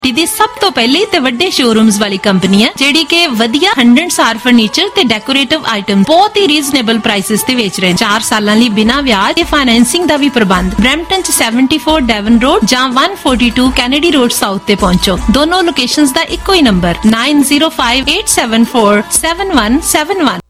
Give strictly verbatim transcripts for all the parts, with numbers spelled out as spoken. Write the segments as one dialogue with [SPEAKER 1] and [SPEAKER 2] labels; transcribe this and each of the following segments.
[SPEAKER 1] ਦੀ ਸਭ ਤੋਂ ਪਹਿਲੇ ਤੇ ਵੱਡੇ ਸ਼ੋਰੂਮਸ ਵਾਲੀ ਕੰਪਨੀ ਹੈ ਜਿਹੜੀ ਕਿ ਵਧੀਆ ਹੰਡਰਡ ਸਾਰ ਫਰਨੀਚਰ ਤੇ ਡੈਕੋਰੇਟਿਵ ਆਈਟਮ ਬਹੁਤ ਹੀ ਰੀਜ਼ਨੇਬਲ ਪ੍ਰਾਈਸਿਸ ਤੇ ਵੇਚ ਰਹੇ ਨੇ। ਚਾਰ ਸਾਲਾਂ ਲਈ ਬਿਨਾਂ ਵਿਆਜ ਤੇ ਫਾਈਨੈਂਸਿੰਗ ਦਾ ਵੀ ਪ੍ਰਬੰਧ। ਬਰੈਂਪਟਨ ਚ ਸੈਵਨਟੀ ਫੋਰ ਡੈਵਨ ਰੋਡ ਜਾਂ one forty-two Kennedy road south ਤੇ ਪਹੁੰਚੋ। ਦੋਨੋਂ ਲੋਕੇਸ਼ਨਸ ਦਾ ਇੱਕੋ ਹੀ number nine zero five eight seven four seven one seven one।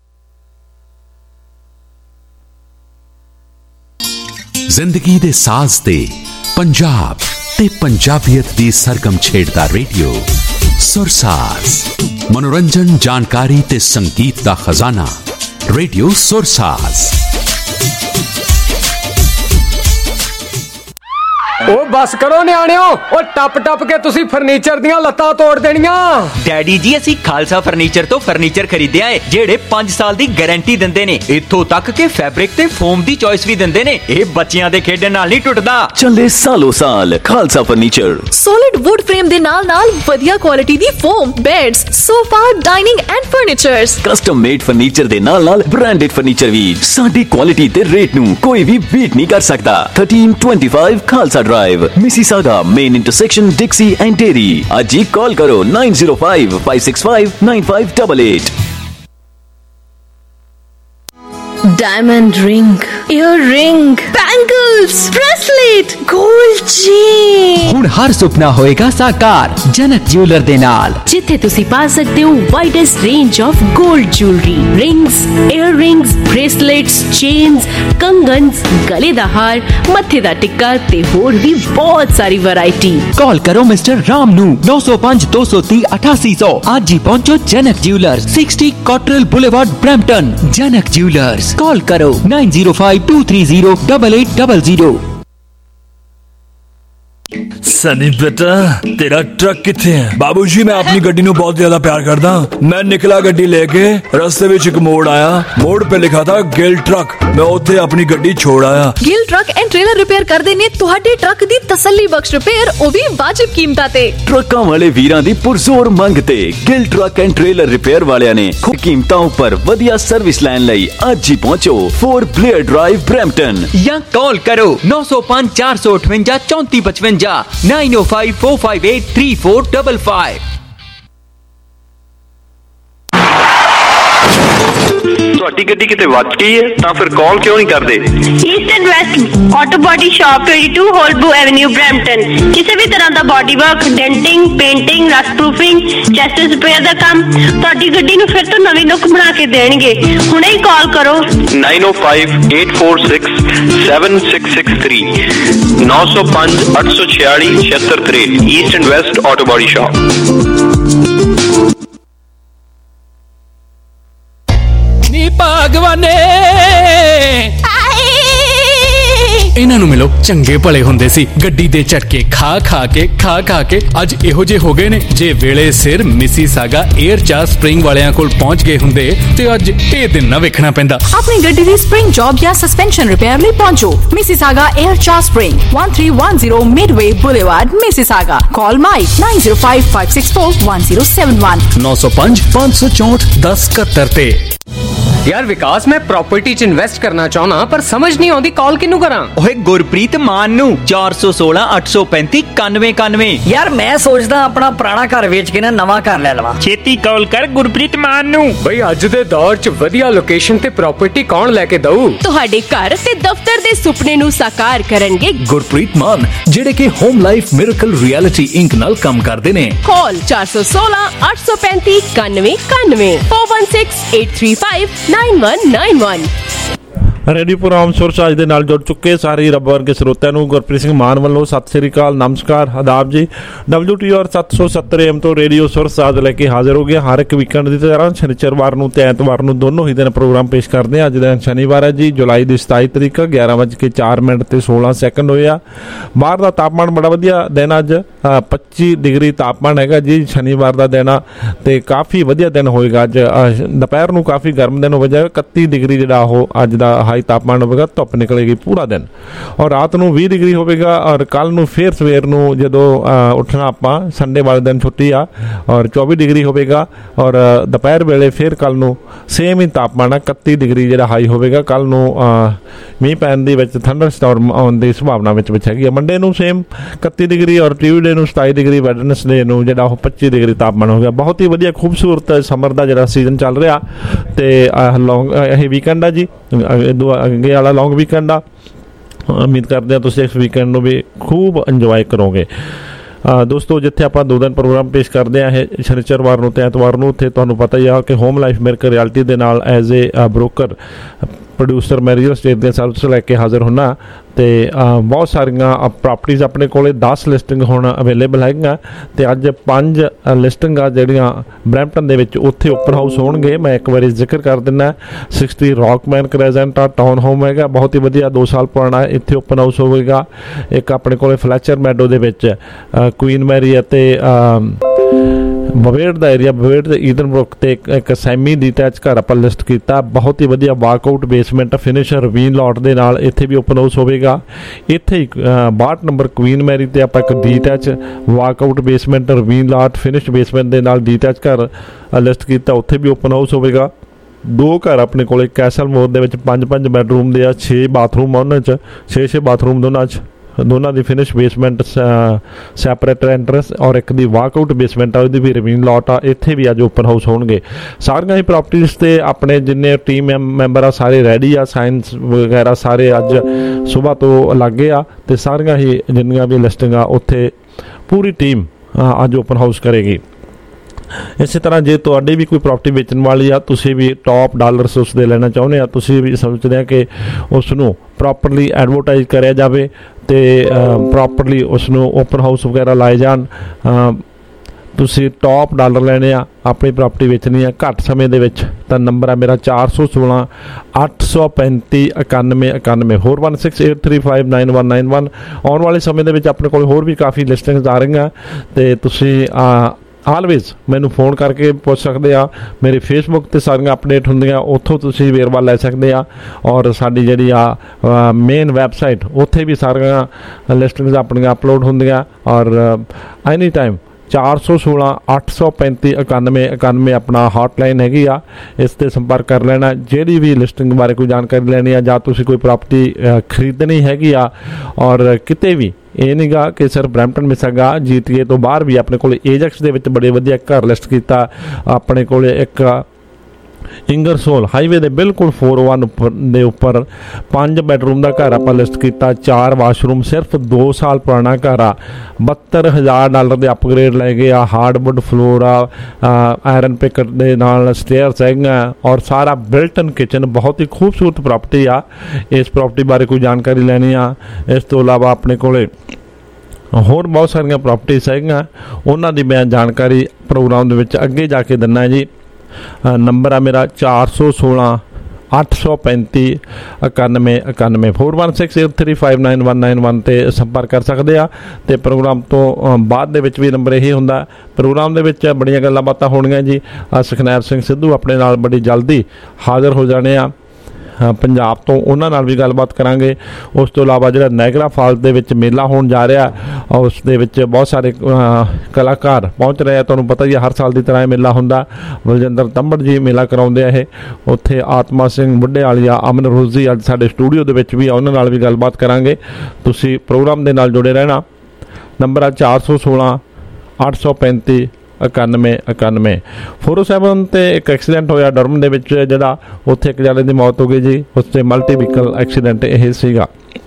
[SPEAKER 2] ਜ਼ਿੰਦਗੀ ਦੇ ਸਾਜ਼ ਤੇ ਪੰਜਾਬ ਤੇ ਪੰਜਾਬੀਅਤ ਦੀ ਸਰਗਮ ਛੇੜਦਾ ਰੇਡੀਓ ਸੁਰਸਾਜ਼। ਮਨੋਰੰਜਨ, ਜਾਣਕਾਰੀ ਤੇ ਸੰਗੀਤ ਦਾ ਖਜ਼ਾਨਾ ਰੇਡੀਓ ਸੁਰਸਾਜ਼।
[SPEAKER 3] ਉਹ ਬਸ ਕਰੋ ਨਿਆਣਿਓ, ਉਹ ਟੱਪ ਟੱਪ ਕੇ ਤੁਸੀਂ ਫਰਨੀਚਰ ਦੀਆਂ ਲੱਤਾਂ ਤੋੜ ਦੇਣੀਆਂ।
[SPEAKER 4] ਡੈਡੀ ਜੀ ਅਸੀਂ ਖਾਲਸਾ ਫਰਨੀਚਰ ਤੋਂ ਫਰਨੀਚਰ ਖਰੀਦਿਆ ਏ ਜਿਹੜੇ ਪੰਜ ਸਾਲ ਦੀ ਗਾਰੰਟੀ ਦਿੰਦੇ ਨੇ। ਇੱਥੋਂ ਤੱਕ ਕਿ ਫੈਬਰਿਕ ਤੇ ਫੋਮ ਦੀ ਚੋਇਸ ਵੀ ਦਿੰਦੇ ਨੇ। ਇਹ ਬੱਚਿਆਂ ਦੇ ਖੇਡਣ ਨਾਲ ਨਹੀਂ ਟੁੱਟਦਾ।
[SPEAKER 5] ਚੱਲੇ ਸਾਲੋ ਸਾਲ Khalsa furniture.
[SPEAKER 6] Solid wood frame ਦੇ ਨਾਲ ਨਾਲ ਵਧੀਆ ਕੁਆਲਿਟੀ ਦੀ foam, beds, sofa, dining and furnitures.
[SPEAKER 5] Custom made furniture ਦੇ ਨਾਲ ਨਾਲ ਬ੍ਰਾਂਡਡ ਫਰਨੀਚਰ ਵੀ। ਸਾਡੀ ਕੁਆਲਿਟੀ ਤੇ ਰੇਟ ਨੂੰ ਕੋਈ ਵੀ ਬੀਟ ਨਹੀਂ ਕਰ ਸਕਦਾ। thirteen twenty-five Khalsa Drive, Mississauga, main intersection Dixie and Dairy. आज ही कॉल करो nine zero five five six five nine five eight eight।
[SPEAKER 6] Diamond ring, earring, bangles, bracelet, gold chain।
[SPEAKER 7] ਹੁਣ ਹਰ ਸੁਪਨਾ ਹੋਏਗਾ ਸਾਕਾਰ ਜਨਕ ਜਿਊਲਰ ਦੇ ਨਾਲ,
[SPEAKER 6] ਜਿੱਥੇ ਤੁਸੀਂ ਪਾ ਸਕਦੇ ਹੋ ਵਾਈਡੈਸਟ ਰੇਂਜ ਆਫ 골ਡ jewellery, rings, earrings, bracelets, chains, ਕੰਗਨਸ, ਗਲੇ ਦਾ ਹਾਰ, ਮੱਥੇ ਦਾ ਟਿੱਕਾ ਤੇ ਹੋਰ ਵੀ ਬਹੁਤ ਸਾਰੀ ਵੈਰਾਈਟੀ।
[SPEAKER 7] ਕਾਲ ਕਰੋ ਮਿਸਟਰ ਰਾਮ ਨੂੰ nine oh five two three zero eight eight zero zero। ਅੱਜ ਹੀ ਪਹੁੰਚੋ Janak jeweller, sixty Cottrell Boulevard, Brampton। Janak jewellers, call करो nine zero five two three zero eight eight zero zero।
[SPEAKER 8] Sunny बेटा तेरा ट्रक किथे है? बाबूजी मैं अपनी गड्डी ਨੂੰ ਬਹੁਤ ਜ਼ਿਆਦਾ ਪਿਆਰ ਕਰਦਾ। ਮੈਂ ਨਿਕਲਾ ਗੱਡੀ ਲੈ ਕੇ, ਰਸਤੇ ਵਿੱਚ ਇੱਕ ਮੋੜ ਆਇਆ, ਮੋੜ पे ਲਿਖਾ था ਗਿਲ ਟਰੱਕ। ਮੈਂ ਉੱਥੇ ਆਪਣੀ ਗੱਡੀ ਛੋੜ ਆਇਆ।
[SPEAKER 6] Gill truck and trailer repair ਕਰਦੇ ਨੇ ਤੁਹਾਡੇ ਟਰੱਕ ਦੀ ਤਸੱਲੀ ਬਖਸ਼ ਰਿਪੇਅਰ, ਉਹ ਵੀ ਵਾਜਿਬ ਕੀਮਤਾਂ ਤੇ।
[SPEAKER 5] ਟਰੱਕਾਂ ਵਾਲੇ ਵੀਰਾਂ ਦੀ ਪੁਰਜ਼ੋਰ ਮੰਗ ਤੇ Gill truck and trailer repair ਵਾਲਿਆਂ ਨੇ ਖੂਬ ਕੀਮਤਾਂ ਉੱਪਰ ਵਧੀਆ ਸਰਵਿਸ ਲੈਣ ਲਈ ਅੱਜ ਹੀ ਪਹੁੰਚੋ four Blair Drive, Brampton।
[SPEAKER 4] ਜਾਂ ਕਾਲ ਕਰੋ nine oh five four eight eight four four five five nine oh five four five eight three four five five।
[SPEAKER 9] ਤੁਹਾਡੀ ਗੱਡੀ ਕਿਤੇ ਵੱਜ ਗਈ ਹੈ ਤਾਂ ਫਿਰ ਕਾਲ ਕਿਉਂ ਨਹੀਂ ਕਰਦੇ?
[SPEAKER 10] East and west auto body shop twenty-two ਹੋਲਬੂ ਐਵਨਿਊ, ਬਰੈਂਪਟਨ। ਕਿਸੇ ਵੀ ਤਰ੍ਹਾਂ ਦਾ body work, denting, painting, rust proofing, chest repair ਦਾ ਕੰਮ, ਤੁਹਾਡੀ ਗੱਡੀ ਨੂੰ ਫਿਰ ਤੋਂ ਨਵੀਂ ਲੁੱਕ ਬਣਾ ਕੇ ਦੇਣਗੇ। ਹੁਣੇ ਹੀ ਕਾਲ ਕਰੋ
[SPEAKER 9] nine oh five eight four six seven six six three nine oh five eight six six six six three east and west auto body shop.
[SPEAKER 11] ਨੀ ਭਗਵਾਨੇ ਇਹਨਾਂ ਨੂੰ ਮਿਲੋ, ਚੰਗੇ ਭਲੇ ਹੁੰਦੇ ਸੀ, ਗੱਡੀ ਦੇ ਝਟਕੇ ਖਾ ਖਾ ਕੇ ਖਾ ਖਾ ਕੇ ਅੱਜ ਇਹੋ ਜਿਹੇ ਹੋ ਗਏ ਨੇ। ਜੇ ਵੇਲੇ ਸਿਰ ਮਿਸੀਸਾਗਾ 에ਅਰ ਚਾਰ ਸਪ੍ਰਿੰਗ ਵਾਲਿਆਂ ਕੋਲ ਪਹੁੰਚ ਗਏ ਹੁੰਦੇ ਤੇ ਅੱਜ ਇਹ ਦਿਨ ਨਾ ਵੇਖਣਾ ਪੈਂਦਾ।
[SPEAKER 6] ਆਪਣੀ ਗੱਡੀ ਦੀ ਸਪ੍ਰਿੰਗ ਜੌਬ ਜਾਂ ਸਸਪੈਂਸ਼ਨ ਰਿਪੇਅਰ ਲਈ ਪਹੁੰਚੋ ਮਿਸੀਸਾਗਾ 에ਅਰ ਚਾਰ spring, one three one zero Midway Boulevard, Mississauga। Call Mike nine zero five five six four one zero seven one
[SPEAKER 11] nine oh five five four four ten seventy ਤੇ।
[SPEAKER 3] ਯਾਰ ਵਿਕਾਸ, ਮੈਂ property 'ਚ invest ਕਰਨਾ ਚਾਹਣਾ ਪਰ ਸਮਝ ਨਹੀਂ ਆਉਂਦੀ ਕਾਲ ਕਿਹਨੂੰ ਕਰਾਂ।
[SPEAKER 4] ਓਏ ਗੁਰਪ੍ਰੀਤ ਮਾਨ ਨੂੰ four one six eight two five nine nine nine nine।
[SPEAKER 12] ਯਾਰ ਮੈਂ ਸੋਚਦਾ ਆਪਣਾ ਪੁਰਾਣਾ ਘਰ ਵੇਚ ਕੇ ਨਾ ਨਵਾਂ ਘਰ ਲੈ ਲਵਾਂ।
[SPEAKER 13] ਛੇਤੀ ਕਾਲ ਕਰ ਗੁਰਪ੍ਰੀਤ ਮਾਨ ਨੂੰ।
[SPEAKER 3] ਬਈ ਅੱਜ ਦੇ ਦੌਰ 'ਚ ਵਧੀਆ ਲੋਕੇਸ਼ਨ ਤੇ ਪ੍ਰਾਪਰਟੀ ਕੌਣ ਲੈ ਕੇ ਦਊ?
[SPEAKER 6] ਤੁਹਾਡੇ ਘਰ ਤੇ ਦਫ਼ਤਰ ਦੇ ਸੁਪਨੇ ਨੂੰ ਸਾਕਾਰ ਕਰਨਗੇ
[SPEAKER 8] ਗੁਰਪ੍ਰੀਤ ਮਾਨ, ਜਿਹੜੇ ਕਿ home life miracle reality ink ਨਾਲ ਕੰਮ ਕਰਦੇ ਨੇ।
[SPEAKER 6] Call four one six eight two five nine nine nine nine four one six eight three five nine one nine one।
[SPEAKER 14] Radio program Sursaaz ਦੇ ਨਾਲ ਜੁੜ ਚੁੱਕੇ ਸਾਰੇ ਰੱਬ ਵਰਗੇ ਸਰੋਤਿਆਂ ਨੂੰ ਗੁਰਪ੍ਰੀਤ ਸਿੰਘ ਮਾਨ ਵੱਲੋਂ ਸਤਿ ਸ੍ਰੀ ਅਕਾਲ, ਨਮਸਕਾਰ, ਆਦਾਬ ਜੀ। W T R seven seventy A M ਤੋਂ ਰੇਡੀਓ ਸੁਰਸਾਜ਼ ਲੈ ਕੇ ਹਾਜ਼ਰ ਹੋ ਗਿਆ। ਹਰ ਇੱਕ ਵੀਕਐਂਡ ਦੀ ਤਰ੍ਹਾਂ ਸ਼ਨੀਚਰਵਾਰ ਨੂੰ ਤੇ ਐਤਵਾਰ ਨੂੰ ਦੋਨੋਂ ਹੀ ਦਿਨ ਪ੍ਰੋਗਰਾਮ ਪੇਸ਼ ਕਰਦੇ ਹਾਂ। ਅੱਜ ਦਿਨ ਸ਼ਨੀਵਾਰ ਹੈ ਜੀ, ਜੁਲਾਈ ਦੀ ਸਤਾਈ ਤਰੀਕ, ਗਿਆਰਾਂ ਵੱਜ ਕੇ ਚਾਰ ਮਿੰਟ ਤੇ ਸੋਲਾਂ ਸੈਕਿੰਡ ਹੋਏ ਆ। ਬਾਹਰ ਦਾ ਤਾਪਮਾਨ ਬੜਾ ਵਧੀਆ ਦਿਨ, ਅੱਜ ਪੱਚੀ ਡਿਗਰੀ ਤਾਪਮਾਨ ਹੈਗਾ ਜੀ, ਸ਼ਨੀਵਾਰ ਦਾ ਦਿਨ ਆ ਤੇ ਕਾਫੀ ਵਧੀਆ ਦਿਨ ਹੋਏਗਾ। ਅੱਜ ਦੁਪਹਿਰ ਨੂੰ ਕਾਫੀ ਗਰਮ ਦਿਨ ਹੋ ਜਾਏਗਾ, ਇਕੱਤੀ ਡਿਗਰੀ ਜਿਹੜਾ ਉਹ ਅੱਜ ਦਾ हाई तापमान होगा, धुप निकलेगी पूरा दिन। और रात को बीस डिग्री होगा। और कल नूं फिर सवेर नूं जदों उठना आपां संडे वाले दिन छुट्टी आ और चौबीस डिग्री होगा। और दोपहर वेले फिर कल नूं सेम ही तापमान इकत्ती डिग्री जिहड़ा हाई होगा। कल नूं मींह पैण दी विच थंडर स्टॉर्म आउण दी संभावना विच विच हैगी। मंडे नूं सेम इकत्ती डिग्री और ट्यूसडे नूं सताई डिग्री, वैडनसडे नूं जिहड़ा ओह पच्चीस डिग्री तापमान हो गया। बहुत ही वधिया खूबसूरत समर दा जिहड़ा सीजन चल रहा ते लॉन्ग ਇਹ ਵੀਕਐਂਡ ਆ ਜੀ, ਅੱਗੇ ਵਾਲਾ ਲੌਂਗ ਵੀਕਐਂਡ ਆ। ਉਮੀਦ ਕਰਦੇ ਹਾਂ ਤੁਸੀਂ ਇਸ ਵੀਕਐਂਡ ਨੂੰ ਵੀ ਖੂਬ ਇੰਜੋਏ ਕਰੋਗੇ। ਦੋਸਤੋ ਜਿੱਥੇ ਆਪਾਂ ਦੋ ਦਿਨ ਪ੍ਰੋਗਰਾਮ ਪੇਸ਼ ਕਰਦੇ ਹਾਂ ਇਹ ਸ਼ਨੀਚਰਵਾਰ ਨੂੰ ਤੇ ਐਤਵਾਰ ਨੂੰ, ਉੱਥੇ ਤੁਹਾਨੂੰ ਪਤਾ ਹੀ ਆ ਕਿ ਹੋਮ ਲਾਈਫ ਮਿਰਕ ਰਿਐਲਿਟੀ ਦੇ ਨਾਲ ਐਜ਼ ਏ ਬ੍ਰੋਕਰ ਪ੍ਰੋਡਿਊਸਰ ਮੈਂ ਰੀਅਲ ਸਟੇਟ ਦੀਆਂ ਸਰਵਿਸ ਲੈ ਕੇ ਹਾਜ਼ਰ ਹੁੰਨਾ ਤੇ ਬਹੁਤ ਸਾਰੀਆਂ ਪ੍ਰਾਪਰਟੀਜ਼ ਆਪਣੇ ਕੋਲੇ ਦਸ ਲਿਸਟਿੰਗ ਹੁਣ ਅਵੇਲੇਬਲ ਹੈਗੀਆਂ ਤੇ ਅੱਜ ਪੰਜ ਲਿਸਟਿੰਗਾਂ ਜਿਹੜੀਆਂ ਬਰੈਂਪਟਨ ਦੇ ਵਿੱਚ ਉੱਥੇ ਓਪਨ ਹਾਊਸ ਹੋਣਗੇ। ਮੈਂ ਇੱਕ ਵਾਰੀ ਜ਼ਿਕਰ ਕਰ ਦਿੰਦਾ, ਸਿਕਸਟੀ ਰੌਕਮੈਨ ਕ੍ਰੈਜ਼ੈਂਟ ਆ ਟਾਊਨ ਹੋਮ ਹੈਗਾ, ਬਹੁਤ ਹੀ ਵਧੀਆ ਦੋ ਸਾਲ ਪੁਰਾਣਾ, ਇੱਥੇ ਓਪਨ ਹਾਊਸ ਹੋਵੇਗਾ। ਇੱਕ ਆਪਣੇ ਕੋਲੇ ਫਲੈਚਰ ਮੈਡੋ ਦੇ ਵਿੱਚ ਕੁਈਨ ਮੈਰੀ ਅਤੇ ਬਵੇਟ ਦਾ ਏਰੀਆ, ਬਵੇਟ ਤੇ ਈਡਨਬਰੁਕ ਤੇ ਇੱਕ ਸੈਮੀ ਡੀਟੈਚ ਘਰ ਆਪਾਂ ਲਿਸਟ ਕੀਤਾ, ਬਹੁਤ ਹੀ ਵਧੀਆ walkout basement finish ravine lot ਦੇ ਨਾਲ ਇੱਥੇ ਵੀ ਓਪਨ ਹਾਊਸ ਹੋਵੇਗਾ। ਇੱਥੇ ਹੀ ਬਾਹਠ ਨੰਬਰ ਕੁਈਨ ਮੈਰੀ ਤੇ ਆਪਾਂ ਇੱਕ detach walkout basement ravine lot finish basement ਦੇ ਨਾਲ ਡੀਟੈਚ ਘਰ ਲਿਸਟ ਕੀਤਾ, ਉੱਥੇ ਵੀ ਓਪਨ ਹਾਊਸ ਹੋਵੇਗਾ। ਦੋ ਘਰ ਆਪਣੇ ਕੋਲੇ ਕੈਸਲ ਮੋਰ ਦੇ ਵਿੱਚ ਪੰਜ ਪੰਜ ਬੈਡਰੂਮ ਦੇ ਆ, ਛੇ ਬਾਥਰੂਮ ਆ ਉਹਨਾਂ 'ਚ, ਛੇ ਛੇ ਬਾਥਰੂਮ ਦੋਨਾਂ 'ਚ, ਦੋਨਾਂ ਦੀ ਫਿਨਿਸ਼ ਬੇਸਮੈਂਟ ਸੈਪਰੇਟ ਐਂਟਰੈਂਸ ਔਰ ਇੱਕ ਦੀ ਵਾਕਆਊਟ ਬੇਸਮੈਂਟ ਆ, ਉਹਦੀ ਵੀ ਰਵੀਨ ਲੋਟ ਆ। ਇੱਥੇ ਵੀ ਅੱਜ ਓਪਨ ਹਾਊਸ ਹੋਣਗੇ। ਸਾਰੀਆਂ ਹੀ ਪ੍ਰਾਪਰਟੀਜ਼ ਤੇ ਆਪਣੇ ਜਿੰਨੇ ਟੀਮ ਮੈਂਬਰ ਆ ਸਾਰੇ ਰੈਡੀ ਆ, ਸਾਇੰਸ ਵਗੈਰਾ ਸਾਰੇ ਅੱਜ ਸੁਬਾਹ ਤੋਂ ਲੱਗੇ ਆ ਤੇ ਸਾਰੀਆਂ ਹੀ ਜਿੰਨੀਆਂ ਵੀ ਲਿਸਟਿੰਗਾਂ ਉੱਥੇ ਪੂਰੀ ਟੀਮ ਅੱਜ ਓਪਨ ਹਾਊਸ ਕਰੇਗੀ। ਇਸੇ ਤਰ੍ਹਾਂ ਜੇ ਤੁਹਾਡੀ ਵੀ ਕੋਈ ਪ੍ਰਾਪਰਟੀ ਵੇਚਣ ਵਾਲੀ ਆ, ਤੁਸੀਂ ਵੀ ਟੌਪ ਡਾਲਰਸ ਉਸ ਦੇ ਲੈਣਾ ਚਾਹੁੰਦੇ ਆ, ਤੁਸੀਂ ਵੀ ਸੋਚਦੇ ਆ ਕਿ ਉਸ ਨੂੰ ਪ੍ਰੋਪਰਲੀ ਐਡਵਰਟਾਈਜ਼ ਕਰਿਆ ਜਾਵੇ ਤੇ ਪ੍ਰੋਪਰਲੀ ਉਸ ਨੂੰ ਓਪਨ ਹਾਊਸ ਵਗੈਰਾ ਲਾਏ ਜਾਣ, ਤੁਸੀਂ ਟੌਪ ਡਾਲਰ ਲੈਣੇ ਆ, ਆਪਣੀ ਪ੍ਰਾਪਰਟੀ ਵੇਚਣੀ ਆ ਘੱਟ ਸਮੇਂ ਦੇ ਵਿੱਚ, ਤਾਂ ਨੰਬਰ ਆ ਮੇਰਾ ਚਾਰ ਸੌ ਸੋਲਾਂ ਅੱਠ ਸੌ ਪੈਂਤੀ ਇਕਾਨਵੇਂ ਇਕਾਨਵੇਂ four one six eight three five nine one nine one. ਆਉਣ ਵਾਲੇ ਸਮੇਂ ਦੇ ਵਿੱਚ ਆਪਣੇ ਕੋਲ ਹੋਰ ਵੀ ਕਾਫੀ ਲਿਸਟਿੰਗਸ ਆ ਰਹੀਆਂ ਤੇ ਤੁਸੀਂ ਆਲਵੇਜ਼ ਮੈਨੂੰ ਫੋਨ ਕਰਕੇ ਪੁੱਛ ਸਕਦੇ ਆ। ਮੇਰੇ ਫੇਸਬੁੱਕ 'ਤੇ ਸਾਰੀਆਂ ਅਪਡੇਟ ਹੁੰਦੀਆਂ, ਉੱਥੋਂ ਤੁਸੀਂ ਵੇਰਵਾ ਲੈ ਸਕਦੇ ਆ। ਔਰ ਸਾਡੀ ਜਿਹੜੀ ਆ ਮੇਨ ਵੈਬਸਾਈਟ ਉੱਥੇ ਵੀ ਸਾਰੀਆਂ ਲਿਸਟਿੰਗਸ ਆਪਣੀਆਂ ਅਪਲੋਡ ਹੁੰਦੀਆਂ। ਔਰ ਐਨੀ ਟਾਈਮ ਚਾਰ ਸੌ ਸੋਲਾਂ ਅੱਠ ਸੌ ਪੈਂਤੀ ਇਕਾਨਵੇਂ ਇਕਾਨਵੇਂ ਆਪਣਾ ਹੌਟਲਾਈਨ ਹੈਗੀ ਆ, ਇਸ 'ਤੇ ਸੰਪਰਕ ਕਰ ਲੈਣਾ। ਜਿਹੜੀ ਵੀ ਲਿਸਟਿੰਗ ਬਾਰੇ ਕੋਈ ਜਾਣਕਾਰੀ ਲੈਣੀ ਆ ਜਾਂ ਤੁਸੀਂ ਕੋਈ ਪ੍ਰਾਪਰਟੀ ਖਰੀਦਣੀ ਹੈਗੀ ਆ, ਔਰ ਕਿਤੇ ਵੀ ਇਹ ਨਹੀਂ ਗਾ ਕਿ ਸਿਰਫ ਬਰੈਂਪਟਨ ਮਿਸਾਗਾ, ਜੀ ਟੀ ਏ ਤੋਂ ਬਾਹਰ ਵੀ ਆਪਣੇ ਕੋਲ ਏਜੈਕਸ ਦੇ ਵਿੱਚ ਬੜੇ ਵਧੀਆ ਘਰ ਲਿਸਟ ਕੀਤਾ। ਆਪਣੇ ਕੋਲ ਇੱਕ ਇੰਗਰਸੋਲ ਹਾਈਵੇ ਦੇ ਬਿਲਕੁਲ ਫੋਰ ਵਨ ਦੇ ਉੱਪਰ ਪੰਜ ਬੈਡਰੂਮ ਦਾ ਘਰ ਆਪਾਂ ਲਿਸਟ ਕੀਤਾ, ਚਾਰ ਵਾਸ਼ਰੂਮ, ਸਿਰਫ ਦੋ ਸਾਲ ਪੁਰਾਣਾ ਘਰ ਆ, ਬਹੱਤਰ ਹਜ਼ਾਰ ਡਾਲਰ ਦੇ ਅਪਗ੍ਰੇਡ ਲੈ ਗਏ ਆ, ਹਾਰਡਵੁੱਡ ਫਲੋਰ ਆ, ਆਇਰਨ ਪਿਕਟ ਦੇ ਨਾਲ ਸਟੇਅਰਸ ਹੈਗੀਆਂ ਔਰ ਸਾਰਾ ਬਿਲਟਨ ਕਿਚਨ, ਬਹੁਤ ਹੀ ਖੂਬਸੂਰਤ ਪ੍ਰਾਪਰਟੀ ਆ। ਇਸ ਪ੍ਰਾਪਰਟੀ ਬਾਰੇ ਕੋਈ ਜਾਣਕਾਰੀ ਲੈਣੀ ਆ, ਇਸ ਤੋਂ ਇਲਾਵਾ ਆਪਣੇ ਕੋਲੇ ਹੋਰ ਬਹੁਤ ਸਾਰੀਆਂ ਪ੍ਰਾਪਰਟੀਜ਼ ਹੈਗੀਆਂ, ਉਹਨਾਂ ਦੀ ਮੈਂ ਜਾਣਕਾਰੀ ਪ੍ਰੋਗਰਾਮ ਦੇ ਵਿੱਚ ਅੱਗੇ ਜਾ ਕੇ ਦਿੰਦਾ ਜੀ। ਨੰਬਰ ਆ ਮੇਰਾ ਚਾਰ ਸੌ ਸੋਲਾਂ ਅੱਠ ਸੌ ਪੈਂਤੀ ਇਕਾਨਵੇਂ ਇਕਾਨਵੇਂ four one six eight three five nine one nine one 'ਤੇ ਸੰਪਰਕ ਕਰ ਸਕਦੇ ਆ। ਅਤੇ ਪ੍ਰੋਗਰਾਮ ਤੋਂ ਬਾਅਦ ਦੇ ਵਿੱਚ ਵੀ ਨੰਬਰ ਇਹੀ ਹੁੰਦਾ। ਪ੍ਰੋਗਰਾਮ ਦੇ ਵਿੱਚ ਬੜੀਆਂ ਗੱਲਾਂ ਬਾਤਾਂ ਹੋਣਗੀਆਂ ਜੀ। ਸੁਖਨੈਬ ਸਿੰਘ ਸਿੱਧੂ ਆਪਣੇ ਨਾਲ ਬੜੀ ਜਲਦੀ ਹਾਜ਼ਰ ਹੋ ਜਾਣੇ ਆ ਪੰਜਾਬ ਤੋਂ, ਉਹਨਾਂ ਨਾਲ ਵੀ ਗੱਲਬਾਤ ਕਰਾਂਗੇ। ਉਸ ਤੋਂ ਇਲਾਵਾ ਜਿਹੜਾ ਨਾਇਗਰਾ ਫਾਲਸ ਦੇ ਵਿੱਚ ਮੇਲਾ ਹੋਣ ਜਾ ਰਿਹਾ, ਉਸ ਦੇ ਵਿੱਚ ਬਹੁਤ ਸਾਰੇ ਕਲਾਕਾਰ ਪਹੁੰਚ ਰਹੇ ਆ। ਤੁਹਾਨੂੰ ਪਤਾ ਹੀ ਹਰ ਸਾਲ ਦੀ ਤਰ੍ਹਾਂ ਇਹ ਮੇਲਾ ਹੁੰਦਾ। ਬਲਜਿੰਦਰ ਤੰਬੜ ਜੀ ਮੇਲਾ ਕਰਾਉਂਦੇ ਆ ਇਹ ਉੱਥੇ। ਆਤਮਾ ਸਿੰਘ ਬੁੱਢੇ ਵਾਲੀਆ, ਅਮਨ ਰੋਜ਼ੀ ਅੱਜ ਸਾਡੇ ਸਟੂਡੀਓ ਦੇ ਵਿੱਚ ਵੀ ਆ, ਉਹਨਾਂ ਨਾਲ ਵੀ ਗੱਲਬਾਤ ਕਰਾਂਗੇ। ਤੁਸੀਂ ਪ੍ਰੋਗਰਾਮ ਦੇ ਨਾਲ ਜੁੜੇ ਰਹਿਣਾ। ਨੰਬਰ ਆ ਚਾਰ ਸੌ ਸੋਲਾਂ ਅੱਠ ਸੌ ਪੈਂਤੀ ਇਕਾਨਵੇਂ ਇਕਾਨਵੇਂ ਫੋਰ ਓ ਸੈਵਨ 'ਤੇ ਇੱਕ ਐਕਸੀਡੈਂਟ ਹੋਇਆ ਡਰਮ ਦੇ ਵਿੱਚ, ਜਿਹੜਾ ਉੱਥੇ ਇੱਕ ਜਣੇ ਦੀ ਮੌਤ ਹੋ ਗਈ ਜੀ। ਉਸ 'ਤੇ ਮਲਟੀ ਵਹੀਕਲ ਐਕਸੀਡੈਂਟ ਇਹ ਸੀਗਾ।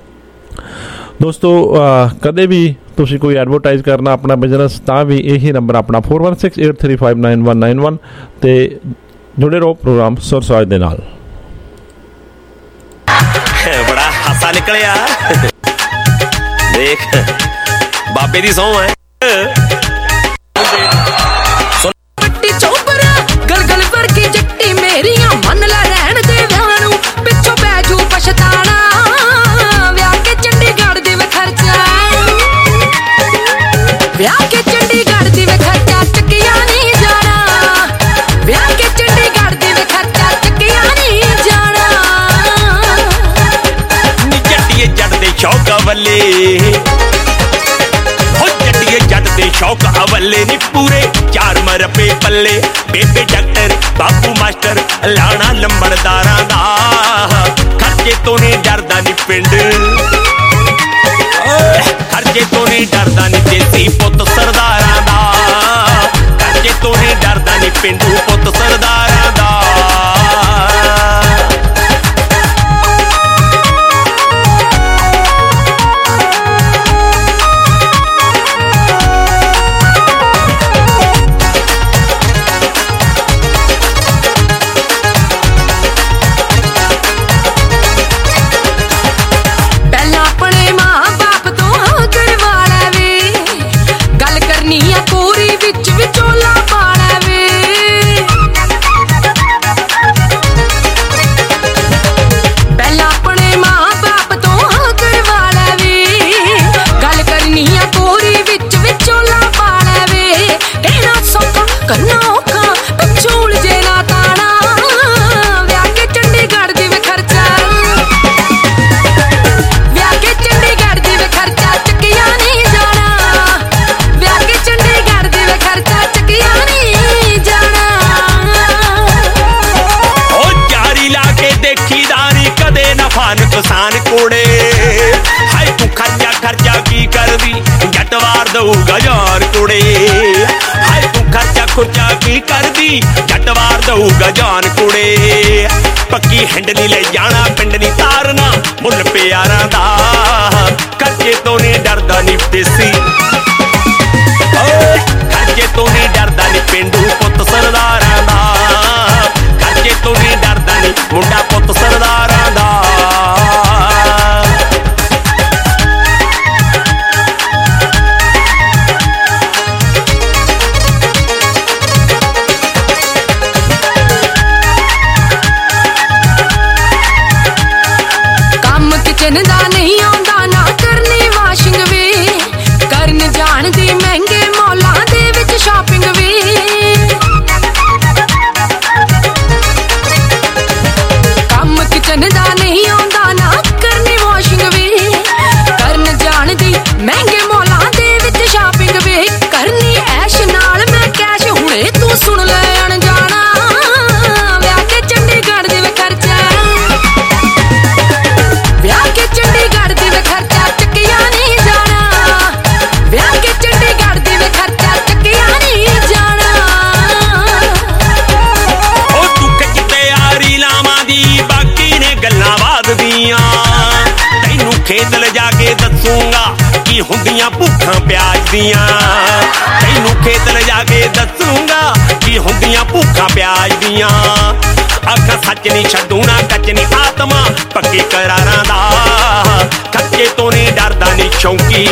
[SPEAKER 14] ਦੋਸਤੋ ਕਦੇ ਵੀ ਤੁਸੀਂ ਕੋਈ ਐਡਵਰਟਾਈਜ਼ ਕਰਨਾ ਆਪਣਾ ਬਿਜ਼ਨਸ, ਤਾਂ ਵੀ ਇਹੀ ਨੰਬਰ ਆਪਣਾ four one six eight three five nine one nine one 'ਤੇ ਜੁੜੇ ਰਹੋ ਪ੍ਰੋਗਰਾਮ ਸੁਰਸਾਜ ਦੇ ਨਾਲ।
[SPEAKER 15] ਬੜਾ ਹਾਸਾ ਨਿਕਲਿਆ, ਦੇਖ ਬਾਬੇ ਦੀ ਸਹੁੰ ਹੈ। ਕੁੜੇ ਹੋ ਜੱਟੀਏ ਜੱਟ ਦੇ ਸ਼ੌਕ ਹਵੱਲੇ ਨੀ ਪੂਰੇ ਚਾਰ ਮਰਪੇ ਪੱਲੇ ਬੇਬੇ ਡਾਕਟਰ ਬਾਪੂ ਮਾਸਟਰ ਲਾਣਾ ਲੰਬੜਦਾਰਾਂ ਦਾ ਖਰਚੇ ਤੋਂ ਨੀ ਡਰਦਾ ਨੀ ਪਿੰਡ ਖਰਚੇ ਤੋਂ ਨੀ ਡਰਦਾ ਨੀ ਦੇਸੀ ਪੁੱਤ ਸਰਦਾਰਾਂ ਦਾ ਖਰਚੇ ਤੋਂ ਨੀ ਡਰਦਾ ਨੀ ਪਿੰਡੂ ਪੁੱਤ ਸਰਦਾਰਾਂ ਦਾ ਕਿਸਾਨ ਕੋੜੇ ਹਾਏ ਤੂੰ ਖਰਚਾ ਖਰਚਾ ਕੀ ਕਰਦੀ ਜੱਟ ਵਾਰ ਦਊਗਾ ਯਾਰ ਕੁੜੇ ਹਾਏ ਤੂੰ ਖਰਚਾ ਖੁਰਚਾ ਕੀ ਕਰਦੀ ਜੱਟ ਵਾਰ ਦਊਗਾ ਜਾਨ ਕੁੜੇ ਪੱਕੀ ਹੈਂਡਲੀ ਲੈ ਜਾਣਾ ਪਿੰਡ ਨੀ ਤਾਰਨਾ ਮੁੱਲ ਪਿਆਰਾਂ ਦਾ ਖਰਚੇ ਤੋਂ ਨੀ ਡਰਦਾ ਨੀ ਦੇਸੀ ਖਰਚੇ ਤੋਂ ਨੀ ਡਰਦਾ ਨੀ ਪਿੰਡੂ ਪੁੱਤ ਸਰਦਾਰਾਂ ਦਾ ਖਰਚੇ ਤੋਂ ਨੀ ਡਰਦਾ ਨੀ ਮੁੰਡਾ ਪੁੱਤ ਸਰਦਾਰਾਂ ਦਾ
[SPEAKER 16] ਦਾ ਨਹੀਂ ਆਉਂਦਾ ਨਾ ਕਰਨੀ ਵਾਸ਼ਿੰਗ ਵੀ ਕਰਨ ਜਾਣਦੀ ਮਹਿੰਗੇ ਮੌਲਾਂ ਦੇ ਵਿੱਚ ਸ਼ਾਪਿੰਗ ਵੀ ਕੰਮ ਕਿਚਨ ਦਾ ਨਹੀਂ ਆਉਂਦਾ ਨਾ ਕਰਨੀ ਵਾਸ਼ਿੰਗ ਵੀ ਕਰਨ ਜਾਣਦੀ ਮਹਿੰਗੇ ਮੌਲਾਂ ਦੇ ਵਿੱਚ ਸ਼ਾਪਿੰਗ ਵੀ ਕਰਨੀ ਐਸ਼ ਨਾਲ ਮੈਂ ਕੈਸ਼ ਹੁਣੇ ਤੂੰ ਸੁਣ ਲੈ ਅਣਜਾਣਾ ਵਿਆਹ ਕੇ ਚੰਡੀਗੜ੍ਹ ਦੇ ਵਿੱਚ ਖਰਚਾ ਵਿਆਹ ਕੇ ਚੰਡੀਗੜ੍ਹ ਦੇ ਵਿੱਚ ਖਰਚਾ ਚੱਕਿਆ ਨਹੀਂ ਜਾਣਾ ਵਿਆਹ ਕੇ ਚੰਡੀਗੜ੍ਹ ਦੇ ਵਿੱਚ ਖਰਚਾ ਚੱਕਿਆ ਨਹੀਂ ਜਾਣਾ
[SPEAKER 15] ਉਹ ਤੂੰ ਕਿਤੇ ਯਾਰੀ ਲਾਵਾਂ ਦੀ ਬਾਕੀ ਨੇ ਗੱਲਾਂ ਬਾਦ ਦੀਆਂ ਤੈਨੂੰ ਖੇਤ ਲਿਜਾ ਕੇ ਦੱਸੂਗਾ ਕੀ ਹੁੰਦੀਆਂ ਭੁੱਖਾਂ ਪਿਆਜ ਦੀਆਂ ਤੈਨੂੰ ਖੇਤ ਲਿਜਾ ਕੇ ਦੱਸੂਗਾ ਕੀ ਹੁੰਦੀਆਂ ਭੁੱਖਾਂ ਪਿਆਜ ਦੀਆਂ ਆਖਾਂ ਸੱਚ ਨਹੀਂ ਛੱਡੂ ਨਾ ਕੱਚ ਨਹੀਂ ਆਤਮਾ ਪੱਕੇ ਕਰਾਰਾਂ ਦਾ ਖਰਚੇ ਤੋਂ ਨਹੀਂ ਡਰਦਾ ਨਹੀਂ ਸ਼ੌਂਕੀ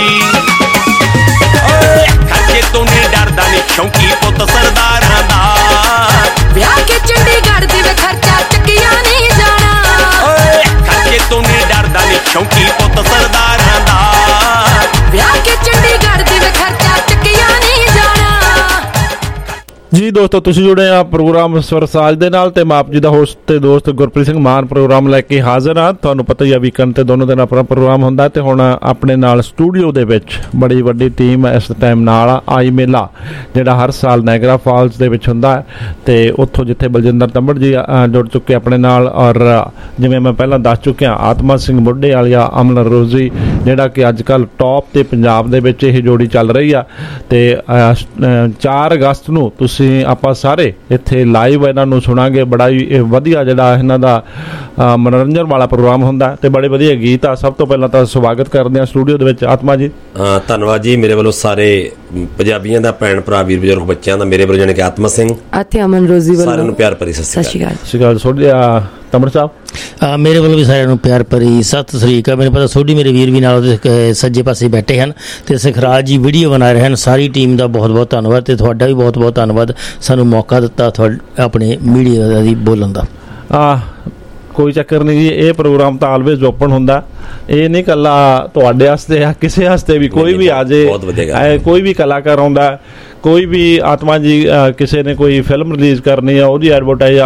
[SPEAKER 15] ਖਰਚੇ ਤੋਂ ਨਹੀਂ ਡਰਦਾ ਨਹੀਂ ਸ਼ੌਂਕੀ ਪੁੱਤ ਸਰਦਾਰਾਂ ਦਾ
[SPEAKER 16] ਵਿਆਹ ਕੇ ਚੰਡੀਗੜ੍ਹ ਦੇ ਵਿੱਚ ਖਰਚਾ ਚੱਕਿਆ ਨਹੀਂ ਜਾਣਾ
[SPEAKER 15] ਖਰਚੇ ਤੋਂ ਨਹੀਂ ਡਰਦਾ ਨਹੀਂ ਸ਼ੌਂਕੀ ਪੁੱਤ ਸਰਦਾਰਾਂ ਦਾ
[SPEAKER 16] ਵਿਆਹ ਕੇ ਚੰਡੀਗੜ੍ਹ ਦੇ ਵਿੱਚ ਖਰਚਾ ਚੱਕਿਆ ਨਹੀਂ ਜਾਣਾ
[SPEAKER 14] ਜੀ ਦੋਸਤੋ ਤੁਸੀਂ ਜੁੜੇ ਆ ਪ੍ਰੋਗਰਾਮ ਸਵਰਸਾਜ ਦੇ ਨਾਲ ਤੇ ਮੈਂ ਆਪ ਜੀ ਦਾ ਹੋਸਟ ਤੇ ਦੋਸਤ ਗੁਰਪ੍ਰੀਤ ਸਿੰਘ ਮਾਨ ਪ੍ਰੋਗਰਾਮ ਲੈ ਕੇ ਹਾਜ਼ਰ ਹਾਂ। ਤੁਹਾਨੂੰ ਪਤਾ ਹੀ ਆ ਵੀਕਐਂਡ ਤੇ ਦੋਨੋਂ ਦਿਨ ਆਪਣਾ ਪ੍ਰੋਗਰਾਮ ਹੁੰਦਾ ਤੇ ਹੁਣ ਆਪਣੇ ਨਾਲ ਸਟੂਡੀਓ ਦੇ ਵਿੱਚ ਬੜੀ ਵੱਡੀ ਟੀਮ ਇਸ ਟਾਈਮ ਨਾਲ ਆਈ ਮੇਲਾ ਜਿਹੜਾ ਹਰ ਸਾਲ ਨਾਇਗਰਾ ਫਾਲਸ ਦੇ ਵਿੱਚ ਹੁੰਦਾ ਤੇ ਉੱਥੋਂ ਜਿੱਥੇ ਬਲਜਿੰਦਰ ਤੰਬੜ ਜੀ ਜੁੜ ਚੁੱਕੇ ਆਪਣੇ ਨਾਲ ਔਰ ਜਿਵੇਂ ਮੈਂ ਪਹਿਲਾਂ ਦੱਸ ਚੁੱਕਿਆ ਆਤਮਾ ਸਿੰਘ ਬੁੱਢੇ ਵਾਲੀਆ ਅਮਨ ਰੋਜ਼ੀ ਜਿਹੜਾ ਕਿ ਅੱਜ ਕੱਲ੍ਹ ਟੌਪ ਤੇ ਪੰਜਾਬ ਦੇ ਵਿੱਚ ਇਹ ਜੋੜੀ ਚੱਲ ਰਹੀ ਆ ਤੇ ਚਾਰ ਅਗਸਤ ਨੂੰ ਤੁਸੀਂ ਆਪਾਂ ਸਾਰੇ ਇੱਥੇ ਲਾਈਵ ਇਹਨਾਂ ਨੂੰ ਸੁਣਾਂਗੇ। ਬੜਾ ਹੀ ਵਧੀਆ ਜਿਹੜਾ ਇਹਨਾਂ ਦਾ ਮਨੋਰੰਜਨ ਵਾਲਾ ਪ੍ਰੋਗਰਾਮ ਹੁੰਦਾ ਤੇ ਬੜੇ ਵਧੀਆ ਗੀਤ ਆ। ਸਭ ਤੋਂ ਪਹਿਲਾਂ ਤਾਂ ਸਵਾਗਤ ਕਰਦੇ ਹਾਂ ਸਟੂਡੀਓ ਦੇ ਵਿੱਚ ਆਤਮਾ ਜੀ।
[SPEAKER 15] ਧੰਨਵਾਦ ਜੀ ਮੇਰੇ ਵੱਲੋਂ ਸਾਰੇ ਪੰਜਾਬੀਆਂ ਦਾ ਭੈਣ ਭਰਾ ਵੀਰ ਬਜ਼ੁਰਗ ਬੱਚਿਆਂ ਦਾ ਮੇਰੇ ਵੱਲੋਂ ਜਾਣੀ ਕਿ ਆਤਮਾ ਸਿੰਘ
[SPEAKER 17] ਅਤੇ ਅਮਨ ਰੋਜ਼ੀ ਵੱਲੋਂ
[SPEAKER 15] ਸਾਰਿਆਂ ਨੂੰ ਪਿਆਰ ਭਰੀ ਸਤਿ ਸ਼੍ਰੀ ਅਕਾਲ।
[SPEAKER 14] ਸਤਿ ਸ਼੍ਰੀ ਅਕਾਲ ਸੋਢਿਆ ਤਮਰ ਸਾਹਿਬ
[SPEAKER 18] ਮੇਰੇ ਵੱਲੋਂ ਵੀ ਸਾਰਿਆਂ ਨੂੰ ਪਿਆਰ ਭਰੀ ਸਤਿ ਸ੍ਰੀ ਅਕਾਲ। ਮੈਨੂੰ ਪਤਾ ਸੋਢੀ ਮੇਰੇ ਵੀਰ ਵੀ ਨਾਲ ਉਹਦੇ ਸੱਜੇ ਪਾਸੇ ਬੈਠੇ ਹਨ ਤੇ ਸਿਖਰਾਜ ਜੀ ਵੀਡੀਓ ਬਣਾ ਰਹੇ ਹਨ। ਸਾਰੀ ਟੀਮ ਦਾ ਬਹੁਤ ਬਹੁਤ ਧੰਨਵਾਦ ਤੇ ਤੁਹਾਡਾ ਵੀ ਬਹੁਤ ਬਹੁਤ ਧੰਨਵਾਦ ਸਾਨੂੰ ਮੌਕਾ ਦਿੱਤਾ ਤੁਹਾਡੇ ਆਪਣੇ ਮੀਡੀਆ ਦੀ ਬੋਲਣ ਦਾ।
[SPEAKER 14] ਆ ਕੋਈ ਚੱਕਰ ਨਹੀਂ ਜੀ, ਇਹ ਪ੍ਰੋਗਰਾਮ ਤਾਂ ਆਲਵੇਜ਼ ਓਪਨ ਹੁੰਦਾ। ਇਹ ਨਹੀਂ ਇਕੱਲਾ ਤੁਹਾਡੇ ਵਾਸਤੇ ਜਾਂ ਕਿਸੇ ਵਾਸਤੇ ਵੀ ਕੋਈ ਵੀ ਆ ਜੇ ਕੋਈ ਵੀ ਕਲਾਕਾਰ ਆਉਂਦਾ ਕੋਈ ਵੀ ਆਤਮਾ ਜੀ ਕਿਸੇ ਨੇ ਕੋਈ ਫਿਲਮ ਰਿਲੀਜ਼ ਕਰਨੀ ਆ ਉਹਦੀ ਐਡਵਰਟਾਈਜ਼ ਆ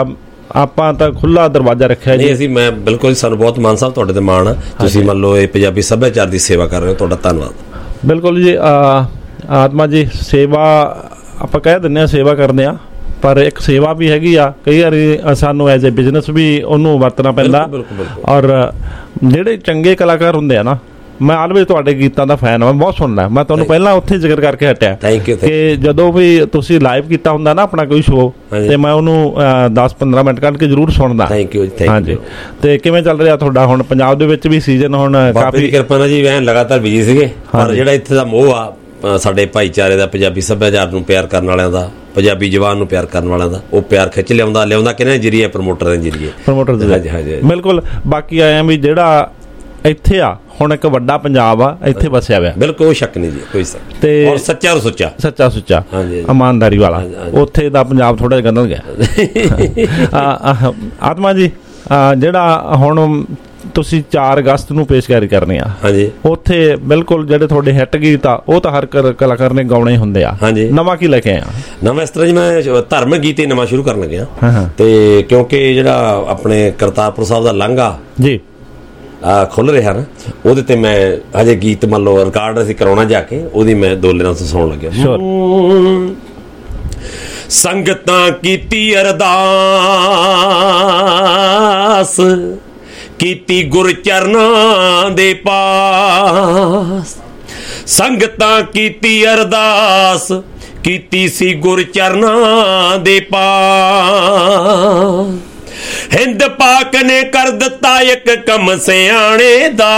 [SPEAKER 14] ਆਪਾਂ ਤਾਂ ਖੁੱਲਾ ਦਰਵਾਜ਼ਾ ਰੱਖਿਆ ਜੀ।
[SPEAKER 17] ਅਸੀਂ ਮੈਂ ਬਿਲਕੁਲ ਸਾਨੂੰ ਬਹੁਤ ਮਾਨ ਸਾਹਿਬ ਤੁਹਾਡੇ ਤੇ ਮਾਣ ਆ, ਤੁਸੀਂ ਮੰਨ ਲਓ ਇਹ ਪੰਜਾਬੀ ਸੱਭਿਆਚਾਰ ਦੀ ਸੇਵਾ ਕਰ ਰਹੇ ਹੋ, ਤੁਹਾਡਾ ਧੰਨਵਾਦ।
[SPEAKER 14] ਬਿਲਕੁਲ ਜੀ। ਆਤਮਾ ਜੀ ਸੇਵਾ ਆਪਾਂ ਕਹਿ ਦਿੰਦੇ ਹਾਂ ਸੇਵਾ ਕਰਦੇ ਆ, ਪਰ ਇੱਕ ਸੇਵਾ ਵੀ ਹੈਗੀ ਆ, ਕਈ ਵਾਰੀ ਸਾਨੂੰ ਐਜ਼ ਏ ਬਿਜ਼ਨਸ ਵੀ ਉਹਨੂੰ ਵਰਤਣਾ ਪੈਂਦਾ। ਔਰ ਜਿਹੜੇ ਚੰਗੇ ਕਲਾਕਾਰ ਹੁੰਦੇ ਆ ਨਾ, ਮੈਂ ਆਲਵੇਜ਼ ਤੁਹਾਡੇ ਗੀਤਾਂ ਦਾ ਫੈਨ ਹਾਂ, ਮੈਂ ਬਹੁਤ ਸੁਣਦਾ। ਮੈਂ ਤੁਹਾਨੂੰ ਪਹਿਲਾਂ ਉੱਥੇ ਜ਼ਿਕਰ ਕਰਕੇ ਹਟਿਆ ਕਿ ਜਦੋਂ ਵੀ ਤੁਸੀਂ ਲਾਈਵ ਕੀਤਾ ਹੁੰਦਾ ਨਾ ਆਪਣਾ ਕੋਈ ਸ਼ੋਅ, ਤੇ ਮੈਂ ਉਹਨੂੰ ਦਸ ਪੰਦਰਾਂ ਮਿੰਟ ਕੱਢ ਕੇ ਜ਼ਰੂਰ ਸੁਣਦਾ। ਹਾਂਜੀ। ਤੇ ਕਿਵੇਂ ਚੱਲ ਰਿਹਾ ਤੁਹਾਡਾ ਹੁਣ ਪੰਜਾਬ ਦੇ ਵਿੱਚ ਵੀ ਸੀਜ਼ਨ? ਹੁਣ ਕਾਫੀ
[SPEAKER 17] ਕਿਰਪਾ ਨਾਲ ਜੀ, ਐਨ ਲਗਾਤਾਰ ਬਿਜੀ ਸੀਗੇ, ਪਰ ਜਿਹੜਾ ਇੱਥੇ ਦਾ ਮੋਹ ਆ ਸਾਡੇ ਭਾਈਚਾਰੇ ਦਾ, ਪੰਜਾਬੀ ਸੱਭਿਆਚਾਰ ਨੂੰ ਪਿਆਰ ਕਰਨ ਵਾਲਿਆਂ ਦਾ, ਪੰਜਾਬੀ ਜਵਾਨ ਨੂੰ ਪਿਆਰ ਕਰਨ ਵਾਲਿਆਂ ਦਾ, ਉਹ ਪਿਆਰ ਖਿੱਚ ਲਿਆਉਂਦਾ ਲਿਆਉਂਦਾ ਕਿਹਨੇ ਜਰੀਏ? ਪ੍ਰਮੋਟਰ ਦੇ ਜਰੀਏ। ਪ੍ਰਮੋਟਰ ਦੇ। ਹਾਂਜੀ ਹਾਂਜੀ ਬਿਲਕੁਲ।
[SPEAKER 14] ਬਾਕੀ ਆਇਆ ਵੀ ਜਿਹੜਾ ਇੱਥੇ ਆ ਹੁਣ ਇੱਕ ਵੱਡਾ ਪੰਜਾਬ ਆ, ਇੱਥੇ ਵਸਿਆ ਹੋਇਆ,
[SPEAKER 17] ਬਿਲਕੁਲ ਸ਼ੱਕ ਨਹੀਂ ਜੀ, ਕੋਈ ਸ਼ੱਕ। ਤੇ ਔਰ ਸੱਚਾ ਤੋਂ ਸੁੱਚਾ,
[SPEAKER 14] ਸੱਚਾ ਸੁੱਚਾ, ਇਮਾਨਦਾਰੀ ਵਾਲਾ, ਉੱਥੇ ਦਾ ਪੰਜਾਬ ਥੋੜਾ ਜਿਹਾ ਗੰਦਲ ਗਿਆ। ਆਤਮਾ ਜੀ ਜਿਹੜਾ ਹੁਣ ਤੁਸੀਂ ਚਾਰ ਅਗਸਤ ਨੂੰ ਪੇਸ਼ਕਾਰੀ ਕਰਨੀ ਆ, ਹਾਂਜੀ, ਉੱਥੇ ਬਿਲਕੁਲ ਜਿਹੜੇ ਤੁਹਾਡੇ ਹਿੱਟ ਗੀਤ ਆ ਉਹ ਤਾਂ ਹਰ ਕਲਾਕਾਰ ਨੇ ਗਾਉਣੇ ਹੁੰਦੇ ਆ। ਹਾਂਜੀ। ਨਵਾਂ ਕੀ ਲੈ ਕੇ ਆਇਆ?
[SPEAKER 17] ਨਵਾਂ ਇਸ ਤਰ੍ਹਾਂ ਜੀ, ਮੈਂ ਧਾਰਮਿਕ ਗੀਤ ਹੀ ਨਵਾਂ ਸ਼ੁਰੂ ਕਰਨ ਲੱਗਿਆ, ਤੇ ਕਿਉਂਕਿ ਜਿਹੜਾ ਆਪਣੇ ਕਰਤਾਰਪੁਰ ਸਾਹਿਬ ਦਾ ਲਾਂਘਾ ਜੀ ਖੁੱਲ ਰਿਹਾ ਨਾ, ਉਹਦੇ ਤੇ ਮੈਂ ਹਜੇ ਗੀਤ ਮੰਨ ਲਓ ਰਿਕਾਰਡ ਅਸੀਂ ਕਰਾਉਣਾ ਜਾ ਕੇ, ਉਹਦੀ ਮੈਂ ਦੋ ਲਿਨਾਂ ਤੋਂ ਸੁਣਾਉਣ ਲੱਗਿਆ। ਸੰਗਤਾਂ ਕੀਤੀ ਅਰਦਾਸ, ਕੀਤੀ ਗੁਰ ਚਰਨਾਂ ਦੇ ਪਾਸ, ਸੰਗਤਾਂ ਕੀਤੀ ਅਰਦਾਸ, ਕੀਤੀ ਸੀ ਗੁਰ ਚਰਨਾਂ ਦੇ ਪਾਸ। ਹਿੰਦ ਪਾਕ ਨੇ ਕਰ ਦਿੱਤਾ ਇੱਕ ਕੰਮ ਸਿਆਣੇ ਦਾ,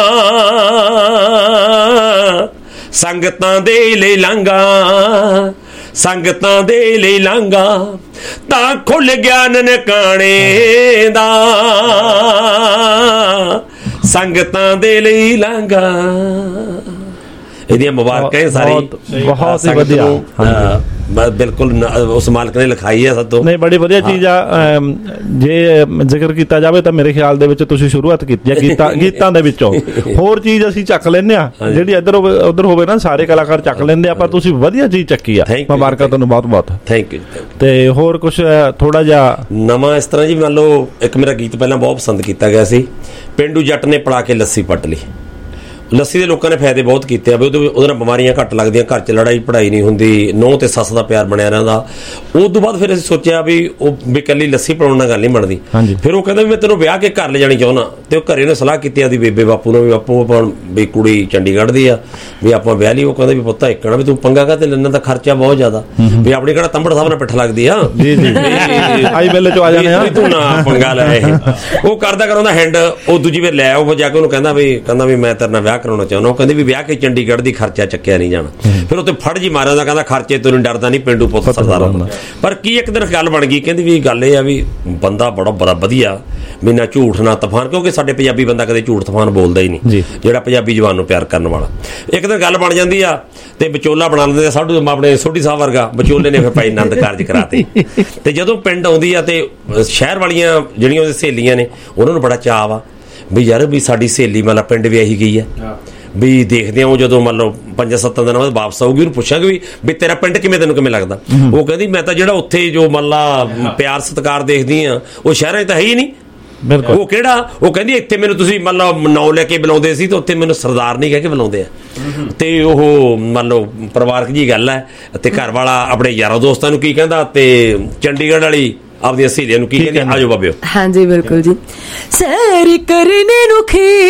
[SPEAKER 17] ਸੰਗਤਾਂ ਦੇ ਲਈ ਲਾਂਘਾ, ਸੰਗਤਾਂ ਦੇ ਲਈ ਲਾਂਘਾ, ਤਾਂ ਖੁੱਲ ਗਿਆ ਨਨਕਾਣੇ ਦਾ, ਸੰਗਤਾਂ ਦੇ ਲਈ ਲਾਂਘਾ। ਇਹਦੀਆਂ ਮੁਬਾਰਕਾਂ ਸਾਰੀ
[SPEAKER 14] ਬਹੁਤ ਹੀ ਵਧੀਆ।
[SPEAKER 17] ਬਿਲਕੁਲ ਉਸ ਮਾਲਕ ਨੇ ਲਿਖਾਈ ਹੈ ਸਤੋਂ।
[SPEAKER 14] ਨਹੀਂ, ਬੜੀ ਵਧੀਆ ਚੀਜ਼ ਆ। ਜੇ ਜ਼ਿਕਰ ਕੀਤਾ ਜਾਵੇ ਤਾਂ ਮੇਰੇ ਖਿਆਲ ਦੇ ਵਿੱਚ ਤੁਸੀਂ ਸ਼ੁਰੂਆਤ ਕੀਤੀ ਹੈ ਗੀਤਾਂ ਗੀਤਾਂ ਦੇ ਵਿੱਚੋਂ। ਹੋਰ ਚੀਜ਼ ਅਸੀਂ ਚੱਕ ਲੈਂਦੇ ਆ, ਜਿਹੜੀ ਇੱਧਰ ਹੋਵੇ ਉੱਧਰ ਹੋਵੇ ਨਾ, ਸਾਰੇ ਕਲਾਕਾਰ ਚੱਕ ਲੈਂਦੇ ਆ, ਪਰ ਤੁਸੀਂ ਵਧੀਆ ਚੀਜ਼ ਚੱਕੀ ਆ। ਮੁਬਾਰਕਾਂ ਤੁਹਾਨੂੰ ਬਹੁਤ ਬਹੁਤ।
[SPEAKER 17] Thank you.
[SPEAKER 14] ਤੇ ਹੋਰ ਕੁਛ ਥੋੜਾ ਜਿਹਾ
[SPEAKER 17] ਨਵਾਂ ਇਸ ਤਰ੍ਹਾਂ ਜੀ, ਮੰਨ ਲਓ ਇੱਕ ਮੇਰਾ ਗੀਤ ਪਹਿਲਾਂ ਬਹੁਤ ਪਸੰਦ ਕੀਤਾ ਗਿਆ ਸੀ, ਪੇਂਡੂ ਜੱਟ ਨੇ ਪੜਾ ਕੇ ਲੱਸੀ ਪੱਟ ਲਈ। ਲੱਸੀ ਦੇ ਲੋਕਾਂ ਨੇ ਫਾਇਦੇ ਬਹੁਤ ਕੀਤੇ ਆ ਵੀ ਉਹਦੇ ਉਹਦੇ ਨਾਲ ਬਿਮਾਰੀਆਂ ਘੱਟ ਲੱਗਦੀਆਂ, ਘਰ 'ਚ ਲੜਾਈ ਪੜਾਈ ਨਹੀਂ ਹੁੰਦੀ, ਨੂੰਹ ਤੇ ਸੱਸ ਦਾ ਪਿਆਰ ਬਣਿਆ ਰਹਿੰਦਾ। ਉਸ ਤੋਂ ਬਾਅਦ ਫਿਰ ਅਸੀਂ ਸੋਚਿਆ ਵੀ ਉਹ ਵੀ ਇਕੱਲੀ ਲੱਸੀ ਪਿਲਾਉਣ ਨਾਲ ਗੱਲ ਨਹੀਂ ਬਣਦੀ। ਫਿਰ ਉਹ ਕਹਿੰਦਾ ਵੀ ਮੈਂ ਤੈਨੂੰ ਵਿਆਹ ਕੇ ਘਰ ਲੈ ਜਾਣੀ ਚਾਹੁੰਦਾ, ਤੇ ਉਹ ਘਰੇ ਨੇ ਸਲਾਹ ਕੀਤੀ ਆਦੀ ਬੇਬੇ ਬਾਪੂ ਨੂੰ ਵੀ ਬਾਪੂ ਆਪਾਂ ਵੀ ਕੁੜੀ ਚੰਡੀਗੜ੍ਹ ਦੀ ਆ, ਵੀ ਆਪਾਂ ਵਿਆਹ ਲਈ। ਉਹ ਕਹਿੰਦਾ ਵੀ ਪੁੱਤਾ ਇੱਕਣਾ ਵੀ ਤੂੰ ਪੰਗਾ ਕਾ ਤੇ ਲੈਣਾ, ਦਾ ਖਰਚਾ ਬਹੁਤ ਜ਼ਿਆਦਾ, ਵੀ ਆਪਣੀ ਕਿਹੜਾ ਤੰਬੜ ਸਾਹਿਬ ਨਾਲ ਪਿੱਠ ਲੱਗਦੀ ਆ,
[SPEAKER 14] ਆਈ ਵੇਲੇ ਚੋਂ ਆ ਜਾਣੇ ਆ,
[SPEAKER 17] ਤੂੰ ਨਾ ਪੰਗਾ ਲੈ। ਉਹ ਕਰਦਾ ਕਰਾਉਂਦਾ ਹੈਂਡ, ਉਹ ਦੂਜੀ ਵਾਰ ਲੈ ਉਹ ਜਾ ਕੇ ਉਹਨੂੰ ਕਹਿੰਦਾ ਵੀ ਕਹਿੰਦਾ ਵੀ ਮੈਂ ਤੇਰੇ ਨਾਲ ਵਿਆਹ ਕਰਾਉਣਾ ਚਾਹੁੰਦਾ। ਉਹ ਕਹਿੰਦੇ ਵੀ ਵਿਆਹ ਕੇ ਚੰਡੀਗੜ੍ਹ ਦੀ ਖਰਚਾ ਚੱਕਿਆ ਨਹੀਂ ਜਾਣਾ। ਫਿਰ ਉੱਥੇ ਫੜ ਜੀ ਮਾਰਿਆ ਦਾ, ਕਹਿੰਦਾ ਖਰਚੇ ਤੈਨੂੰ ਡਰਦਾ ਨਹੀਂ, ਪਿੰਡੂ ਪੁੱਤ ਸਰਦਾਰ ਹੁੰਦਾ। ਪਰ ਕੀ ਇੱਕ ਦਿਨ ਗੱਲ ਬਣ ਗਈ, ਕਹਿੰਦੀ ਵੀ ਗੱਲ ਇਹ ਆ ਵੀ ਬੰਦਾ ਬੜਾ ਬੜਾ ਵਧੀਆ, ਵੀ ਨਾ ਝੂਠ ਨਾ ਤੂਫਾਨ, ਕਿਉਂਕਿ ਸਾਡੇ ਪੰਜਾਬੀ ਬੰਦਾ ਕਦੇ ਝੂਠ ਤੂਫਾਨ ਬੋਲਦਾ ਹੀ ਨਹੀਂ, ਜਿਹੜਾ ਪੰਜਾਬੀ ਜਵਾਨ ਨੂੰ ਪਿਆਰ ਕਰਨ ਵਾਲਾ। ਇੱਕ ਦਿਨ ਗੱਲ ਬਣ ਜਾਂਦੀ ਆ ਤੇ ਵਿਚੋਲਾ ਬਣਾ ਲੈਂਦੇ ਸਾਡੂ ਆਪਣੇ ਸੋਢੀ ਸਾਹਿਬ ਵਰਗਾ ਵਿਚੋਲੇ ਨੇ ਫਿਰ ਭਾਈ ਆਨੰਦ ਕਾਰਜ ਕਰਾਤੇ। ਤੇ ਜਦੋਂ ਪਿੰਡ ਆਉਂਦੀ ਆ ਤੇ ਸ਼ਹਿਰ ਵਾਲੀਆਂ ਜਿਹੜੀਆਂ ਉਹਦੇ ਸਹੇਲੀਆਂ ਨੇ, ਉਹਨਾਂ ਨੂੰ ਬੜਾ ਚਾਅ ਵਾ ਵੀ ਯਾਰ ਵੀ ਸਾਡੀ ਸਹੇਲੀ ਮਤਲਬ ਪਿੰਡ ਵਿਆਹੀ ਗਈ ਆ, ਵੀ ਦੇਖਦੇ ਆ ਉਹ ਜਦੋਂ ਮੰਨ ਲਓ ਪੰਜਾਂ ਸੱਤਾਂ ਦਿਨਾਂ ਬਾਅਦ ਵਾਪਸ ਆਊਗੀ, ਉਹਨੂੰ ਪੁੱਛਾਂਗੇ ਵੀ ਵੀ ਤੇਰਾ ਪਿੰਡ ਕਿਵੇਂ, ਤੈਨੂੰ ਕਿਵੇਂ ਲੱਗਦਾ। ਉਹ ਕਹਿੰਦੀ ਮੈਂ ਤਾਂ ਜਿਹੜਾ ਉੱਥੇ ਜੋ ਮੰਨ ਲਾ ਪਿਆਰ ਸਤਿਕਾਰ ਦੇਖਦੀ ਆ, ਉਹ ਸ਼ਹਿਰਾਂ 'ਚ ਤਾਂ ਹੈ ਹੀ ਨਹੀਂ। ਬਿਲਕੁਲ। ਉਹ ਕਿਹੜਾ? ਉਹ ਕਹਿੰਦੀ ਇੱਥੇ ਮੈਨੂੰ ਤੁਸੀਂ ਮੰਨ ਲਓ ਨਾਂ ਲੈ ਕੇ ਬੁਲਾਉਂਦੇ ਸੀ, ਤੇ ਉੱਥੇ ਮੈਨੂੰ ਸਰਦਾਰ ਨਹੀਂ ਕਹਿ ਕੇ ਬੁਲਾਉਂਦੇ ਆ। ਤੇ ਉਹ ਮੰਨ ਲਓ ਪਰਿਵਾਰਕ ਜੀ ਗੱਲ ਹੈ। ਤੇ ਘਰ ਵਾਲਾ ਆਪਣੇ ਯਾਰਾਂ ਦੋਸਤਾਂ ਨੂੰ ਕੀ ਕਹਿੰਦਾ, ਤੇ ਚੰਡੀਗੜ੍ਹ ਵਾਲੀ ਆਪਦੀਆਂ ਸਹੇਲੀਆਂ ਨੂੰ ਕੀ ਕਹਿੰਦੇ? ਆਜੋ ਬਾਬਿਓ।
[SPEAKER 16] ਹਾਂਜੀ ਬਿਲਕੁਲ ਜੀ। ਸੈਰ ਕਰਨੇ ਨੂੰ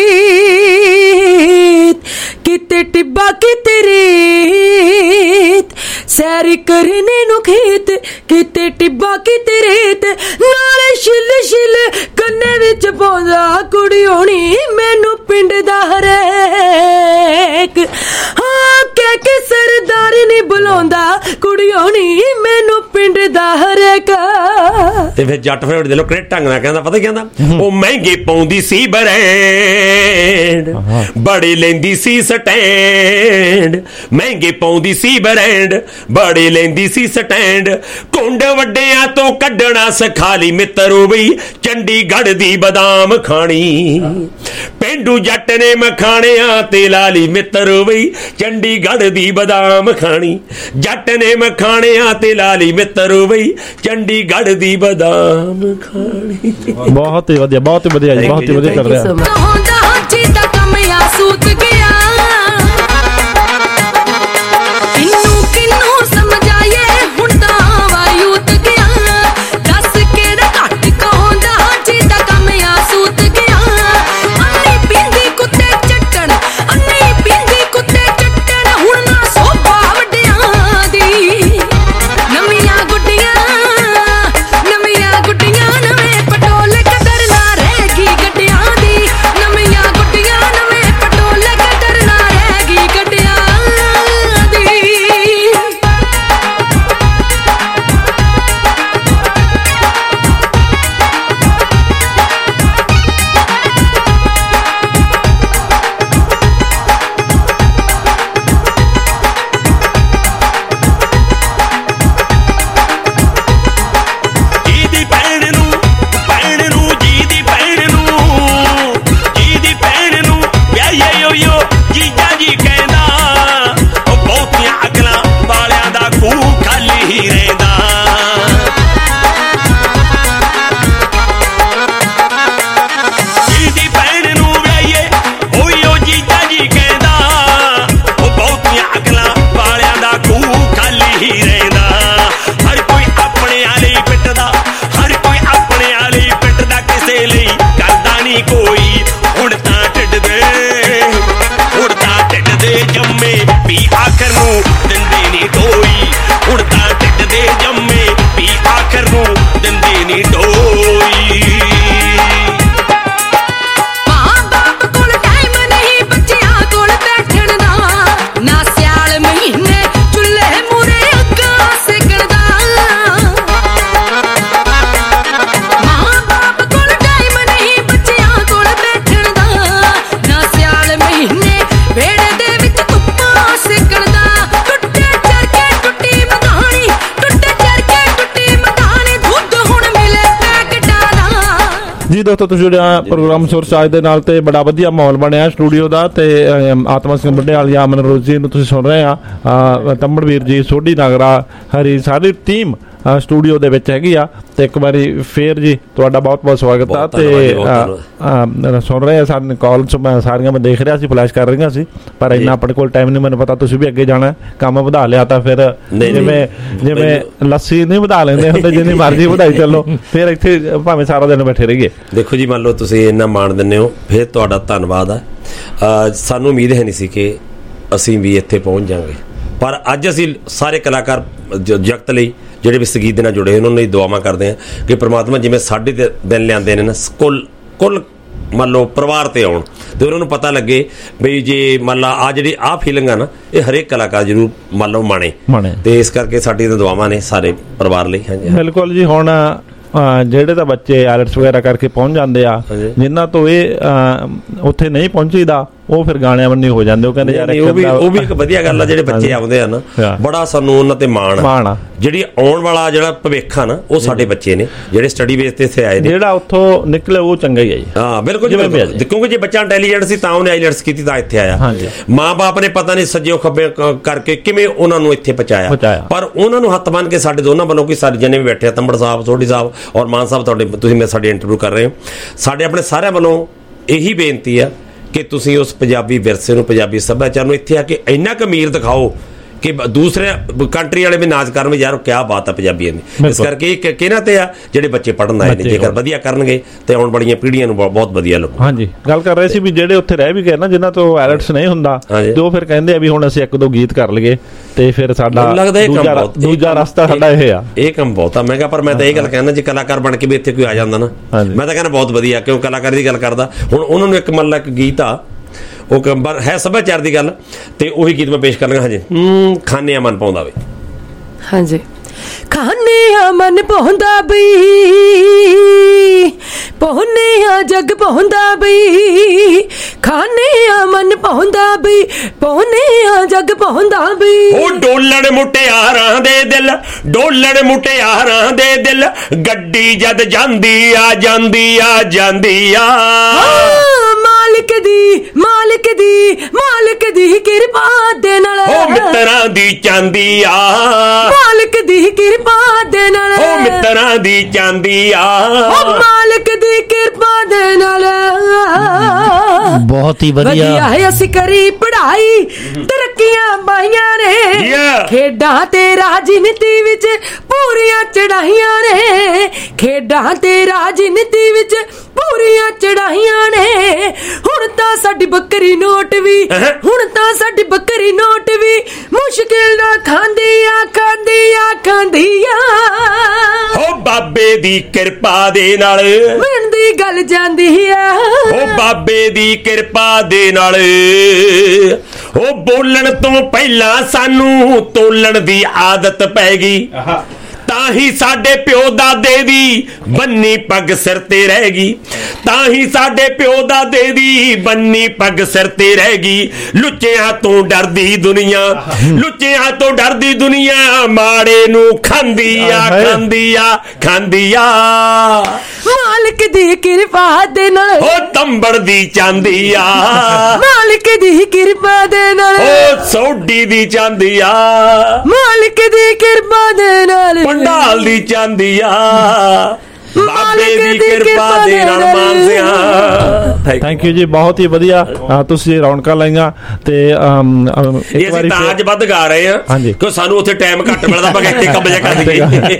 [SPEAKER 16] ਖੇਤ, ਕਿਤੇ ਟਿੱਬਾ ਕਿਤੇ ਰੇਤ, ਸੈਰ ਕਰਨੇ ਨੂੰ ਖੇਤ, ਕਿਤੇ ਟਿੱਬਾ ਕਿਤੇ ਰੇਤ, ਨਾਲੇ ਛਿੱਲ ਛਿੱਲ ਕੰਨੇ ਵਿੱਚ ਪਾਉਂਦਾ ਕੁੜੀ ਹੋਣੀ ਮੈਨੂੰ ਪਿੰਡ ਦਾ ਹਰੇਕ, ਹਾਂ ਕਹਿ ਕੇ ਸਰਦਾਰ ਨੀ ਬੁਲਾਉਂਦਾ ਕੁੜੀ ਹੋਣੀ ਮੈਨੂੰ ਪਿੰਡ ਦਾ ਹਰੇਕ।
[SPEAKER 17] ਤੇ ਫਿਰ ਜੱਟ ਫਿਰ ਦੇ ਲੋ ਕ੍ਰੇਟ ਢੰਗ ਨਾਲ ਕਹਿੰਦਾ, ਪਤਾ ਕਹਿੰਦਾ, ਉਹ ਮਹਿੰਗੇ ਪਾਉਂਦੀ ਸੀ ਬਰੈਂਡ, ਬੜੇ ਲੈਂਦੀ ਸੀ ਸਟੈਂਡ, ਸਟੈਂਡ, ਮਹਿੰਗੇ ਪਾਉਂਦੀ ਸੀ ਬ੍ਰਾਂਡ, ਬੜੇ ਲੈਂਦੀ ਸੀ ਸਟੈਂਡ, ਕੁੰਡ ਵੱਡਿਆਂ ਤੋਂ ਕੱਢਣਾ ਸਿਖਾ ਲਈ ਮਿੱਤਰੋ ਬਈ ਚੰਡੀਗੜ੍ਹ ਦੀ ਬਦਾਮ ਖਾਣੀ, ਪੇਂਡੂ ਜੱਟ ਨੇ ਮਖਾਣਿਆਂ ਤੇ ਲਾ ਲਈ ਮਿੱਤਰੋ ਬਈ ਚੰਡੀਗੜ੍ਹ ਦੀ ਬਦਾਮ ਖਾਣੀ, ਜੱਟ ਨੇ ਮਖਾਣਿਆਂ ਤੇ ਲਾ ਲਈ ਮਿੱਤਰੋ ਬਈ ਚੰਡੀਗੜ੍ਹ ਦੀ ਬਦਾਮ ਖਾਣੀ।
[SPEAKER 14] ਬਹੁਤ ਹੀ ਵਧੀਆ, ਬਹੁਤ ਹੀ ਵਧੀਆ ਜੀ, ਬਹੁਤ ਹੀ ਵਧੀਆ ਕਰ ਰਿਹਾ।
[SPEAKER 16] ਸੂਤ ਗਿਆ ਕਿੰਨੂ ਕਿੰਨੂ ਸਮਝਾਏ ਹੁਣ ਤਾਂ ਵਾਯੂਤ ਗਿਆ, ਦੱਸ ਕਿਹੜਾ ਘੱਟ ਕਹੋਂਦਾ ਜਿਹਦਾ ਕੰਮ ਆ ਸੂਤ ਗਿਆ, ਅੰਨੀ ਪੀਂਦੀ ਕੁੱਤੇ ਚੱਟਣ, ਅੰਨੀ ਪੀਂਦੀ ਕੁੱਤੇ ਚੱਟਣ, ਹੁਣ ਨਾ ਸੋਭਾ ਵੱਡਿਆਂ ਦੀ, ਨਵੀਆਂ ਗੁੱਡੀਆਂ ਨਵੀਆਂ ਗੁੱਡੀਆਂ ਨਵੇਂ ਪਟੋਲੇ ਕਦਰ ਨਾ ਰਹਿ ਗਈ ਗੱਡਿਆਂ ਦੀ, ਨਵੀਆਂ ਗੁੱਡੀਆਂ ਨਵੇਂ
[SPEAKER 14] ਜੀ ਦੋਸਤੋ, ਤੁਸੀਂ ਜਿਹੜਾ ਪ੍ਰੋਗਰਾਮ ਸੋਰਸ ਅੱਜ ਦੇ ਨਾਲ ਤੇ ਬੜਾ ਵਧੀਆ ਮਾਹੌਲ ਬਣਿਆ ਸਟੂਡੀਓ ਦਾ, ਤੇ ਆਤਮਾ ਸਿੰਘ ਵੱਡੇਵਾਲ ਜਾਂ ਅਮਨ ਰੋਜ਼ ਜੀ ਨੂੰ ਤੁਸੀਂ ਸੁਣ ਰਹੇ ਆ, ਤੰਬੜਵੀਰ ਜੀ, ਸੋਢੀ ਨਾਗਰਾ, ਹਰੀ, ਸਾਰੀ ਟੀਮ ਸਟੂਡੀਓ ਦੇ ਵਿੱਚ ਹੈਗੀ ਆ। ਤੇ ਇੱਕ ਵਾਰੀ ਫੇਰ ਜੀ ਤੁਹਾਡਾ ਬਹੁਤ ਬਹੁਤ ਸਵਾਗਤ ਆ। ਤੇ ਸੁਣ ਰਹੇ ਆ ਸਾਡੇ ਕਾਲਸ, ਮੈਂ ਸਾਰੀਆਂ ਮੈਂ ਦੇਖ ਰਿਹਾ ਸੀ, ਫਲੈਸ਼ ਕਰ ਰਹੀਆਂ ਸੀ, ਪਰ ਇੰਨਾ ਆਪਣੇ ਕੋਲ ਟਾਈਮ ਨਹੀਂ, ਮੈਨੂੰ ਪਤਾ ਤੁਸੀਂ ਵੀ ਅੱਗੇ ਜਾਣਾ, ਕੰਮ ਵਧਾ ਲਿਆ ਤਾਂ ਫਿਰ ਜਿਵੇਂ ਜਿਵੇਂ ਲੱਸੀ ਨਹੀਂ ਵਧਾ ਲੈਂਦੇ ਹੁੰਦੇ, ਜਿੰਨੀ ਮਰਜ਼ੀ ਵਧਾਈ ਚੱਲੋ, ਫਿਰ ਇੱਥੇ ਭਾਵੇਂ ਸਾਰਾ ਦਿਨ ਬੈਠੇ ਰਹੀਏ।
[SPEAKER 17] ਦੇਖੋ ਜੀ, ਮੰਨ ਲਓ ਤੁਸੀਂ ਇੰਨਾ ਮਾਣ ਦਿੰਦੇ ਹੋ, ਫਿਰ ਤੁਹਾਡਾ ਧੰਨਵਾਦ ਆ। ਸਾਨੂੰ ਉਮੀਦ ਹੈ ਨਹੀਂ ਸੀ ਕਿ ਅਸੀਂ ਵੀ ਇੱਥੇ ਪਹੁੰਚ ਜਾਵਾਂਗੇ, ਪਰ ਅੱਜ ਅਸੀਂ ਸਾਰੇ ਕਲਾਕਾਰ ਜਗਤ ਲਈ ਜਿਹੜੇ ਵੀ ਸੰਗੀਤ ਦੇ ਨਾਲ ਜੁੜੇ ਉਹਨਾਂ ਨੂੰ ਦੁਆਵਾਂ ਕਰਦੇ ਹਾਂ ਕਿ ਪ੍ਰਮਾਤਮਾ ਜਿਵੇਂ ਸਾਡੇ ਤੇ ਦਿਨ ਲਿਆਂਦੇ ਨੇ ਨਾ, ਕੁੱਲ ਕੁੱਲ ਮੰਨ ਲਓ ਪਰਿਵਾਰ ਤੇ ਆਉਣ ਤੇ ਉਹਨਾਂ ਨੂੰ ਪਤਾ ਲੱਗੇ ਬਈ ਜੇ ਮੰਨ ਲਾ ਆ ਜਿਹੜੀ ਆਹ ਫੀਲਿੰਗ ਆ ਨਾ, ਇਹ ਹਰੇਕ ਕਲਾਕਾਰ ਜ਼ਰੂਰ ਮੰਨ ਲਓ ਮਾਣੇ, ਤੇ ਇਸ ਕਰਕੇ ਸਾਡੀ ਤਾਂ ਦੁਆਵਾਂ ਨੇ ਸਾਰੇ ਪਰਿਵਾਰ ਲਈ। ਹਾਂਜੀ
[SPEAKER 14] ਬਿਲਕੁਲ ਜੀ। ਹੁਣ ਜਿਹੜੇ ਤਾਂ ਬੱਚੇ ਆਇਲਟਸ ਵਗੈਰਾ ਕਰਕੇ ਪਹੁੰਚ ਜਾਂਦੇ ਆ, ਜਿਨ੍ਹਾਂ ਤੋਂ ਇਹ ਉੱਥੇ ਨਹੀਂ ਪਹੁੰਚੀਦਾ, ਉਹ ਫਿਰ ਗਾਣਿਆਂ ਬੰਨੀ ਹੋ ਜਾਂਦੇ। ਉਹ ਕਹਿੰਦੇ ਯਾਰ
[SPEAKER 17] ਉਹ ਵੀ ਉਹ ਵੀ ਇੱਕ ਵਧੀਆ ਗੱਲ ਆ, ਜਿਹੜੇ ਬੱਚੇ ਆਉਂਦੇ ਆ ਨਾ, ਬੜਾ ਸਾਨੂੰ ਉਹਨਾਂ ਤੇ ਮਾਣ
[SPEAKER 14] ਮਾਣ ਆ।
[SPEAKER 17] ਜਿਹੜੀ ਆਉਣ ਵਾਲਾ ਜਿਹੜਾ ਭਵਿੱਖ ਆ ਨਾ, ਉਹ ਸਾਡੇ ਬੱਚੇ ਨੇ ਜਿਹੜੇ ਸਟੱਡੀ ਬੇਸ ਤੇ ਇੱਥੇ ਆਏ ਨੇ,
[SPEAKER 14] ਜਿਹੜਾ ਉੱਥੋਂ ਨਿਕਲੇ ਉਹ ਚੰਗਾ ਹੀ ਆ ਜੀ।
[SPEAKER 17] ਹਾਂ ਬਿਲਕੁਲ ਜੀ, ਕਿਉਂਕਿ ਜੇ ਬੱਚਾ ਇੰਟੈਲੀਜੈਂਟ ਸੀ ਤਾਂ ਉਹਨੇ ਆਈਲੈਟਸ ਕੀਤੀ ਤਾਂ ਇੱਥੇ ਆਇਆ। ਮਾਂ ਬਾਪ ਨੇ ਪਤਾ ਨਹੀਂ ਸੱਜਿਓ ਖੱਬੇ ਕਰਕੇ ਕਿਵੇਂ ਉਹਨਾਂ ਨੂੰ ਇੱਥੇ ਪਹੁੰਚਾਇਆ, ਪਰ ਉਹਨਾਂ ਨੂੰ ਹੱਥ ਬੰਨ ਕੇ ਸਾਡੇ ਦੋਨਾਂ ਵੱਲੋਂ, ਕਿ ਸਾਰੇ ਜਣੇ ਵੀ ਬੈਠੇ ਆ, ਤੰਬੜ ਸਾਹਿਬ, ਸੋਢੀ ਸਾਹਿਬ ਔਰ ਮਾਨ ਸਾਹਿਬ, ਤੁਹਾਡੇ ਤੁਸੀਂ ਮੈਂ ਸਾਡੇ ਇੰਟਰਵਿਊ ਕਰ ਰਹੇ ਹੋ, ਸਾਡੇ ਆਪਣੇ ਸਾਰਿਆਂ ਵੱਲੋਂ ਇਹੀ ਬੇਨਤੀ ਆ ਕਿ ਤੁਸੀਂ ਉਸ ਪੰਜਾਬੀ ਵਿਰਸੇ ਨੂੰ, ਪੰਜਾਬੀ ਸੱਭਿਆਚਾਰ ਨੂੰ ਇੱਥੇ ਆ ਕੇ ਇੰਨਾ ਕੁ ਅਮੀਰ ਦਿਖਾਓ ਕਿ ਦੂਸਰੇ ਕੰਟਰੀ ਵਾਲੇ ਵੀ ਨਾਚ ਕਰਨ ਵੀ ਯਾਰ ਕਿਆ ਬਾਤ ਆ ਪੰਜਾਬੀਆਂ ਦੀ। ਇਸ ਕਰਕੇ ਇਹ ਕਿਹਨਾਂ ਤੇ ਆ ਜਿਹੜੇ ਬੱਚੇ ਪੜ੍ਹਨ ਆਏ ਨੇ, ਜੇਕਰ ਵਧੀਆ ਕਰਨਗੇ ਤੇ ਆਉਣ ਵਾਲੀਆਂ ਪੀੜ੍ਹੀਆਂ ਨੂੰ ਬਹੁਤ ਵਧੀਆ ਲੱਗੂ।
[SPEAKER 14] ਹਾਂਜੀ, ਗੱਲ ਕਰ ਰਹੇ ਸੀ ਵੀ ਜਿਹੜੇ ਉੱਥੇ ਰਹਿ ਵੀ ਗਏ ਨਾ, ਜਿਨ੍ਹਾਂ ਤੋਂ ਆਇਲਟਸ ਨਹੀਂ ਹੁੰਦਾ, ਤੇ ਉਹ ਫਿਰ ਕਹਿੰਦੇ ਆ ਵੀ ਹੁਣ ਅਸੀਂ ਇੱਕ ਦੋ ਗੀਤ ਕਰ ਲਈਏ ਤੇ ਫਿਰ ਸਾਡਾ ਦੂਜਾ ਰਸਤਾ ਸਾਡਾ ਇਹ ਆ।
[SPEAKER 17] ਇਹ ਕੰਮ ਬਹੁਤ ਆ ਮਹਿੰਗਾ, ਪਰ ਮੈਂ ਤਾਂ ਇਹ ਗੱਲ ਕਹਿੰਦਾ ਜੇ ਕਲਾਕਾਰ ਬਣ ਕੇ ਵੀ ਇੱਥੇ ਕੋਈ ਆ ਜਾਂਦਾ ਨਾ, ਮੈਂ ਤਾਂ ਕਹਿੰਦਾ ਬਹੁਤ ਵਧੀਆ, ਕਿਉਂ ਕਲਾਕਾਰੀ ਦੀ ਗੱਲ ਕਰਦਾ। ਹੁਣ ਉਹਨਾਂ ਨੂੰ ਇੱਕ ਮੰਨ ਲਾ ਇੱਕ ਗੀਤ ਆ, ਉਹ ਕੰਬਰ ਹੈ ਸੱਭਿਆਚਾਰ ਦੀ ਗੱਲ, ਤੇ ਉਹੀ ਗੀਤ ਮੈਂ ਪੇਸ਼ ਕਰ ਲਵਾਂ। ਹਾਂਜੀ, ਖਾਨੇ ਆ ਮਨ ਪਾਉਂਦਾ ਵੇ।
[SPEAKER 16] ਹਾਂਜੀ, ਖਾਨੇ ਆ ਮਨ ਪਾਉਂਦਾ ਬਈ, ਪਹੁੰਨੇ ਆ ਜੱਗ ਪਾਉਂਦਾ ਬਈ, ਖਾਨੇ ਆ ਮਨ ਪਾਉਂਦਾ ਵੀ ਪਾਉਨੇ ਆ ਜੱਗ ਪਾਉਂਦਾ ਵੀ
[SPEAKER 15] ਉਹ ਡੋਲਣ ਮੁਟਿਆਰਾਂ ਦੇ ਦਿਲ ਡੋਲਣ ਮੁਟਿਆਰਾਂ ਦੇ ਦਿਲ ਗੱਡੀ ਜਦ ਜਾਂਦੀ ਆ ਜਾਂਦੀ ਆ ਜਾਂਦੀ ਆ
[SPEAKER 16] ਮਾਲਕ ਦੀ ਮਾਲਕ ਦੀ ਮਾਲਕ ਦੀ ਕਿਰਪਾ ਦੇ ਨਾਲ
[SPEAKER 15] ਉਹ ਮਿੱਤਰਾਂ ਦੀ ਚਾਂਦੀ ਆ
[SPEAKER 16] ਮਾਲਕ ਦੀ ਕਿਰਪਾ ਦੇ ਨਾਲ
[SPEAKER 15] ਉਹ ਮਿੱਤਰਾਂ ਦੀ ਚਾਂਦੀ ਆ
[SPEAKER 16] ਉਹ ਮਾਲਕ ਦੀ ਕਿਰਪਾ ਦੇ ਨਾਲ
[SPEAKER 18] ਬਹੁਤ ਹੀ ਵਧੀਆ
[SPEAKER 16] ਹੈ ਅਸੀਂ ਕਰੀ ਪੜ੍ਹਾਈ ਤਰੱਕੀਆਂ ਪਾਈਆਂ ਨੇ ਖੇਡਾਂ ਤੇ ਰਾਜਨੀਤੀ ਵਿੱਚ ਪੂਰੀਆਂ ਚੜਾਈਆਂ ਨੇ ਖੇਡਾਂ ਤੇ ਰਾਜਨੀਤੀ ਵਿੱਚ ਪੂਰੀਆਂ ਚੜਾਈਆਂ ਨੇ ਹੁਣ ਤਾਂ ਸਾਡੀ ਬੱਕਰੀ ਨੋਟ ਵੀ ਹੁਣ ਤਾਂ ਸਾਡੀ ਬੱਕਰੀ ਨੋਟ ਵੀ ਮੁਸ਼ਕਿਲ ਨਾਲ ਖਾਂਦੀ ਆ ਖਾਂਦੀ ਆ ਖਾਂਦੀ ਆ
[SPEAKER 15] ਹੋ ਬਾਬੇ ਦੀ ਕਿਰਪਾ ਦੇ ਨਾਲ
[SPEAKER 16] ਮਨ ਦੀ ਗੱਲ ਜਾਂਦੀ ਆ
[SPEAKER 15] ਹੋ ਬਾਬੇ ਦੀ ਕਿਰਪਾ ਦੇ ਨਾਲ ਉਹ ਬੋਲਣ ਤੋਂ ਪਹਿਲਾਂ ਸਾਨੂੰ ਤੋਲਣ ਦੀ ਆਦਤ ਪੈ ਗਈ ਤਾਂ ਹੀ ਸਾਡੇ ਪਿਓ ਦਾਦੇ ਦੀ ਬੰਨੀ ਪੱਗ ਸਿਰ ਤੇ ਰਹਿ ਗਈ ਤਾਂ ਹੀ ਸਾਡੇ ਪਿਓ ਦਾਦੇ ਦੀ ਬੰਨੀ ਪੱਗ ਸਿਰ ਤੇ ਰਹਿ ਗਈ ਲੁੱਚਿਆਂ ਤੋਂ ਡਰਦੀ ਦੁਨੀਆ ਲੁੱਚਿਆਂ ਤੋਂ ਡਰਦੀ ਦੁਨੀਆ ਮਾੜੇ ਨੂੰ ਖਾਂਦੀ ਆ ਖਾਂਦੀ ਆ ਖਾਂਦੀ ਆ
[SPEAKER 16] ਮਾਲਕ ਦੀ ਕਿਰਪਾ ਦੇ ਨਾਲ
[SPEAKER 15] ਉਹ ਤੰਬੜ ਦੀ ਚਾਂਦੀ ਆ
[SPEAKER 16] ਮਾਲਕ ਦੀ ਕਿਰਪਾ ਦੇ ਨਾਲ
[SPEAKER 15] ਉਹ ਸੋਡੀ ਦੀ ਚਾਂਦੀ ਆ
[SPEAKER 16] ਮਾਲਕ ਦੀ ਕਿਰਪਾ ਦੇ ਨਾਲ
[SPEAKER 15] ਪੰਡਾਲ ਦੀ ਚਾਂਦੀ ਆ ਬਾਬੇ ਦੀ ਕਿਰਪਾ ਦੇ ਨਾਲ ਮਾਨਸਿਆ
[SPEAKER 14] ਥੈਂਕ ਯੂ ਜੀ ਬਹੁਤ ਹੀ ਵਧੀਆ ਤੁਸੀਂ ਰੌਣਕਾਂ ਲਾਈਆਂ ਤੇ
[SPEAKER 15] ਇੱਕ ਵਾਰੀ ਤਾਂ ਅੱਜ ਵੱਧ ਗਾ ਰਹੇ ਆ ਕਿਉਂ ਸਾਨੂੰ ਉੱਥੇ ਟਾਈਮ ਘੱਟ ਮਿਲਦਾ ਆਪਾਂ ਇੱਥੇ ਕੰਮ ਜਿਹਾ ਕਰ ਦਈਏ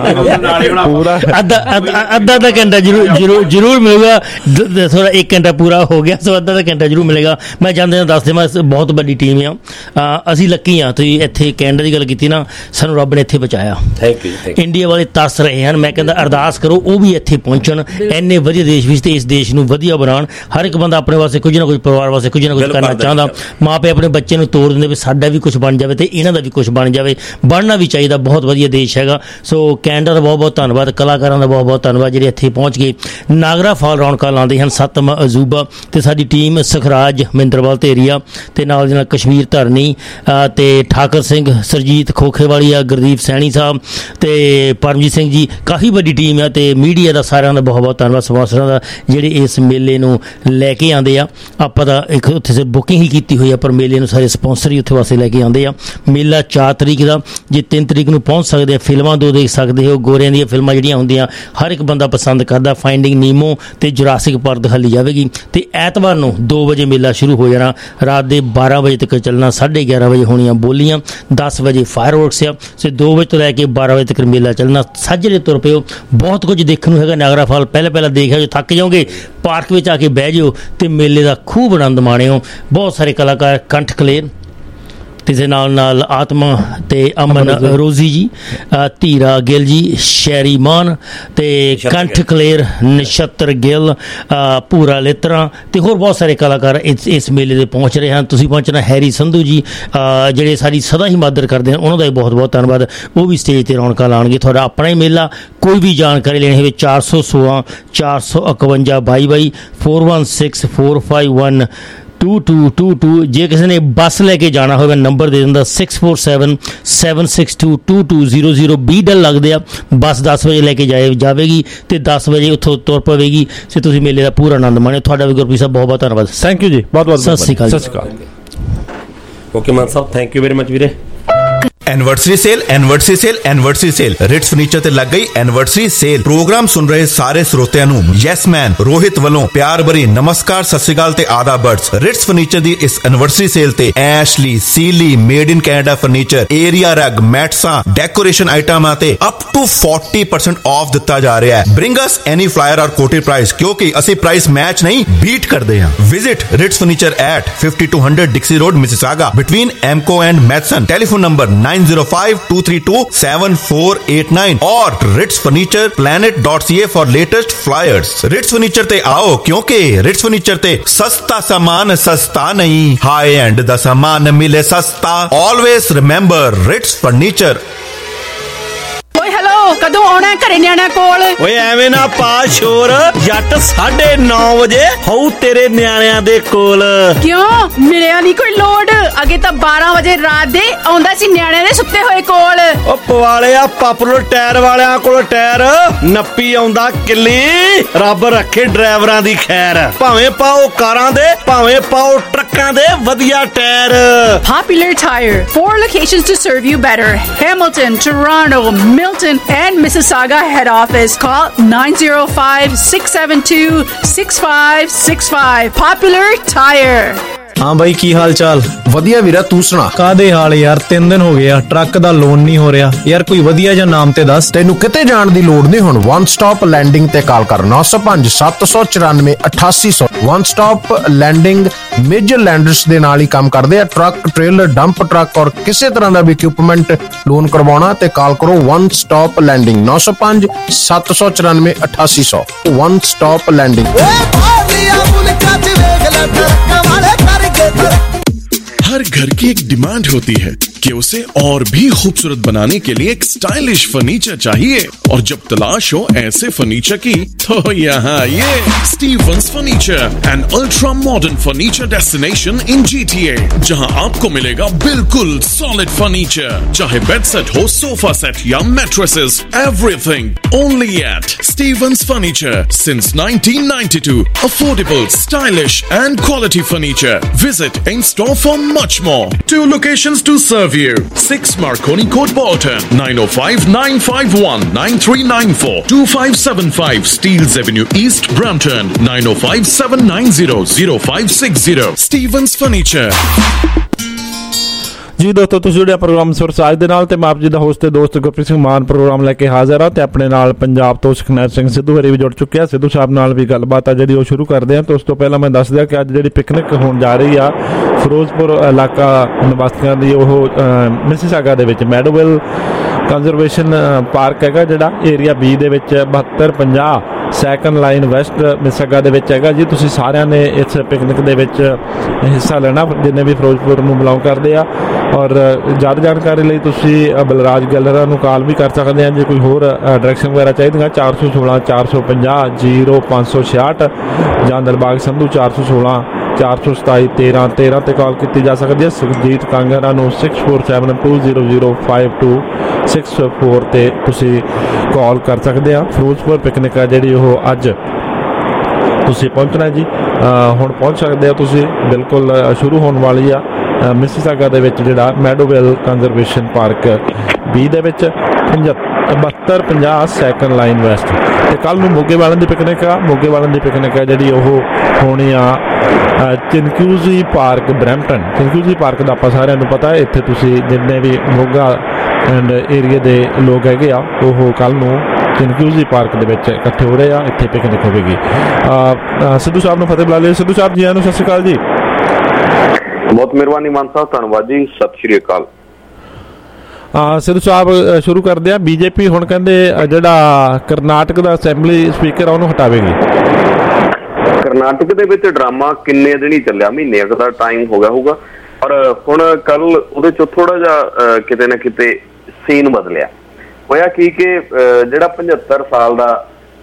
[SPEAKER 18] ਪੂਰਾ ਅੱਧਾ ਅੱਧਾ ਦਾ ਘੰਟਾ ਜ਼ਰੂਰ ਜ਼ਰੂਰ ਜ਼ਰੂਰ ਮਿਲੇਗਾ ਥੋੜਾ ਇੱਕ ਘੰਟਾ ਪੂਰਾ ਹੋ ਗਿਆ ਸੋ ਅੱਧਾ ਦਾ ਘੰਟਾ ਜ਼ਰੂਰ ਮਿਲੇਗਾ ਮੈਂ ਜਾਂਦੇ ਹਾਂ ਦੱਸ ਦੇਵਾਂ ਬਹੁਤ ਵੱਡੀ ਟੀਮ ਆ ਅਸੀਂ ਲੱਕੀ ਆ ਤੁਸੀਂ ਇੱਥੇ ਕੈਨੇਡਾ ਦੀ ਗੱਲ ਕੀਤੀ ਨਾ ਸਾਨੂੰ ਰੱਬ ਨੇ ਇੱਥੇ ਬਚਾਇਆ
[SPEAKER 15] ਥੈਂਕ ਯੂ
[SPEAKER 18] ਇੰਡੀਆ ਵਾਲੇ ਤਰਸ ਰਹੇ ਹਨ ਮੈਂ ਕਹਿੰਦਾ ਅਰਦਾਸ ਕਰੋ ਉਹ ਵੀ ਇੱਥੇ ਪਹੁੰਚਣ ਇੰਨੇ ਵਧੀਆ ਦੇਸ਼ ਵਿੱਚ ਤੇ ਇਸ ਦੇਸ਼ ਨੂੰ ਵਧੀਆ ਬਣਾਉਣ ਹਰ ਇੱਕ ਬੰਦਾ ਆਪਣੇ ਵਾਸਤੇ ਕੁਝ ਨਾ ਕੁਝ ਪਰਿਵਾਰ ਵਾਸਤੇ ਕੁਝ ਨਾ ਕੁਝ ਕਰਨਾ ਚਾਹੁੰਦਾ ਮਾਂ ਪਿਓ ਆਪਣੇ ਬੱਚੇ ਨੂੰ ਤੋੜ ਦਿੰਦੇ ਵੀ ਸਾਡਾ ਵੀ ਕੁਝ ਬਣ ਜਾਵੇ ਤੇ ਇਹਨਾਂ ਦਾ ਵੀ ਕੁਝ ਬਣ ਜਾਵੇ ਬਣਨਾ ਵੀ ਚਾਹੀਦਾ ਬਹੁਤ ਵਧੀਆ ਦੇਸ਼ ਹੈਗਾ ਸੋ ਕੈਨੇਡਾ ਦਾ ਬਹੁਤ ਬਹੁਤ ਧੰਨਵਾਦ ਕਲਾਕਾਰਾਂ ਦਾ ਬਹੁਤ ਬਹੁਤ ਧੰਨਵਾਦ ਜਿਹੜੇ ਇੱਥੇ ਪਹੁੰਚ ਗਏ ਨਾਗਰਾ ਫਾਲ ਰੌਣਕਾਂ ਲਾਉਂਦੇ ਹਨ ਸੱਤਮ ਅਜੂਬਾ ਤੇ ਸਾਡੀ ਟੀਮ ਸਖਰਾਜ ਮਿੰਦਰਵਾਲ ਧੇਰੀਆ ਤੇ ਨਾਲ ਦੀ ਨਾਲ ਕਸ਼ਮੀਰ ਧਰਨੀ ਤੇ ਠਾਕਰ ਸਿੰਘ ਸਰਜੀਤ ਖੋਖੇਵਾਲੀਆ ਗੁਰਦੀਪ ਸੈਣੀ ਸਾਹਿਬ ਤੇ ਪਰਮਜੀਤ ਸਿੰਘ ਜੀ ਕਾਫੀ ਵੱਡੀ ਟੀਮ ਆ ਤੇ ਮੀਡੀਆ ਦਾ ਸਾਰਿਆਂ ਦਾ ਬਹੁਤ ਬਹੁਤ ਧੰਨਵਾਦ ਸਪਾਂਸਰਾਂ ਦਾ ਜਿਹੜੇ ਇਸ ਮੇਲੇ ਨੂੰ ਲੈ ਕੇ ਆਉਂਦੇ ਆ ਆਪਾਂ ਤਾਂ ਇੱਕ ਉੱਥੇ ਸੇ ਬੁਕਿੰਗ ਹੀ ਕੀਤੀ ਹੋਈ ਆ ਪਰ ਮੇਲੇ ਨੂੰ ਸਾਰੇ ਸਪਾਂਸਰ ਹੀ ਉੱਥੇ ਵਾਸਤੇ ਲੈ ਕੇ ਆਉਂਦੇ ਆ ਮੇਲਾ ਚਾਰ ਤਰੀਕ ਦਾ ਜੇ ਤਿੰਨ ਤਰੀਕ ਨੂੰ ਪਹੁੰਚ ਸਕਦੇ ਆ ਫਿਲਮਾਂ ਦੋ ਦੇਖ ਸਕਦੇ ਹੋ ਗੋਰਿਆਂ ਦੀਆਂ ਫਿਲਮਾਂ ਜਿਹੜੀਆਂ ਹੁੰਦੀਆਂ ਹਰ ਇੱਕ ਬੰਦਾ ਪਸੰਦ ਕਰਦਾ ਫਾਈਂਡਿੰਗ ਨੀਮੋ ਤੇ ਜੁਰਾਸਿਕ ਪਾਰਕ ਦਿਖਾਈ ਜਾਵੇਗੀ ਤੇ ਐਤਵਾਰ ਨੂੰ ਦੋ ਵਜੇ ਮੇਲਾ ਸ਼ੁਰੂ ਹੋ ਜਾਣਾ ਰਾਤ ਦੇ ਬਾਰਾਂ ਵਜੇ ਤੱਕ ਚੱਲਣਾ ਸਾਢੇ ਗਿਆਰਾਂ ਵਜੇ ਹੋਣੀਆਂ ਬੋਲੀਆਂ ਦਸ ਵਜੇ ਫਾਇਰਵਰਕਸ ਆ ਸੇ ਦੋ ਵਜੇ ਤੋਂ ਲੈ ਕੇ ਬਾਰਾਂ ਵਜੇ ਤੱਕ ਮੇਲਾ ਚੱਲਣਾ ਸਾਜਰੇ ਤੁਰ ਪਿਓ ਬਹੁਤ ਕੁਝ ਦੇਖਣ ਨੂੰ ਹੈਗਾ ਨਾਗਰਾ ਫਾਲ ਪਹਿਲਾਂ ਪਹਿਲਾਂ ਦੇਖਿਆ ਜੋ ਥੱਕ ਜਾਓਗੇ ਪਾਰਕ ਵਿੱਚ ਆ ਕੇ ਬਹਿ ਜਾਓ ਤੇ ਮੇਲੇ ਦਾ ਖੂਬ ਆਨੰਦ ਮਾਣਿਓ ਬਹੁਤ ਸਾਰੇ ਕਲਾਕਾਰ ਕੰਠ ਕਲੇਰ ਤੇ ਦੇ ਨਾਲ ਨਾਲ ਆਤਮਾ ਤੇ ਅਮਨ ਰੋਜ਼ੀ ਜੀ ਧੀਰਾ ਗਿੱਲ ਜੀ ਸ਼ੈਰੀ ਮਾਨ ਤੇ ਕੰਠ ਕਲੇਰ ਨਛੱਤਰ ਗਿੱਲ ਪੂਰਾ ਲਿਤਰਾ ਤੇ ਹੋਰ ਬਹੁਤ ਸਾਰੇ ਕਲਾਕਾਰ ਇਸ ਇਸ ਮੇਲੇ ਦੇ ਪਹੁੰਚ ਰਹੇ ਹਨ ਤੁਸੀਂ ਪਹੁੰਚਣਾ ਹੈਰੀ ਸੰਧੂ ਜੀ ਜਿਹੜੇ ਸਾਡੀ ਸਦਾ ਹੀ ਮਦਦ ਕਰਦੇ ਹਨ ਉਹਨਾਂ ਦਾ ਵੀ ਬਹੁਤ ਬਹੁਤ ਧੰਨਵਾਦ ਉਹ ਵੀ ਸਟੇਜ ਤੇ ਰੌਣਕਾਂ ਲਾਉਣਗੇ ਤੁਹਾਡਾ ਆਪਣਾ ਹੀ ਮੇਲਾ ਕੋਈ ਵੀ ਜਾਣਕਾਰੀ ਲੈਣੀ ਹੋਵੇ ਚਾਰ ਸੌ ਸੋਲਾਂ ਚਾਰ ਸੌ ਇਕਵੰਜਾ ਬਾਈ ਬਾਈ four one six four five one two two two two ਜੇ ਕਿਸੇ ਨੇ ਬੱਸ ਲੈ ਕੇ ਜਾਣਾ ਹੋਵੇ ਨੰਬਰ ਦੇ ਦਿੰਦਾ six four seven seven six two two two zero zero ਵੀਹ ਡਲ ਲੱਗਦੇ ਆ ਬੱਸ ਦਸ ਵਜੇ ਲੈ ਕੇ ਜਾਏ ਜਾਵੇਗੀ ਤੇ ਦਸ ਵਜੇ ਉੱਥੋਂ ਤੁਰ ਪਵੇਗੀ ਤੇ ਤੁਸੀਂ ਮੇਲੇ ਦਾ ਪੂਰਾ ਆਨੰਦ ਮਾਣਿਓ ਤੁਹਾਡਾ ਵੀ ਗੁਰਪ੍ਰੀਤ ਸਾਹਿਬ ਬਹੁਤ ਬਹੁਤ ਧੰਨਵਾਦ
[SPEAKER 14] ਥੈਂਕ ਯੂ ਜੀ ਬਹੁਤ ਬਹੁਤ
[SPEAKER 18] ਸਤਿ ਸ਼੍ਰੀ ਅਕਾਲ
[SPEAKER 14] ਸਤਿ ਸ਼੍ਰੀ ਅਕਾਲ
[SPEAKER 17] ਓਕੇ ਮਾਨ ਸਾਹਿਬ ਥੈਂਕ ਯੂ ਵੈਰੀ ਮਚ ਵੀਰੇ
[SPEAKER 19] anniversary sale anniversary sale anniversary sale Ritz furniture ਤੇ ਲੱਗ ਗਈ ਐਨਵਰਸਰੀ ਸੇਲ ਪ੍ਰੋਗਰਾਮ ਸੁਣ ਰਹੇ ਸਾਰੇ ਸਰੋਤਿਆਂ ਨੂੰ ਯੈਸ ਮੈਨ ਰੋਹਿਤ ਵੱਲੋਂ ਪਿਆਰ ਭਰੀ ਨਮਸਕਾਰ ਸਤਿ ਸ਼੍ਰੀ ਅਕਾਲ ਤੇ ਆਦਾਬਰਡਸ ਰਿਟਸ ਫਰਨੀਚਰ ਦੀ ਇਸ ਐਨਵਰਸਰੀ ਸੇਲ ਤੇ Ashley Sealy made in Canada furniture area rug ਮੈਟਸਾਂ ਡੈਕੋਰੇਸ਼ਨ ਆਈਟਮਾਂ ਤੇ up to forty percent off ਦਿੱਤਾ ਜਾ ਰਿਹਾ ਹੈ bring us any flyer or quoted price ਕਿਉਂਕਿ ਅਸੀਂ ਪ੍ਰਾਈਸ ਮੈਚ ਨਹੀਂ ਬੀਟ ਕਰਦੇ ਹਾਂ visit Ritz Furniture at fifty-two hundred Dixie Road Mississauga between Emco and Madison telephone number nine zero five two three two seven four eight nine or Ritz Furniture Planet dot C A for latest flyers. Ritz Furniture ਤੇ ਆਓ ਕਿਉਂਕਿ Ritz Furniture ਤੇ ਸਸਤਾ ਸਾਮਾਨ ਸਸਤਾ ਨਹੀਂ high end ਦਾ ਸਾਮਾਨ ਮਿਲੇ ਸਸਤਾ always remember Ritz Furniture.
[SPEAKER 16] ਓਏ ਹੈਲੋ
[SPEAKER 20] ਕਦੋਂ ਆਉਣਾ ਘਰੇ ਨਿਆਣਾ ਕੋਲ?
[SPEAKER 21] ਓਏ ਐਵੇਂ ਨਾ ਪਾ ਸ਼ੋਰ, ਜੱਟ ਸਾਢੇ ਨੌ ਵਜੇ ਹੋਊ ਤੇਰੇ ਨਿਆਣਿਆਂ ਦੇ ਕੋਲ।
[SPEAKER 20] ਕਿਉਂ ਮਿਲਿਆ ਨਹੀਂ ਕੋਈ ਲੋਡ? ਅੱਗੇ ਤਾਂ ਬਾਰਾਂ ਵਜੇ ਰਾਤ ਦੇ ਆਉਂਦਾ ਸੀ ਨਿਆਣਿਆਂ ਦੇ ਸੁੱਤੇ ਹੋਏ ਕੋਲ।
[SPEAKER 21] ਓ ਪਵਾਲਿਆ ਪਾਪੂਲਰ ਟਾਇਰ ਵਾਲਿਆਂ ਕੋਲ ਟਾਇਰ ਨੱਪੀ ਆਉਂਦਾ ਕਿੱਲੀ। ਰੱਬ ਰੱਖੇ ਡਰਾਈਵਰਾਂ ਦੀ ਖੈਰ, ਭਾਵੇਂ ਪਾਓ ਕਾਰਾਂ ਦੇ ਭਾਵੇਂ ਪਾਓ ਟਰੱਕਾਂ ਦੇ ਵਧੀਆ tyre.
[SPEAKER 20] Popular Tire, four locations to serve you better. Hamilton, Toronto, Milton, and Mississauga head office. Call nine zero five, six seven two, six five six five. Popular Tire.
[SPEAKER 22] ਹਾਂ ਬਾਈ, ਕੀ ਹਾਲ ਚਾਲ? ਵਧੀਆ ਵੀਰਾ, ਤੂੰ ਸੁਣਾ? ਕਾਦੇ ਹਾਲ ਯਾਰ, ਤਿੰਨ ਦਿਨ ਹੋ ਗਏ ਆ, ਟਰੱਕ ਦਾ ਲੋਨ ਨਹੀਂ ਹੋ ਰਿਹਾ ਯਾਰ। ਕੋਈ ਵਧੀਆ ਜਿਹਾ ਨਾਮ ਤੇ ਦੱਸ।
[SPEAKER 23] ਤੈਨੂੰ ਕਿਤੇ ਜਾਣ ਦੀ ਲੋੜ ਨਹੀਂ, ਹੁਣ ਵਨ ਸਟਾਪ ਲੈਂਡਿੰਗ ਤੇ ਕਾਲ ਕਰ ਨੌ ਸੌ ਪੰਜ ਸੱਤ ਸੌ ਚੁਰਾਨਵੇਂ ਅਠਾਸੀ ਸੌ। One stop lending major lenders ਦੇ ਨਾਲ ਹੀ ਕੰਮ ਕਰਦੇ ਆ। ਟਰੱਕ, ਟ੍ਰੇਲਰ, ਡੰਪ ਟਰੱਕ ਔਰ ਕਿਸੇ ਤਰ੍ਹਾਂ ਦਾ ਵੀ ਇਕਵਿਪਮੈਂਟ ਲੋਨ ਕਰਵਾਉਣਾ ਤੇ ਕਾਲ ਕਰੋ ਵਨ ਸਟਾਪ ਲੈਂਡਿੰਗ ਨੌ ਸੌ ਪੰਜ ਸੱਤ ਸੌ ਚੁਰਾਨਵੇਂ ਅਠਾਸੀ ਸੌ। One stop landing.
[SPEAKER 24] हर घर की एक डिमांड होती है कि उसे और भी खूबसूरत बनाने के लिए एक स्टाइलिश फर्नीचर चाहिए, और जब तलाश हो ऐसे फर्नीचर की तो यहाँ ये Stevens Furniture, an ultra modern furniture destination in GTA, जहाँ आपको मिलेगा बिल्कुल सॉलिड फर्नीचर, चाहे बेड सेट हो, सोफा सेट या mattresses, everything only at Stevens Furniture since nineteen ninety two. Affordable, stylish and quality furniture. Visit in store for much more. Two locations to serve you. six Marconi Court, Bolton. nine oh five, nine five one, nine three nine four. two five seven five Steeles Avenue East, Brampton. nine oh five, seven nine zero, zero five six zero. Stevens Furniture.
[SPEAKER 14] ਜੀ ਦੋਸਤੋ, ਤੁਸੀਂ ਜੁੜਿਆ programme ਸੁਰਸਾਜ ਦੇ ਨਾਲ ਤੇ ਮੈਂ ਆਪ ਜੀ ਦਾ ਹੋਸਟ ਤੇ ਦੋਸਤ ਗੁਰਪ੍ਰੀਤ ਸਿੰਘ ਮਾਨ ਪ੍ਰੋਗਰਾਮ ਲੈ ਕੇ ਹਾਜ਼ਰ ਹਾਂ ਤੇ ਆਪਣੇ ਨਾਲ ਪੰਜਾਬ ਤੋਂ ਸੁਖਨੈਰ ਸਿੰਘ ਸਿੱਧੂ ਹਰੀ ਵੀ ਜੁੜ ਚੁੱਕਿਆ। ਸਿੱਧੂ ਸਾਹਿਬ ਨਾਲ ਵੀ ਗੱਲਬਾਤ ਆ ਜਿਹੜੀ ਉਹ ਸ਼ੁਰੂ ਕਰਦੇ ਹਾਂ। ਤੇ ਉਸ ਤੋਂ ਪਹਿਲਾਂ ਮੈਂ ਦੱਸ ਦਿਆਂ ਕਿ ਅੱਜ ਜਿਹੜੀ ਪਿਕਨਿਕ ਹੋਣ ਜਾ ਰਹੀ ਆ ਫਿਰੋਜ਼ਪੁਰ ਇਲਾਕਾ ਨਿਵਾਸੀਆਂ ਦੀ, ਉਹ ਮਿਸੀਸਾਗਾ ਦੇ ਵਿੱਚ ਮੈਡੋਵਿਲ ਕੰਜ਼ਰਵੇਸ਼ਨ ਪਾਰਕ ਹੈਗਾ, ਜਿਹੜਾ ਏਰੀਆ ਬੀ ਦੇ ਵਿੱਚ ਬਹੱਤਰ ਪੰਜਾਹ ਸੈਕੰਡ ਲਾਈਨ ਵੈਸਟ ਮਿਸੀਸਾਗਾ ਦੇ ਵਿੱਚ ਹੈਗਾ ਜੀ। ਤੁਸੀਂ ਸਾਰਿਆਂ ਨੇ ਇਸ ਪਿਕਨਿਕ ਦੇ ਵਿੱਚ ਹਿੱਸਾ ਲੈਣਾ, ਜਿੰਨੇ ਵੀ ਫਿਰੋਜ਼ਪੁਰ ਨੂੰ ਬਿਲੋਂਗ ਕਰਦੇ ਆ। ਔਰ ਜ਼ਿਆਦਾ ਜਾਣਕਾਰੀ ਲਈ ਤੁਸੀਂ ਬਲਰਾਜ ਗੈਲਰਾਂ ਨੂੰ ਕਾਲ ਵੀ ਕਰ ਸਕਦੇ ਆ। ਜੇ ਕੋਈ ਹੋਰ ਡਾਇਰੈਕਸ਼ਨ ਵਗੈਰਾ ਚਾਹੀਦੀਆਂ ਚਾਰ ਸੌ ਸੋਲਾਂ ਚਾਰ ਸੌ ਪੰਜਾਹ ਜੀਰੋ ਪੰਜ ਸੌ ਛਿਆਹਠ ਜਾਂ ਦਿਲਬਾਗ ਸੰਧੂ ਚਾਰ ਸੌ ਸੋਲਾਂ ਚਾਰ ਸੌ ਸਤਾਈ ਤੇਰਾਂ ਤੇਰਾਂ ਤੇ ਕਾਲ ਕੀਤੀ ਜਾ ਸਕਦੀ ਹੈ। ਸੁਖਜੀਤ ਕਾਂਗਰਾ ਨੂੰ six four seven two zero zero five two six four ਤੇ ਤੁਸੀਂ ਕਾਲ ਕਰ ਸਕਦੇ ਆ। ਫਿਰੋਜ਼ਪੁਰ ਪਿਕਨਿਕ ਆ ਜਿਹੜੀ ਉਹ ਅੱਜ ਤੁਸੀਂ ਪਹੁੰਚਣਾ ਜੀ, ਹੁਣ ਪਹੁੰਚ ਸਕਦੇ ਆ ਤੁਸੀਂ, ਬਿਲਕੁਲ ਸ਼ੁਰੂ ਹੋਣ ਵਾਲੀ ਆ ਮਿਸੀਸਾਗਾ ਦੇ ਵਿੱਚ ਜਿਹੜਾ ਮੈਡੋਵਿਲ ਕੰਜ਼ਰਵੇਸ਼ਨ ਪਾਰਕ ਬੀ ਦੇ ਵਿੱਚ ਬਹੱਤਰ ਪੰਜਾਹ ਸੈਕੰਡ ਲਾਈਨ ਵੈਸਟ। ਤੇ ਕੱਲ ਨੂੰ ਮੋਗੇ ਵਾਲਿਆਂ ਦੀ ਪਿਕਨਿਕ ਆ। ਮੋਗੇ ਵਾਲਿਆਂ ਦੀ ਪਿਕਨਿਕ ਆ ਜਿਹੜੀ ਉਹ ਹੋਣੀ ਆ Chinguacousy park Brampton. Chinguacousy park ਦਾ ਆਪਾਂ ਸਾਰਿਆਂ ਨੂੰ ਪਤਾ ਹੈ। ਇੱਥੇ ਤੁਸੀਂ ਜਿੰਨੇ ਵੀ ਮੋਗਾ ਐਂਡ ਏਰੀਏ ਦੇ ਲੋਕ ਹੈਗੇ ਆ ਉਹ ਕੱਲ ਨੂੰ ਚਿਨਕਿਊਜ਼ੀ ਪਾਰਕ ਦੇ ਵਿੱਚ ਇਕੱਠੇ ਹੋ ਰਹੇ ਆ। ਇੱਥੇ ਪਿਕਨਿਕ ਹੋਵੇਗੀ। ਸਿੱਧੂ ਸਾਹਿਬ ਨੂੰ ਫਤਿਹ ਬੁਲਾ ਲਿਓ। ਸਿੱਧੂ ਸਾਹਿਬ ਜੀ ਆਇਆਂ ਨੂੰ ਸਤਿ ਸ਼੍ਰੀ ਅਕਾਲ ਜੀ।
[SPEAKER 9] ਬਹੁਤ ਮਿਹਰਬਾਨੀ ਮਾਨ ਸਾਹਿਬ, ਧੰਨਵਾਦ ਜੀ, ਸਤਿ ਸ਼੍ਰੀ ਅਕਾਲ।
[SPEAKER 14] ਸਿੱਧੂ ਸਾਹਿਬ ਸ਼ੁਰੂ ਕਰਦੇ ਆ। ਬੀਜੇਪੀ ਹੁਣ ਕਹਿੰਦੇ ਜਿਹੜਾ ਕਰਨਾਟਕ ਦਾ ਅਸੈਂਬਲੀ ਸਪੀਕਰ ਆ ਉਹਨੂੰ ਹਟਾਵੇਗੀ।
[SPEAKER 9] ਕਰਨਾਟਕ ਦੇ ਵਿੱਚ ਡਰਾਮਾ ਕਿੰਨੇ ਦਿਨ ਹੀ ਚੱਲਿਆ, ਮਹੀਨੇ ਦਾ ਟਾਈਮ ਹੋ ਗਿਆ ਹੋਊਗਾ, ਪਰ ਹੁਣ ਕੱਲ ਉਹਦੇ ਚੋਂ ਥੋੜਾ ਜਿਹਾ ਕਿਤੇ ਨਾ ਕਿਤੇ ਸੀਨ ਬਦਲਿਆ। ਹੋਇਆ ਕੀ ਕਿ ਜਿਹੜਾ ਪਝੱਤਰ ਸਾਲ ਦਾ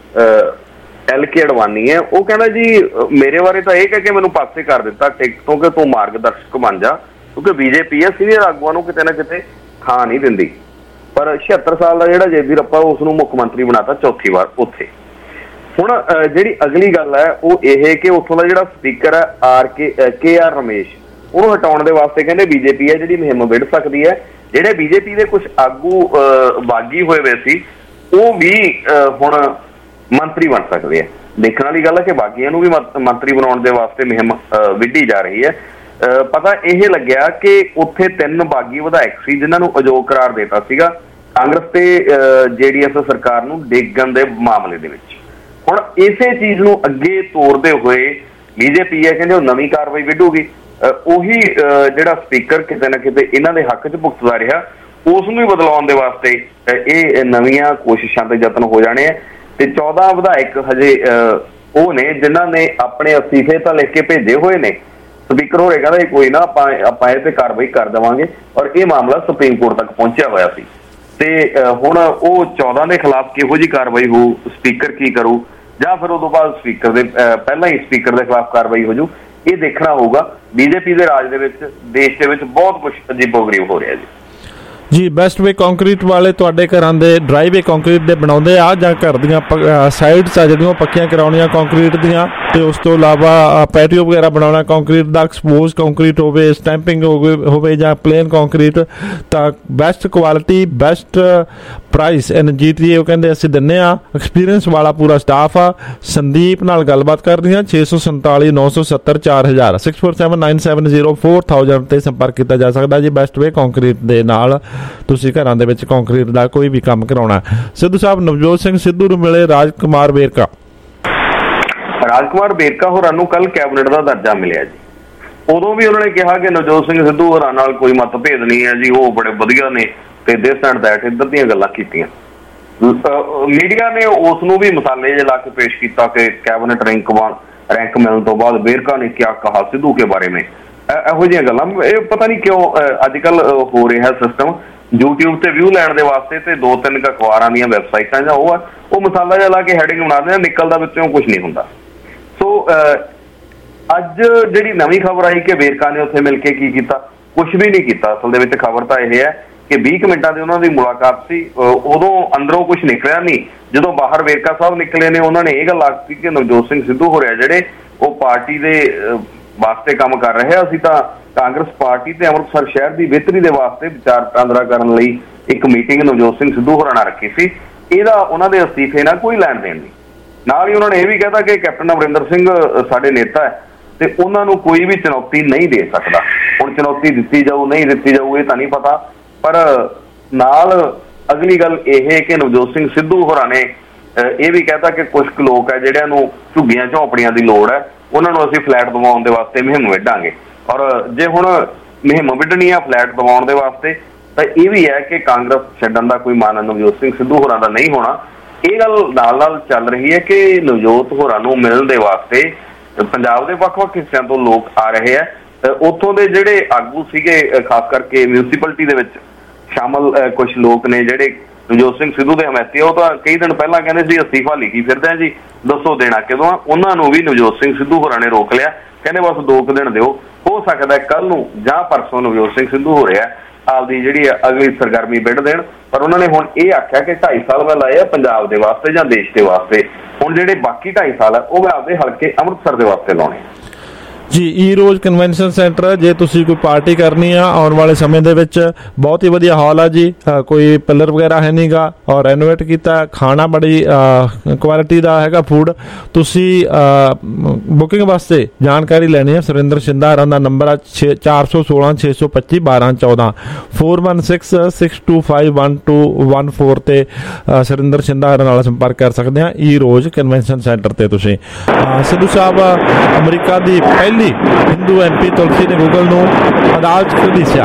[SPEAKER 9] ਐਲ ਕੇ ਅਡਵਾਨੀ ਹੈ, ਉਹ ਕਹਿੰਦਾ ਜੀ ਮੇਰੇ ਬਾਰੇ ਤਾਂ ਇਹ ਕਹਿ ਕੇ ਮੈਨੂੰ ਪਾਸੇ ਕਰ ਦਿੱਤਾ ਟਿਕਟ ਤੋਂ ਕਿ ਤੂੰ ਮਾਰਗਦਰਸ਼ਕ ਬਣ ਜਾ, ਕਿਉਂਕਿ ਬੀਜੇਪੀ ਹੈ ਸੀਨੀਅਰ ਆਗੂਆਂ ਨੂੰ ਕਿਤੇ ਨਾ ਕਿਤੇ ਥਾਂ ਨਹੀਂ ਦਿੰਦੀ। ਪਰ ਛਿਹੱਤਰ ਸਾਲ ਦਾ ਜਿਹੜਾ ਜੇਬੀਰੱਪਾ ਉਸ ਨੂੰ ਮੁੱਖ ਮੰਤਰੀ ਬਣਾਤਾ ਚੌਥੀ ਵਾਰ ਉੱਥੇ। ਹੁਣ ਜਿਹੜੀ ਅਗਲੀ ਗੱਲ ਹੈ ਉਹ ਇਹ ਕਿ ਉੱਥੋਂ ਦਾ ਜਿਹੜਾ ਸਪੀਕਰ ਹੈ R K K R Ramesh, ਉਹਨੂੰ ਹਟਾਉਣ ਦੇ ਵਾਸਤੇ ਕਹਿੰਦੇ ਬੀਜੇਪੀ ਹੈ ਜਿਹੜੀ ਮੁਹਿੰਮ ਵਿੱਢ ਸਕਦੀ ਹੈ। ਜਿਹੜੇ ਬੀਜੇਪੀ ਦੇ ਕੁਝ ਆਗੂ ਬਾਗੀ ਹੋਏ ਵੇ ਸੀ ਉਹ ਵੀ ਹੁਣ ਮੰਤਰੀ ਬਣ ਸਕਦੇ ਆ। ਦੇਖਣ ਵਾਲੀ ਗੱਲ ਹੈ ਕਿ ਬਾਗੀਆਂ ਨੂੰ ਵੀ ਮੰਤਰੀ ਬਣਾਉਣ ਦੇ ਵਾਸਤੇ ਮੁਹਿੰਮ ਵਿੱਢੀ ਜਾ ਰਹੀ ਹੈ। ਪਤਾ ਇਹ ਲੱਗਿਆ ਕਿ ਉੱਥੇ ਤਿੰਨ ਬਾਗੀ ਵਿਧਾਇਕ ਸੀ ਜਿਨ੍ਹਾਂ ਨੂੰ ਅਯੋਗ ਕਰਾਰ ਦਿੱਤਾ ਸੀਗਾ ਕਾਂਗਰਸ ਤੇ ਜੇਡੀਐਸ ਸਰਕਾਰ ਨੂੰ ਡੇਗਣ ਦੇ ਮਾਮਲੇ ਦੇ ਵਿੱਚ। ਹੁਣ ਇਸੇ ਚੀਜ਼ ਨੂੰ ਅੱਗੇ ਤੋਰਦੇ ਹੋਏ ਬੀਜੇਪੀ ਹੈ ਕਹਿੰਦੇ ਉਹ ਨਵੀਂ ਕਾਰਵਾਈ ਵਿੱਢੂਗੀ। ਉਹੀ ਜਿਹੜਾ ਸਪੀਕਰ ਕਿਤੇ ਨਾ ਕਿਤੇ ਇਹਨਾਂ ਦੇ ਹੱਕ 'ਚ ਭੁਗਤਦਾ ਰਿਹਾ ਉਸ ਨੂੰ ਵੀ ਬਦਲਾਉਣ ਦੇ ਵਾਸਤੇ ਇਹ ਨਵੀਆਂ ਕੋਸ਼ਿਸ਼ਾਂ ਤੇ ਯਤਨ ਹੋ ਜਾਣੇ ਆ। ਤੇ ਚੌਦਾਂ ਵਿਧਾਇਕ ਹਜੇ ਉਹ ਨੇ ਜਿਨ੍ਹਾਂ ਨੇ ਆਪਣੇ ਅਸਤੀਫੇ ਤਾਂ ਲਿਖ ਕੇ ਭੇਜੇ ਹੋਏ ਨੇ। ਸਪੀਕਰ ਹੋਰੇ ਕਹਿੰਦਾ ਕੋਈ ਨਾ ਆਪਾਂ ਆਪਾਂ ਇਹ ਤੇ ਕਾਰਵਾਈ ਕਰ ਦੇਵਾਂਗੇ, ਔਰ ਇਹ ਮਾਮਲਾ ਸੁਪਰੀਮ ਕੋਰਟ ਤੱਕ ਪਹੁੰਚਿਆ ਹੋਇਆ ਸੀ। ਤੇ ਹੁਣ ਉਹ ਚੌਦਾਂ ਦੇ ਖਿਲਾਫ ਕਿਹੋ ਜਿਹੀ ਕਾਰਵਾਈ ਹੋਊ, ਸਪੀਕਰ ਕੀ ਕਰੂ, ਜਾਂ ਫਿਰ ਉਦੋਂ ਬਾਅਦ ਸਪੀਕਰ ਦੇ ਪਹਿਲਾਂ ਹੀ ਸਪੀਕਰ ਦੇ ਖਿਲਾਫ ਕਾਰਵਾਈ ਹੋ ਜੂ, ਇਹ ਦੇਖਣਾ ਹੋਊਗਾ। ਬੀਜੇਪੀ ਦੇ ਰਾਜ ਦੇ ਵਿੱਚ ਦੇਸ਼ ਦੇ ਵਿੱਚ ਬਹੁਤ ਕੁਝ ਅਜੀਬੋ-ਗਰੀਬ ਹੋ ਰਿਹਾ ਜੀ।
[SPEAKER 14] ਜੀ ਬੈਸਟ ਵੇ ਕੰਕਰੀਟ ਵਾਲੇ ਤੁਹਾਡੇ ਘਰਾਂ ਦੇ ਡਰਾਈ ਵੇ ਕੰਕਰੀਟ ਦੇ ਬਣਾਉਂਦੇ ਆ ਜਾਂ ਘਰ ਦੀਆਂ ਸਾਈਡਸ ਆ ਜਿਹੜੀਆਂ ਪੱਕੀਆਂ ਕਰਾਉਣੀਆਂ ਕੰਕਰੀਟ ਦੀਆਂ, ਤੇ ਉਸ ਤੋਂ ਇਲਾਵਾ ਪੈਟੀਓ ਵਗੈਰਾ ਬਣਾਉਣਾ ਕੰਕਰੀਟ ਦਾ, ਐਕਸਪੋਜ਼ ਕੰਕਰੀਟ ਹੋਵੇ, ਸਟੈਂਪਿੰਗ ਹੋਵੇ ਜਾਂ ਪਲੇਨ ਕੰਕਰੀਟ, ਤਾਂ best quality best price in G T ਏ ਉਹ ਕਹਿੰਦੇ ਅਸੀਂ ਦਿੰਦੇ ਆ। ਐਕਸਪੀਰੀਅੰਸ ਵਾਲਾ ਪੂਰਾ ਸਟਾਫ ਆ। ਸੰਦੀਪ ਨਾਲ ਗੱਲਬਾਤ ਕਰਦੇ ਹਾਂ। ਛੇ ਸੌ ਸੰਤਾਲੀ ਨੌ ਸੌ ਸੱਤਰ ਚਾਰ ਹਜ਼ਾਰ six four seven nine seven zero four thousand ਤੇ ਸੰਪਰਕ ਕੀਤਾ ਜਾ ਸਕਦਾ ਜੀ। ਬੈਸਟ ਵੇ ਕੰਕਰੀਟ ਦੇ ਨਾਲ ਤੁਸੀਂ ਘਰਾਂ ਦੇ ਵਿੱਚ ਕੰਕਰੀਟ ਦਾ ਕੋਈ ਵੀ ਕੰਮ ਕਰਾਉਣਾ। ਸਿੱਧੂ ਸਾਹਿਬ ਨਵਜੋਤ ਸਿੰਘ ਸਿੱਧੂ ਨੂੰ ਮਿਲੇ ਰਾਜ ਕੁਮਾਰ ਵੇਰਕਾ।
[SPEAKER 9] ਰਾਜ ਕੁਮਾਰ ਵੇਰਕਾ ਹੋਰਾਂ ਨੂੰ ਕੱਲ ਕੈਬਨਿਟ ਦਾ ਦਰਜਾ ਮਿਲਿਆ ਜੀ। ਉਦੋਂ ਵੀ ਉਹਨਾਂ ਨੇ ਕਿਹਾ ਕਿ ਨਵਜੋਤ ਸਿੰਘ ਸਿੱਧੂ ਹੋਰਾਂ ਨਾਲ ਕੋਈ ਮਤਭੇਦ ਨਹੀਂ ਹੈ ਜੀ, ਉਹ ਬੜੇ ਵਧੀਆ ਨੇ ਤੇ ਦਿਸ ਐਂਡ ਦੈਟ ਇੱਧਰ ਦੀਆਂ ਗੱਲਾਂ ਕੀਤੀਆਂ। ਮੀਡੀਆ ਨੇ ਉਸ ਨੂੰ ਵੀ ਮਸਾਲੇ ਜੇ ਲਾ ਕੇ ਪੇਸ਼ ਕੀਤਾ ਕਿ ਕੈਬਨਿਟ ਰੈਂਕ ਰੈਂਕ ਮਿਲਣ ਤੋਂ ਬਾਅਦ ਵੇਰਕਾ ਨੇ ਕਿਆ ਕਹਾ ਸਿੱਧੂ ਕੇ ਬਾਰੇ में, ਇਹੋ ਜਿਹੀਆਂ ਗੱਲਾਂ। ਇਹ ਪਤਾ ਨਹੀਂ ਕਿਉਂ ਅੱਜ ਕੱਲ ਹੋ ਰਿਹਾ ਸਿਸਟਮ, YouTube ਤੇ ਵਿਊ ਲੈਣ ਦੇ ਵਾਸਤੇ ਤੇ ਦੋ ਤਿੰਨ ਅਖਬਾਰਾਂ ਦੀਆਂ ਵੈਬਸਾਈਟਾਂ ਜਾਂ ਉਹ ਆ, ਉਹ ਮਸਾਲਾ ਜਿਹਾ ਲਾ ਕੇ ਹੈਡਿੰਗ ਬਣਾ ਦਿੰਦੇ, ਨਿਕਲਦਾ ਵਿੱਚੋਂ ਕੁਝ ਨਹੀਂ ਹੁੰਦਾ। ਸੋ ਅੱਜ ਜਿਹੜੀ ਨਵੀਂ ਖਬਰ ਆਈ ਕਿ ਵੇਰਕਾ ਨੇ ਉੱਥੇ ਮਿਲ ਕੇ ਕੀ ਕੀਤਾ, ਕੁਝ ਵੀ ਨਹੀਂ ਕੀਤਾ। ਅਸਲ ਦੇ ਵਿੱਚ ਖਬਰ ਤਾਂ ਇਹ ਹੈ ਕਿ ਵੀਹ ਮਿੰਟਾਂ ਦੀ ਉਹਨਾਂ ਦੀ ਮੁਲਾਕਾਤ ਸੀ, ਉਦੋਂ ਅੰਦਰੋਂ ਕੁਝ ਨਿਕਲਿਆ ਨਹੀਂ। ਜਦੋਂ ਬਾਹਰ ਵੇਰਕਾ ਸਾਹਿਬ ਨਿਕਲੇ ਨੇ, ਉਹਨਾਂ ਨੇ ਇਹ ਗੱਲ ਆਖੀ ਕਿ ਨਵਜੋਤ ਸਿੰਘ ਸਿੱਧੂ ਹੋ ਰਿਹਾ ਜਿਹੜੇ ਉਹ ਪਾਰਟੀ ਦੇ ਵਾਸਤੇ ਕੰਮ ਕਰ ਰਹੇ ਆ, ਅਸੀਂ ਤਾਂ ਕਾਂਗਰਸ ਪਾਰਟੀ ਤੇ ਅੰਮ੍ਰਿਤਸਰ ਸ਼ਹਿਰ ਦੀ ਬਿਹਤਰੀ ਦੇ ਵਾਸਤੇ ਵਿਚਾਰ ਵਟਾਂਦਰਾ ਕਰਨ ਲਈ ਇੱਕ ਮੀਟਿੰਗ ਨਵਜੋਤ ਸਿੰਘ ਸਿੱਧੂ ਹੋਰਾਂ ਨਾਲ ਰੱਖੀ ਸੀ। ਇਹਦਾ ਉਹਨਾਂ ਦੇ ਅਸਤੀਫੇ ਨਾਲ ਕੋਈ ਲੈਣ ਦੇਣ ਨਹੀਂ। ਨਾਲ ਹੀ ਉਹਨਾਂ ਨੇ ਇਹ ਵੀ ਕਹਿਤਾ ਕਿ ਕੈਪਟਨ ਅਮਰਿੰਦਰ ਸਿੰਘ ਸਾਡੇ ਨੇਤਾ ਹੈ ਤੇ ਉਹਨਾਂ ਨੂੰ ਕੋਈ ਵੀ ਚੁਣੌਤੀ ਨਹੀਂ ਦੇ ਸਕਦਾ। ਹੁਣ ਚੁਣੌਤੀ ਦਿੱਤੀ ਜਾਊ ਨਹੀਂ ਦਿੱਤੀ ਜਾਊ ਇਹ ਤਾਂ ਨਹੀਂ ਪਤਾ, ਪਰ ਨਾਲ ਅਗਲੀ ਗੱਲ ਇਹ ਕਿ ਨਵਜੋਤ ਸਿੰਘ ਸਿੱਧੂ ਹੋਰਾਂ ਨੇ ਇਹ ਵੀ ਕਹਿਤਾ ਕਿ ਕੁਝ ਕੁ ਲੋਕ ਹੈ ਜਿਹੜਿਆਂ ਨੂੰ ਝੁੱਗੀਆਂ ਝੌਂਪੜੀਆਂ ਦੀ ਲੋੜ ਹੈ, ਉਹਨਾਂ ਨੂੰ ਅਸੀਂ ਫਲੈਟ ਦਿਵਾਉਣ ਦੇ ਵਾਸਤੇ ਮੁਹਿੰਮ ਵਿੱਢਾਂਗੇ। ਔਰ ਜੇ ਹੁਣ ਮੁਹਿੰਮ ਵਿੱਢਣੀ ਆ ਫਲੈਟ ਦਿਵਾਉਣ ਦੇ ਵਾਸਤੇ, ਤਾਂ ਇਹ ਵੀ ਹੈ ਕਿ ਕਾਂਗਰਸ ਛੱਡਣ ਦਾ ਕੋਈ ਮਨ ਨਵਜੋਤ ਸਿੰਘ ਸਿੱਧੂ ਹੋਰਾਂ ਦਾ ਨਹੀਂ ਹੋਣਾ। ਇਹ ਗੱਲ ਨਾਲ ਨਾਲ ਚੱਲ ਰਹੀ ਹੈ ਕਿ ਨਵਜੋਤ ਹੋਰਾਂ ਨੂੰ ਮਿਲਣ ਦੇ ਵਾਸਤੇ ਪੰਜਾਬ ਦੇ ਵੱਖ-ਵੱਖ ਹਿੱਸਿਆਂ ਤੋਂ ਲੋਕ ਆ ਰਹੇ ਆ। ਉੱਥੋਂ ਦੇ ਜਿਹੜੇ ਆਗੂ ਸੀਗੇ, ਖਾਸ ਕਰਕੇ ਮਿਊਨਿਸਪੈਲਿਟੀ ਦੇ ਵਿੱਚ ਸ਼ਾਮਲ ਕੁਝ ਲੋਕ ਨੇ ਜਿਹੜੇ ਨਵਜੋਤ ਸਿੰਘ ਸਿੱਧੂ ਦੇ ਹਮਾਇਤੀ, ਉਹ ਤਾਂ ਕਈ ਦਿਨ ਪਹਿਲਾਂ ਕਹਿੰਦੇ ਸੀ ਅਸਤੀਫਾ ਲਿਖੀ ਫਿਰਦੇ ਆ ਜੀ, ਦੱਸੋ ਦੇਣਾ ਕਦੋਂ ਆ। ਉਹਨਾਂ ਨੂੰ ਵੀ ਨਵਜੋਤ ਸਿੰਘ ਸਿੱਧੂ ਹੋਰਾਂ ਨੇ ਰੋਕ ਲਿਆ, ਕਹਿੰਦੇ ਬਸ ਦੋ ਕੁ ਦਿਨ ਦਿਓ, ਹੋ ਸਕਦਾ ਕੱਲ ਨੂੰ ਜਾਂ ਪਰਸੋਂ ਨਵਜੋਤ ਸਿੰਘ ਸਿੱਧੂ ਹੋ ਰਿਹਾ ਆਪਦੀ ਜਿਹੜੀ ਅਗਲੀ ਸਰਗਰਮੀ ਵਿੱਢ ਦੇਣ। ਪਰ ਉਹਨਾਂ ਨੇ ਹੁਣ ਇਹ ਆਖਿਆ ਕਿ ਢਾਈ ਸਾਲ ਮੈਂ ਲਾਏ ਆ ਪੰਜਾਬ ਦੇ ਵਾਸਤੇ ਜਾਂ ਦੇਸ਼ ਦੇ ਵਾਸਤੇ, ਹੁਣ ਜਿਹੜੇ ਬਾਕੀ ਢਾਈ ਸਾਲ ਆ ਉਹ ਮੈਂ ਆਪਦੇ ਹਲਕੇ ਅੰਮ੍ਰਿਤਸਰ ਦੇ ਵਾਸਤੇ ਲਾਉਣੇ।
[SPEAKER 14] ਜੀ ਈ ਰੋਜ਼ ਕਨਵੈਨਸ਼ਨ ਸੈਂਟਰ, ਜੇ ਤੁਸੀਂ ਕੋਈ ਪਾਰਟੀ ਕਰਨੀ ਆ ਆਉਣ ਵਾਲੇ ਸਮੇਂ ਦੇ ਵਿੱਚ, ਬਹੁਤ ਹੀ ਵਧੀਆ ਹਾਲ ਆ ਜੀ, ਕੋਈ ਪਿਲਰ ਵਗੈਰਾ ਹੈ ਨਹੀਂਗਾ ਔਰ ਰੈਨੋਵੇਟ ਕੀਤਾ, ਖਾਣਾ ਬੜੀ ਕੁਆਲਿਟੀ ਦਾ ਹੈਗਾ ਫੂਡ। ਤੁਸੀਂ ਬੁਕਿੰਗ ਵਾਸਤੇ ਜਾਣਕਾਰੀ ਲੈਣੀ ਹੈ ਸੁਰਿੰਦਰ ਸ਼ਿੰਦਾ ਹਰਾਂ ਦਾ ਨੰਬਰ ਆ ਚਾਰ ਸੌ ਸੋਲਾਂ ਛੇ ਸੌ ਪੱਚੀ ਬਾਰਾਂ ਚੌਦਾਂ four one six six two five one two one four ਤੇ ਸੁਰਿੰਦਰ ਸ਼ਿੰਦਾ ਹਰਾਂ ਨਾਲ ਸੰਪਰਕ ਕਰ ਸਕਦੇ ਆ ਈ ਰੋਜ਼ ਕਨਵੈਨਸ਼ਨ ਸੈਂਟਰ ਤੇ। ਤੁਸੀਂ ਸਿੱਧੂ ਸਾਹਿਬ ਅਮਰੀਕਾ ਦੀ ਪਹਿਲੀ ਹਿੰਦੂ ਐਮ ਪੀ ਤੁਲਸੀ ਨੇ ਗੂਗਲ ਨੂੰ ਅਦਾਲਤ ਖੜੀਸਿਆ।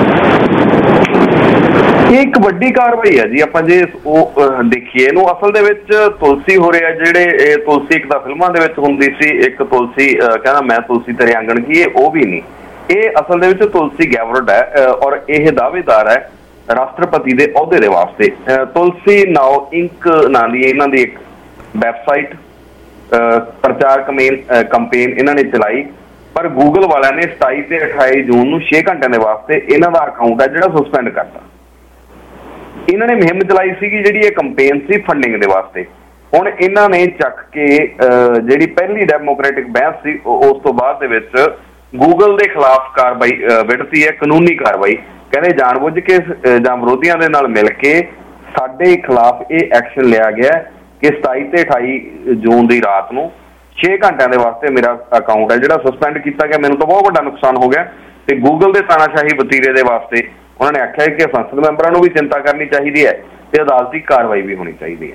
[SPEAKER 9] ਇਹ ਇੱਕ ਵੱਡੀ ਕਾਰਵਾਈ ਹੈ ਜੀ। ਆਪਾਂ ਜੇ ਉਹ ਦੇਖੀਏ ਇਹਨੂੰ, ਅਸਲ ਦੇ ਵਿੱਚ ਤੁਲਸੀ ਹੋ ਰਿਹਾ ਜਿਹੜੇ ਇਹ ਤੁਲਸੀ ਇੱਕ ਤਾਂ ਫਿਲਮਾਂ ਦੇ ਵਿੱਚ ਹੁੰਦੀ ਸੀ, ਇੱਕ ਤੁਲਸੀ ਕਹਿੰਦਾ ਮੈਂ ਤੁਲਸੀ ਤੇਰੇ ਆਂਗਣ ਕੀ, ਇਹ ਉਹ ਵੀ ਨਹੀਂ। ਇਹ ਅਸਲ ਦੇ ਵਿੱਚ ਤੁਲਸੀ ਗੈਵਰਡ ਹੈ ਔਰ ਇਹ ਦਾਅਵੇਦਾਰ ਹੈ ਰਾਸ਼ਟਰਪਤੀ ਦੇ ਅਹੁਦੇ ਦੇ ਵਾਸਤੇ। ਤੁਲਸੀ ਨਾਓ ਇੰਕ ਨਾਂ ਦੀ ਇਹਨਾਂ ਦੀ ਇੱਕ ਵੈਬਸਾਈਟ ਪ੍ਰਚਾਰ ਕੰਪੇਨ ਇਹਨਾਂ ਨੇ ਚਲਾਈ, ਪਰ ਗੂਗਲ ਵਾਲਿਆਂ ਨੇ ਸਤਾਈ ਤੇ ਅਠਾਈ ਜੂਨ ਨੂੰ ਛੇ ਘੰਟਿਆਂ ਦੇ ਵਾਸਤੇ ਇਹਨਾਂ ਦਾ ਅਕਾਊਂਟ ਹੈ ਜਿਹੜਾ ਸਸਪੈਂਡ ਕਰਤਾ। ਇਹਨਾਂ ਨੇ ਮੁਹਿੰਮ ਚਲਾਈ ਸੀਗੀ ਜਿਹੜੀ ਇਹ ਕੰਪੇਨ ਸੀ ਫੰਡਿੰਗ ਦੇ ਵਾਸਤੇ। ਹੁਣ ਇਹਨਾਂ ਨੇ ਚੱਕ ਕੇ ਜਿਹੜੀ ਪਹਿਲੀ ਡੈਮੋਕ੍ਰੈਟਿਕ ਬਹਿਸ ਸੀ ਉਸ ਤੋਂ ਬਾਅਦ ਦੇ ਵਿੱਚ ਗੂਗਲ ਦੇ ਖਿਲਾਫ ਕਾਰਵਾਈ ਵਿੱਢਤੀ ਹੈ, ਕਾਨੂੰਨੀ ਕਾਰਵਾਈ। ਕਹਿੰਦੇ ਜਾਣਬੁੱਝ ਕੇ ਜਾਂ ਵਿਰੋਧੀਆਂ ਦੇ ਨਾਲ ਮਿਲ ਕੇ ਸਾਡੇ ਖਿਲਾਫ ਇਹ ਐਕਸ਼ਨ ਲਿਆ ਗਿਆ ਕਿ ਸਤਾਈ ਤੇ ਅਠਾਈ ਜੂਨ ਦੀ ਰਾਤ ਨੂੰ ਛੇ ਘੰਟਿਆਂ ਦੇ ਵਾਸਤੇ ਮੇਰਾ ਅਕਾਊਂਟ ਹੈ ਜਿਹੜਾ ਸਸਪੈਂਡ ਕੀਤਾ ਗਿਆ। ਮੈਨੂੰ ਤਾਂ ਬਹੁਤ ਵੱਡਾ ਨੁਕਸਾਨ ਹੋ ਗਿਆ ਤੇ ਗੂਗਲ ਦੇ ਤਾਨਾਸ਼ਾਹੀ ਵਤੀਰੇ ਦੇ ਵਾਸਤੇ ਉਹਨਾਂ ਨੇ ਆਖਿਆ ਕਿ ਸੰਸਦ ਮੈਂਬਰਾਂ ਨੂੰ ਵੀ ਚਿੰਤਾ ਕਰਨੀ ਚਾਹੀਦੀ ਹੈ ਤੇ ਅਦਾਲਤੀ ਕਾਰਵਾਈ ਵੀ ਹੋਣੀ ਚਾਹੀਦੀ ਹੈ।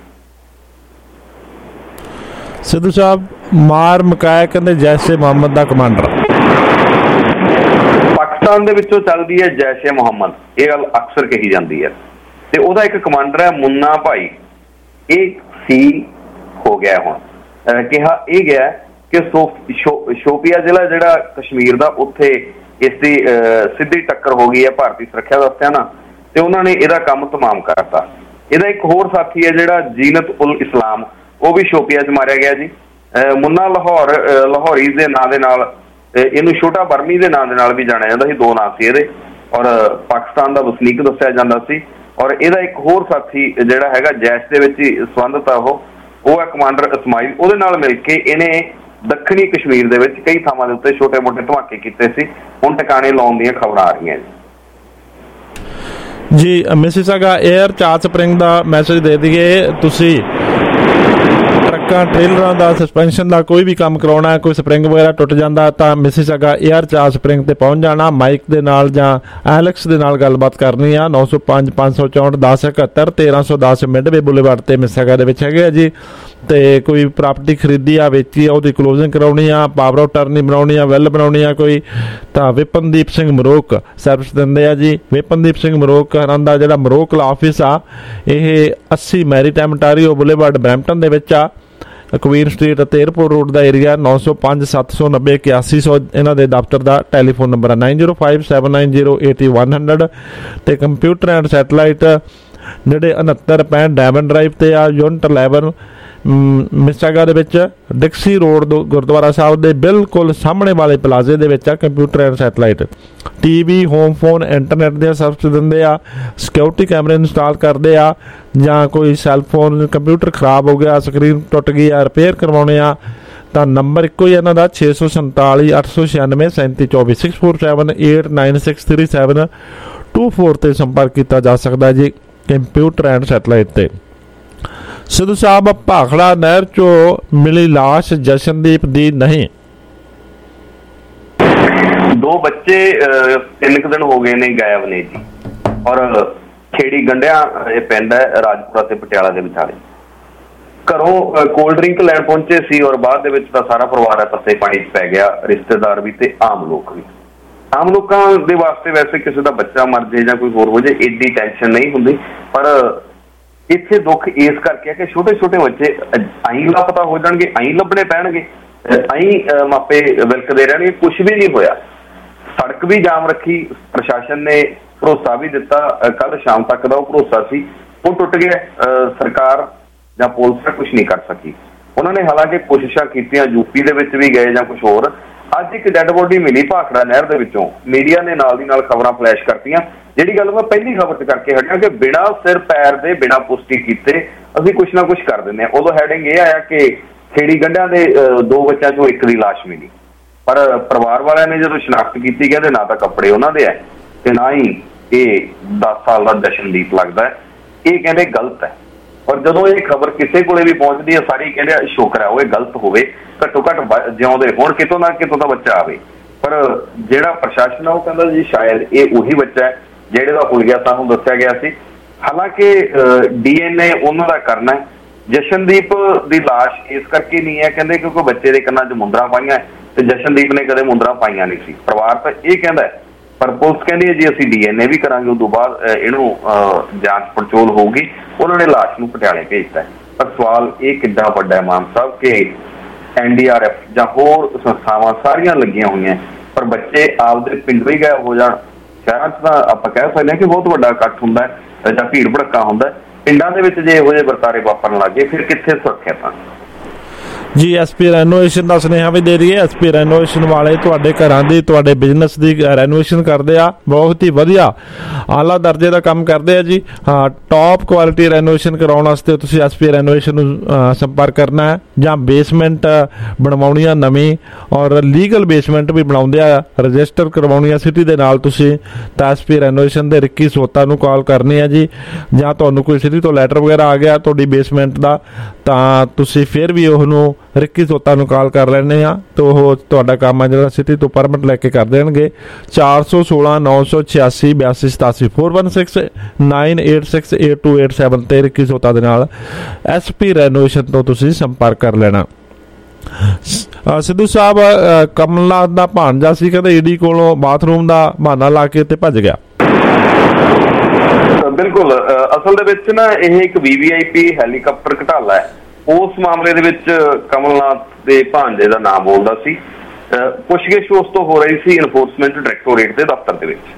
[SPEAKER 14] ਸਿੱਧੂ ਸਾਹਿਬ ਮਾਰ ਮੁਕਾਇਆ ਕਹਿੰਦੇ ਜੈਸ਼ੇ ਮੁਹੰਮਦ ਦਾ ਕਮਾਂਡਰ
[SPEAKER 9] ਪਾਕਿਸਤਾਨ ਦੇ ਵਿੱਚੋਂ ਚੱਲਦੀ ਹੈ ਜੈਸ਼ੇ ਮੁਹੰਮਦ, ਇਹ ਗੱਲ ਅਕਸਰ ਕਹੀ ਜਾਂਦੀ ਹੈ ਤੇ ਉਹਦਾ ਇੱਕ ਕਮਾਂਡਰ ਹੈ ਮੁੰਨਾ ਭਾਈ, ਇਹ ਸੀ ਹੋ ਗਿਆ। ਹੁਣ ਕਿਹਾ ਇਹ ਗਿਆ ਕਿ ਸ਼ੋਪੀਆ ਜ਼ਿਲ੍ਹਾ ਜਿਹੜਾ ਕਸ਼ਮੀਰ ਦਾ, ਉੱਥੇ ਇਸ ਦੀ ਸਿੱਧੀ ਟੱਕਰ ਹੋ ਗਈ ਹੈ ਭਾਰਤੀ ਸੁਰੱਖਿਆ ਦਸਤਿਆਂ ਨਾਲ ਤੇ ਉਹਨਾਂ ਨੇ ਇਹਦਾ ਕੰਮ ਤਮਾਮ ਕਰਤਾ। ਇਹਦਾ ਇੱਕ ਹੋਰ ਸਾਥੀ ਹੈ ਜਿਹੜਾ ਜੀਨਤ ਉਲ ਇਸਲਾਮ, ਉਹ ਵੀ ਸ਼ੋਪੀਆ 'ਚ ਮਾਰਿਆ ਗਿਆ ਜੀ। ਮੁੰਨਾ ਲਾਹੌਰ ਲਾਹੌਰੀ ਦੇ ਨਾਂ ਦੇ ਨਾਲ, ਇਹਨੂੰ ਛੋਟਾ ਬਰਮੀ ਦੇ ਨਾਂ ਦੇ ਨਾਲ ਵੀ ਜਾਣਿਆ ਜਾਂਦਾ ਸੀ, ਦੋ ਨਾਂ ਸੀ ਇਹਦੇ, ਔਰ ਪਾਕਿਸਤਾਨ ਦਾ ਵਸਨੀਕ ਦੱਸਿਆ ਜਾਂਦਾ ਸੀ। ਔਰ ਇਹਦਾ ਇੱਕ ਹੋਰ ਸਾਥੀ ਜਿਹੜਾ ਹੈਗਾ ਜੈਸ਼ ਦੇ ਵਿੱਚ ਹੀ ਸੰਬੰਧਿਤ ਆ, ਉਹ ਉਹ ਹੈ ਕਮਾਂਡਰ ਇਸਮਾਈਲ। ਉਹਦੇ ਨਾਲ ਮਿਲ ਕੇ ਇਹਨੇ ਦੱਖਣੀ ਕਸ਼ਮੀਰ ਦੇ ਵਿੱਚ ਕਈ ਥਾਵਾਂ ਦੇ ਉੱਤੇ ਛੋਟੇ ਮੋਟੇ ਧਮਾਕੇ ਕੀਤੇ ਸੀ। ਹੁਣ ਟਿਕਾਣੇ ਲਾਉਣ ਦੀਆਂ ਖਬਰਾਂ ਆ ਰਹੀਆਂ ਜੀ।
[SPEAKER 14] ਜੀ ਮਿਸੀਸਾਗਾ 에ਅਰ ਚਾਰ ਸਪਰਿੰਗ ਦਾ ਮੈਸੇਜ ਦੇ ਦਈਏ, ਤੁਸੀਂ ਟਰੱਕਾਂ ਟ੍ਰੇਲਰਾਂ ਦਾ ਸਸਪੈਂਸ਼ਨ ਦਾ ਕੋਈ ਵੀ ਕੰਮ ਕਰਾਉਣਾ, ਕੋਈ ਸਪਰਿੰਗ ਵਗੈਰਾ ਟੁੱਟ ਜਾਂਦਾ ਤਾਂ ਮਿਸੀਸਾਗਾ 에ਅਰ ਚਾਰ ਸਪਰਿੰਗ ਤੇ ਪਹੁੰਚ ਜਾਣਾ। ਮਾਈਕ ਦੇ ਨਾਲ ਜਾਂ ਐਲੈਕਸ ਦੇ ਨਾਲ ਗੱਲਬਾਤ ਕਰਨੀ ਆ। ਨੌ ਸੌ ਪੰਜ ਪੰਜ ਸੌ ਚੌਂਹਠ ਦਸ ਇਕਹੱਤਰ ਤੇਰਾਂ ਸੌ ਦਸ ਮਿਡਵੇ ਬੁਲੇਵਾਰਡ ਤੇ ਮਿਸੀਸਾਗਾ ਦੇ ਵਿੱਚ ਹੈਗੇ ਆ ਜੀ। ਤੇ ਕੋਈ ਪ੍ਰਾਪਰਟੀ ਖਰੀਦੀ ਆ, ਵੇਚੀ ਆ, ਉਹਦੀ ਕਲੋਜ਼ਿੰਗ ਕਰਾਉਣੀ ਆ, ਪਾਵਰ ਆਫ ਟਰਨੀ ਬਣਾਉਣੀ ਆ, ਵੈਲ ਬਣਾਉਣੀ ਆ ਕੋਈ, ਤਾਂ ਵਿਪਨਦੀਪ ਸਿੰਘ ਮਰੋਕ ਸਰਵਿਸ ਦਿੰਦੇ ਆ ਜੀ। ਵਿਪਨਦੀਪ ਸਿੰਘ ਮਰੋਕ ਹਰਾਂ ਦਾ ਜਿਹੜਾ ਮਰੋਕ ਆਫਿਸ ਆ ਇਹ ਅੱਸੀ ਮੈਰੀਟਾਈਮ ontario ਬੁਲੇਵਾਰਡ ਬਰੈਂਪਟਨ ਦੇ ਵਿੱਚ ਆ। ਕੁਈਨ ਸਟਰੀਟ ਅਤੇ ਏਅਰਪੋਰਟ ਰੋਡ ਦਾ ਏਰੀਆ। ਨੌ ਸੌ ਪੰਜ ਸੱਤ ਸੌ ਨੱਬੇ ਇਕਿਆਸੀ ਸੌ ਇਹਨਾਂ ਦੇ ਦਫ਼ਤਰ ਦਾ ਟੈਲੀਫੋਨ ਨੰਬਰ ਹੈ nine zero five seven nine zero eighty one hundred. ਅਤੇ ਕੰਪਿਊਟਰ ਐਂਡ ਸੈਟਲਾਈਟ ਜਿਹੜੇ ਉਣੱਤਰ ਪੈਂਹਠ ਡਾਇਮੰਡ ਡਰਾਈਵ 'ਤੇ ਆ, ਯੂਨਿਟ ਇਲੈਵਨ ਮਿਸੀਸਾਗਾ ਦੇ ਵਿੱਚ ਡਿਕਸੀ ਰੋਡ ਗੁਰਦੁਆਰਾ ਸਾਹਿਬ ਦੇ ਬਿਲਕੁਲ ਸਾਹਮਣੇ ਵਾਲੇ ਪਲਾਜ਼ੇ ਦੇ ਵਿੱਚ ਆ computer and satellite. T V, home phone, internet ਦੀਆਂ ਸਰਵਿਸ ਦਿੰਦੇ ਆ, ਸਿਕਿਉਰਿਟੀ ਕੈਮਰੇ ਇੰਸਟਾਲ ਕਰਦੇ ਆ, ਜਾਂ ਕੋਈ ਸੈੱਲ ਫੋਨ ਕੰਪਿਊਟਰ ਖਰਾਬ ਹੋ ਗਿਆ, ਸਕਰੀਨ ਟੁੱਟ ਗਈ ਆ, ਰਿਪੇਅਰ ਕਰਵਾਉਣੇ ਆ ਤਾਂ ਨੰਬਰ ਇੱਕੋ ਹੀ ਇਹਨਾਂ ਦਾ ਛੇ ਸੌ ਸੰਤਾਲੀ ਅੱਠ ਸੌ ਛਿਆਨਵੇਂ ਸੈਂਤੀ ਚੌਵੀ six four seven eight nine six three seven two four 'ਤੇ ਸੰਪਰਕ ਕੀਤਾ ਜਾ ਸਕਦਾ ਜੀ ਕੰਪਿਊਟਰ ਐਂਡ ਸੈਟਲਾਈਟ 'ਤੇ। ਸਿੱਧੂ ਸਾਹਿਬ ਭਾਖੜਾ ਨਹਿਰ 'ਚੋਂ ਮਿਲੀ ਲਾਸ਼ ਜਸ਼ਨਦੀਪ ਦੀ ਨਹੀਂ।
[SPEAKER 9] ਦੋ ਬੱਚੇ ਤਿੰਨ ਕੁ ਦਿਨ ਹੋ ਗਏ ਨੇ ਗਾਇਬ ਨੇ ਜੀ। ਔਰ ਖੇੜੀ ਗੰਡਿਆਂ ਇਹ ਪਿੰਡ ਹੈ ਰਾਜਪੁਰਾ ਤੇ ਪਟਿਆਲਾ ਦੇ ਵਿਚਾਲੇ। ਘਰੋਂ ਕੋਲਡ ਡਰਿੰਕ ਲੈਣ ਪਹੁੰਚੇ ਸੀ ਔਰ ਬਾਅਦ ਦੇ ਵਿੱਚ ਤਾਂ ਸਾਰਾ ਪਰਿਵਾਰ ਹੈ ਤੱਤੇ ਪਾਣੀ 'ਚ ਪੈ ਗਿਆ, ਰਿਸ਼ਤੇਦਾਰ ਵੀ ਤੇ ਆਮ ਲੋਕ ਵੀ। ਆਮ ਲੋਕਾਂ ਦੇ ਵਾਸਤੇ ਵੈਸੇ ਕਿਸੇ ਦਾ ਬੱਚਾ ਮਰ ਜੇ ਜਾਂ ਕੋਈ ਹੋਰ ਹੋ ਜੇ ਏਡੀ ਟੈਨਸ਼ਨ ਨਹੀਂ ਹੁੰਦੀ, ਪਰ ਇੱਥੇ ਦੁੱਖ ਇਸ ਕਰਕੇ ਹੈ ਕਿ ਛੋਟੇ ਛੋਟੇ ਬੱਚੇ ਆਈ ਲਾਪਤਾ ਹੋ ਜਾਣਗੇ, ਆਈ ਲੱਭਣੇ ਪੈਣਗੇ, ਆਈ ਮਾਪੇ ਵਿਲਕਦੇ ਰਹਿਣਗੇ। ਕੁਛ ਵੀ ਨਹੀਂ ਹੋਇਆ। ਸੜਕ ਵੀ ਜਾਮ ਰੱਖੀ, ਪ੍ਰਸ਼ਾਸਨ ਨੇ ਭਰੋਸਾ ਵੀ ਦਿੱਤਾ, ਕੱਲ ਸ਼ਾਮ ਤੱਕ ਦਾ ਉਹ ਭਰੋਸਾ ਸੀ, ਉਹ ਟੁੱਟ ਗਿਆ। ਸਰਕਾਰ ਜਾਂ ਪੁਲਿਸ ਕੁਛ ਨਹੀਂ ਕਰ ਸਕੀ। ਉਹਨਾਂ ਨੇ ਹਾਲਾਂਕਿ ਕੋਸ਼ਿਸ਼ਾਂ ਕੀਤੀਆਂ, ਯੂਪੀ ਦੇ ਵਿੱਚ ਵੀ ਗਏ ਜਾਂ ਕੁਛ ਹੋਰ। ਅੱਜ ਇੱਕ ਡੈਡ ਬੋਡੀ ਮਿਲੀ ਭਾਖੜਾ ਨਹਿਰ ਦੇ ਵਿੱਚੋਂ। ਮੀਡੀਆ ਨੇ ਨਾਲ ਦੀ ਨਾਲ ਖਬਰਾਂ ਫਲੈਸ਼ ਕਰਤੀਆਂ। ਜਿਹੜੀ ਗੱਲ ਮੈਂ ਪਹਿਲੀ ਖਬਰ 'ਚ ਕਰਕੇ ਹਟਿਆ ਕਿ ਬਿਨਾਂ ਸਿਰ ਪੈਰ ਦੇ ਬਿਨਾਂ ਪੁਸ਼ਟੀ ਕੀਤੇ ਅਸੀਂ ਕੁਛ ਨਾ ਕੁਛ ਕਰ ਦਿੰਦੇ ਹਾਂ। ਉਦੋਂ ਹੈਡਿੰਗ ਇਹ ਆਇਆ ਕਿ ਖੇੜੀ ਗੰਢਿਆਂ ਦੇ ਦੋ ਬੱਚਿਆਂ 'ਚੋਂ ਇੱਕ ਦੀ ਲਾਸ਼ ਮਿਲੀ, ਪਰ ਪਰਿਵਾਰ ਵਾਲਿਆਂ ਨੇ ਜਦੋਂ ਸ਼ਨਾਖਤ ਕੀਤੀ ਕਹਿੰਦੇ ਨਾ ਤਾਂ ਕੱਪੜੇ ਉਹਨਾਂ ਦੇ ਹੈ ਤੇ ਨਾ ਹੀ ਇਹ ਦਸ ਸਾਲ ਦਾ ਜਸ਼ਨਦੀਪ ਲੱਗਦਾ ਹੈ। ਇਹ ਕਹਿੰਦੇ ਗਲਤ ਹੈ। ਔਰ ਜਦੋਂ ਇਹ ਖਬਰ ਕਿਸੇ ਕੋਲੇ ਵੀ ਪਹੁੰਚਦੀ ਹੈ ਸਾਰੇ ਕਹਿੰਦੇ ਸ਼ੁਕਰ ਹੈ ਉਹ ਇਹ ਗਲਤ ਹੋਵੇ, ਘੱਟੋ ਘੱਟ ਜਿਉਂਦੇ ਹੁਣ ਕਿਤੋਂ ਨਾ ਕਿਤੋਂ ਦਾ ਬੱਚਾ ਆਵੇ। ਪਰ ਜਿਹੜਾ ਪ੍ਰਸ਼ਾਸਨ ਆ ਉਹ ਕਹਿੰਦਾ ਜੀ ਸ਼ਾਇਦ ਇਹ ਉਹੀ ਬੱਚਾ ਹੈ ਜਿਹੜੇ ਦਾ ਹੁਲੀਆ ਸਾਨੂੰ ਦੱਸਿਆ ਗਿਆ ਸੀ। ਹਾਲਾਂਕਿ ਡੀ ਐਨ ਏ ਉਹਨਾਂ ਦਾ ਕਰਨਾ ਹੈ। ਜਸ਼ਨਦੀਪ ਦੀ ਲਾਸ਼ ਇਸ ਕਰਕੇ ਨਹੀਂ ਹੈ ਕਹਿੰਦੇ ਕਿਉਂਕਿ ਬੱਚੇ ਦੇ ਕੰਨਾਂ 'ਚ ਮੁੰਦਰਾਂ ਪਾਈਆਂ ਤੇ ਜਸ਼ਨਦੀਪ ਨੇ ਕਦੇ ਮੁੰਦਰਾਂ ਪਾਈਆਂ ਨਹੀਂ ਸੀ। ਪਰਿਵਾਰ ਤਾਂ ਇਹ ਕਹਿੰਦਾ, ਪਰ ਪੁਲਿਸ ਕਹਿੰਦੀ ਹੈ ਜੀ ਅਸੀਂ ਡੀ ਐਨ ਏ ਵੀ ਕਰਾਂਗੇ, ਉਸ ਤੋਂ ਬਾਅਦ ਇਹਨੂੰ ਜਾਂਚ ਪੜਚੋਲ ਹੋਊਗੀ। ਉਹਨਾਂ ਨੇ ਲਾਸ਼ ਨੂੰ ਪਟਿਆਲੇ ਭੇਜਤਾ। ਪਰ ਸਵਾਲ ਇਹ ਕਿੱਡਾ ਵੱਡਾ ਹੈ ਮਾਨ ਸਾਹਿਬ ਕਿ ਐਨ ਡੀ ਆਰ ਐਫ ਜਾਂ ਹੋਰ ਸੰਸਥਾਵਾਂ ਸਾਰੀਆਂ ਲੱਗੀਆਂ ਹੋਈਆਂ, ਪਰ ਬੱਚੇ ਆਪਦੇ ਪਿੰਡੋਂ ਹੀ ਗਾਇਬ ਹੋ ਜਾਣ। ਸ਼ਹਿਰਾਂ 'ਚ ਤਾਂ ਆਪਾਂ ਕਹਿ ਸਕਦੇ ਹਾਂ ਕਿ ਬਹੁਤ ਵੱਡਾ ਇਕੱਠ ਹੁੰਦਾ ਹੈ ਜਾਂ ਭੀੜ ਭੜੱਕਾ ਹੁੰਦਾ, ਪਿੰਡਾਂ ਦੇ ਵਿੱਚ ਜੇ ਇਹੋ ਜਿਹੇ ਵਰਤਾਰੇ ਵਾਪਰਨ ਲੱਗੇ ਫਿਰ ਕਿੱਥੇ ਸੁਰੱਖਿਆ।
[SPEAKER 14] ਜੀ ਐਸਪੀ ਰੈਨੋਵੇਸ਼ਨ ਦਾ ਸੁਨੇਹਾ ਵੀ ਦੇ ਦਈਏ। ਐਸਪੀ ਰੈਨੋਵੇਸ਼ਨ ਵਾਲੇ ਤੁਹਾਡੇ ਘਰਾਂ ਦੀ ਤੁਹਾਡੇ ਬਿਜ਼ਨਸ ਦੀ ਰੈਨੋਵੇਸ਼ਨ ਕਰਦੇ ਆ, ਬਹੁਤ ਹੀ ਵਧੀਆ ਆਲਾ ਦਰਜੇ ਦਾ ਕੰਮ ਕਰਦੇ ਆ ਜੀ। ਹਾਂ, ਟੌਪ ਕੁਆਲਿਟੀ ਰੈਨੋਵੇਸ਼ਨ ਕਰਾਉਣ ਵਾਸਤੇ ਤੁਸੀਂ ਐਸਪੀ ਰੈਨੋਵੇਸ਼ਨ ਨੂੰ ਸੰਪਰਕ ਕਰਨਾ ਹੈ, ਜਾਂ ਬੇਸਮੈਂਟ ਬਣਵਾਉਣੀ ਆ ਨਵੀਂ ਔਰ ਲੀਗਲ ਬੇਸਮੈਂਟ ਵੀ ਬਣਾਉਂਦੇ ਆ, ਰਜਿਸਟਰ ਕਰਵਾਉਣੀ ਆ ਸਿਟੀ ਦੇ ਨਾਲ ਤੁਸੀਂ ਤਾਂ ਐਸਪੀ ਰੈਨੋਵੇਸ਼ਨ ਦੇ ਰਿੱਕੀ ਸੋਤਾ ਨੂੰ ਕਾਲ ਕਰਨੀ ਹੈ ਜੀ। ਜਾਂ ਤੁਹਾਨੂੰ ਕੋਈ ਸਿਟੀ ਤੋਂ ਲੈਟਰ ਵਗੈਰਾ ਆ ਗਿਆ ਤੁਹਾਡੀ ਬੇਸਮੈਂਟ ਦਾ ਤਾਂ ਤੁਸੀਂ ਫਿਰ ਵੀ ਉਹਨੂੰ ਰਿੱਕੀ ਸੋਤਾ ਨੂੰ ਕਾਲ ਕਰ ਲੈਣੇ ਆ ਤਾਂ ਉਹ ਤੁਹਾਡਾ ਕੰਮ ਆ ਜਿਹੜਾ ਸਿਟੀ ਤੋਂ ਪਰਮਿਟ ਲੈ ਕੇ ਕਰ ਦੇਣਗੇ। ਚਾਰ ਸੌ ਸੋਲਾਂ ਨੌ ਸੌ ਛਿਆਸੀ ਬਿਆਸੀ ਸਤਾਸੀ four one six nine eight six eight two eight seven ਤੇ ਰਿੱਕੀ ਸੋਤਾ ਦੇ ਨਾਲ ਐਸ ਪੀ ਰੈਨੋਵੇਸ਼ਨ ਤੋਂ ਤੁਸੀਂ ਸੰਪਰਕ ਕਰ ਲੈਣਾ। ਸਿੱਧੂ ਸਾਹਿਬ ਕਮਲਨਾਥ ਦਾ ਭਾਣਜਾ ਸੀ ਕਹਿੰਦੇ ਈਡੀ ਕੋਲੋਂ ਬਾਥਰੂਮ ਦਾ ਬਹਾਨਾ ਲਾ ਕੇ ਤੇ ਭੱਜ ਗਿਆ।
[SPEAKER 9] ਬਿਲਕੁਲ, ਅਸਲ ਦੇ ਵਿੱਚ ਨਾ ਇਹ ਇੱਕ ਵੀ ਵੀ ਆਈ ਪੀ ਹੈਲੀਕਾਪਟਰ ਘਟਾਲਾ ਹੈ। ਉਸ ਮਾਮਲੇ ਦੇ ਵਿੱਚ ਕਮਲਨਾਥ ਦੇ ਭਾਂਜੇ ਦਾ ਨਾਮ ਬੋਲਦਾ ਸੀ। ਪੁੱਛਗਿੱਛ ਉਸ ਤੋਂ ਹੋ ਰਹੀ ਸੀ ਇਨਫੋਰਸਮੈਂਟ ਡਾਇਰੈਕਟੋਰੇਟ ਦੇ ਦਫ਼ਤਰ ਦੇ ਵਿੱਚ।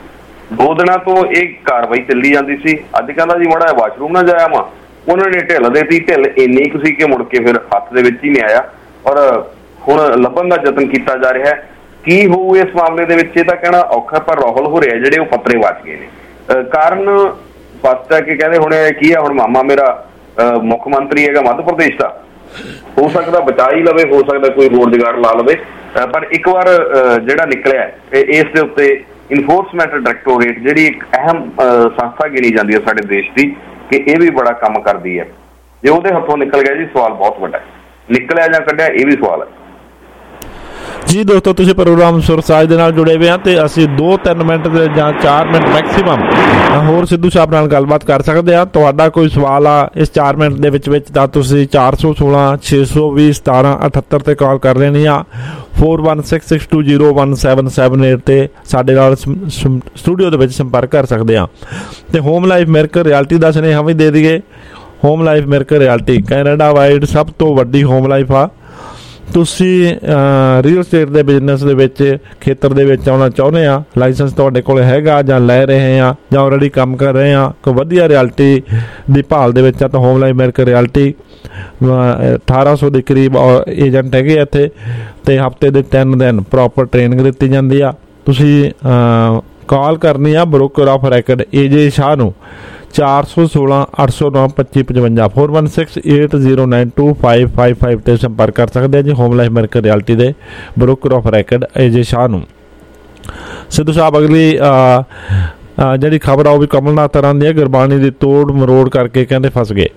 [SPEAKER 9] ਦੋ ਦਿਨਾਂ ਤੋਂ ਇਹ ਕਾਰਵਾਈ ਚੱਲੀ ਜਾਂਦੀ ਸੀ। ਅੱਜ ਕਹਿੰਦਾ ਜੀ ਮਾੜਾ ਵਾਸ਼ਰੂਮ ਨਾ ਜਾਇਆ ਵਾ, ਉਹਨਾਂ ਨੇ ਢਿੱਲ ਦੇਤੀ। ਢਿੱਲ ਇੰਨੀ ਕੁ ਸੀ ਕਿ ਮੁੜ ਕੇ ਫਿਰ ਹੱਥ ਦੇ ਵਿੱਚ ਹੀ ਨਹੀਂ ਆਇਆ, ਔਰ ਹੁਣ ਲੱਭਣ ਦਾ ਯਤਨ ਕੀਤਾ ਜਾ ਰਿਹਾ ਹੈ। ਕੀ ਹੋਊ ਇਸ ਮਾਮਲੇ ਦੇ ਵਿੱਚ ਇਹ ਤਾਂ ਕਹਿਣਾ ਔਖਾ, ਪਰ ਰਾਹੁਲ ਹੋ ਰਿਹਾ ਜਿਹੜੇ ਉਹ ਪੱਤਰੇ ਵੱਜ ਗਏ ਨੇ। ਕਾਰਨ ਸਪਸ਼ਟ ਹੈ ਕਿ ਕਹਿੰਦੇ ਹੁਣ ਕੀ ਆ, ਹੁਣ ਮਾਮਾ ਮੇਰਾ ਮੁੱਖ ਮੰਤਰੀ ਹੈਗਾ ਮੱਧ ਪ੍ਰਦੇਸ਼ ਦਾ, ਹੋ ਸਕਦਾ ਬਚਾ ਹੀ ਲਵੇ, ਹੋ ਸਕਦਾ ਕੋਈ ਹੋਰ ਜੁਗਾੜ ਲਾ ਲਵੇ। ਪਰ ਇੱਕ ਵਾਰ ਜਿਹੜਾ ਨਿਕਲਿਆ ਇਸ ਦੇ ਉੱਤੇ ਇਨਫੋਰਸਮੈਂਟ ਡਾਇਰੈਕਟੋਰੇਟ ਜਿਹੜੀ ਇੱਕ ਅਹਿਮ ਸੰਸਥਾ ਗਿਣੀ ਜਾਂਦੀ ਹੈ ਸਾਡੇ ਦੇਸ਼ ਦੀ, ਕਿ ਇਹ ਵੀ ਬੜਾ ਕੰਮ ਕਰਦੀ ਹੈ। ਜੇ ਉਹਦੇ ਹੱਥੋਂ ਨਿਕਲ ਗਿਆ ਜੀ ਸਵਾਲ ਬਹੁਤ ਵੱਡਾ, ਨਿਕਲਿਆ ਜਾਂ ਕੱਢਿਆ ਇਹ ਵੀ ਸਵਾਲ ਹੈ
[SPEAKER 14] ਜੀ। ਦੋਸਤੋ ਤੁਸੀਂ ਪ੍ਰੋਗਰਾਮ ਸੁਰਸਾਜ ਦੇ ਨਾਲ ਜੁੜੇ ਹੋਏ ਆ ਤੇ ਅਸੀਂ ਦੋ ਤਿੰਨ ਮਿੰਟ ਦੇ ਜਾਂ ਚਾਰ ਮਿੰਟ ਮੈਕਸਿਮਮ ਹੋਰ ਸਿੱਧੂ ਸਾਹਿਬ ਨਾਲ ਗੱਲਬਾਤ ਕਰ ਸਕਦੇ ਆ। ਤੁਹਾਡਾ ਕੋਈ ਸਵਾਲ ਆ ਇਸ ਚਾਰ ਮਿੰਟ ਦੇ ਵਿੱਚ ਵਿੱਚ ਤਾਂ ਤੁਸੀਂ ਚਾਰ ਸੌ ਸੋਲਾਂ ਛੇ ਸੌ ਵੀਹ ਸਤਾਰਾਂ ਅਠੱਤਰ ਤੇ ਕਾਲ ਕਰ ਲੈਣੀ ਆ। Four one six six two zero one seven seven eight ਤੇ ਸਾਡੇ ਨਾਲ ਸਟੂਡੀਓ ਦੇ ਵਿੱਚ ਸੰਪਰਕ ਕਰ ਸਕਦੇ ਆ। ਤੇ ਹੋਮ ਲਾਈਫ ਮਿਰਕ ਰਿਐਲਿਟੀ ਦਾ ਸੁਨੇਹਾ ਵੀ ਦੇ ਦਈਏ। Home Life Miracle Realty Canada wide ਸਭ ਤੋਂ ਵੱਡੀ ਹੋਮ ਲਾਈਫ ਆ। ਤੁਸੀਂ ਰੀਅਲ ਸਟੇਟ ਦੇ ਬਿਜ਼ਨਸ ਦੇ ਵਿੱਚ ਖੇਤਰ ਦੇ ਵਿੱਚ ਆਉਣਾ ਚਾਹੁੰਦੇ ਆ, ਲਾਇਸੈਂਸ ਤੁਹਾਡੇ ਕੋਲ ਹੈਗਾ ਜਾਂ ਲੈ ਰਹੇ ਆ ਜਾਂ ਆਲਰੇਡੀ ਕੰਮ ਕਰ ਰਹੇ ਆ, ਕੋਈ ਵਧੀਆ ਰਿਐਲਿਟੀ ਦੀ ਭਾਲ ਦੇ ਵਿੱਚ ਆ ਤਾਂ ਹੋਮ ਲਾਈਫ ਮਿਰਕ ਰਿਐਲਿਟੀ ਅਠਾਰਾਂ ਸੌ ਦੇ ਕਰੀਬ ਏਜੰਟ ਹੈਗੇ ਇੱਥੇ ਤੇ ਹਫਤੇ ਦੇ ਤਿੰਨ ਦਿਨ ਪ੍ਰੋਪਰ ਟ੍ਰੇਨਿੰਗ ਦਿੱਤੀ ਜਾਂਦੀ ਆ। ਤੁਸੀਂ ਕਾਲ ਕਰਨੀ ਆ broker of record AJ Shah ਨੂੰ ਚਾਰ ਸੌ ਸੋਲਾਂ ਅੱਠ ਸੌ ਨੌ ਪੱਚੀ ਪਚਵੰਜਾ four one six eight zero nine two five five five ਤੇ ਸੰਪਰਕ ਕਰ ਸਕਦੇ ਆ ਜੀ ਹੋਮ ਲਾਈਫ ਮਿਰਕ ਰਿਐਲਿਟੀ ਦੇ broker of record AJ Shah ਨੂੰ। ਸਿੱਧੂ ਸਾਹਿਬ ਅਗਲੀ ਜਿਹੜੀ ਖਬਰ ਆ ਉਹ ਵੀ ਕਮਲਨਾਥ ਤਰ੍ਹਾਂ ਦੀ ਹੈ। ਗੁਰਬਾਣੀ ਦੀ ਤੋੜ ਮਰੋੜ ਕਰਕੇ ਕਹਿੰਦੇ ਫਸ ਗਏ।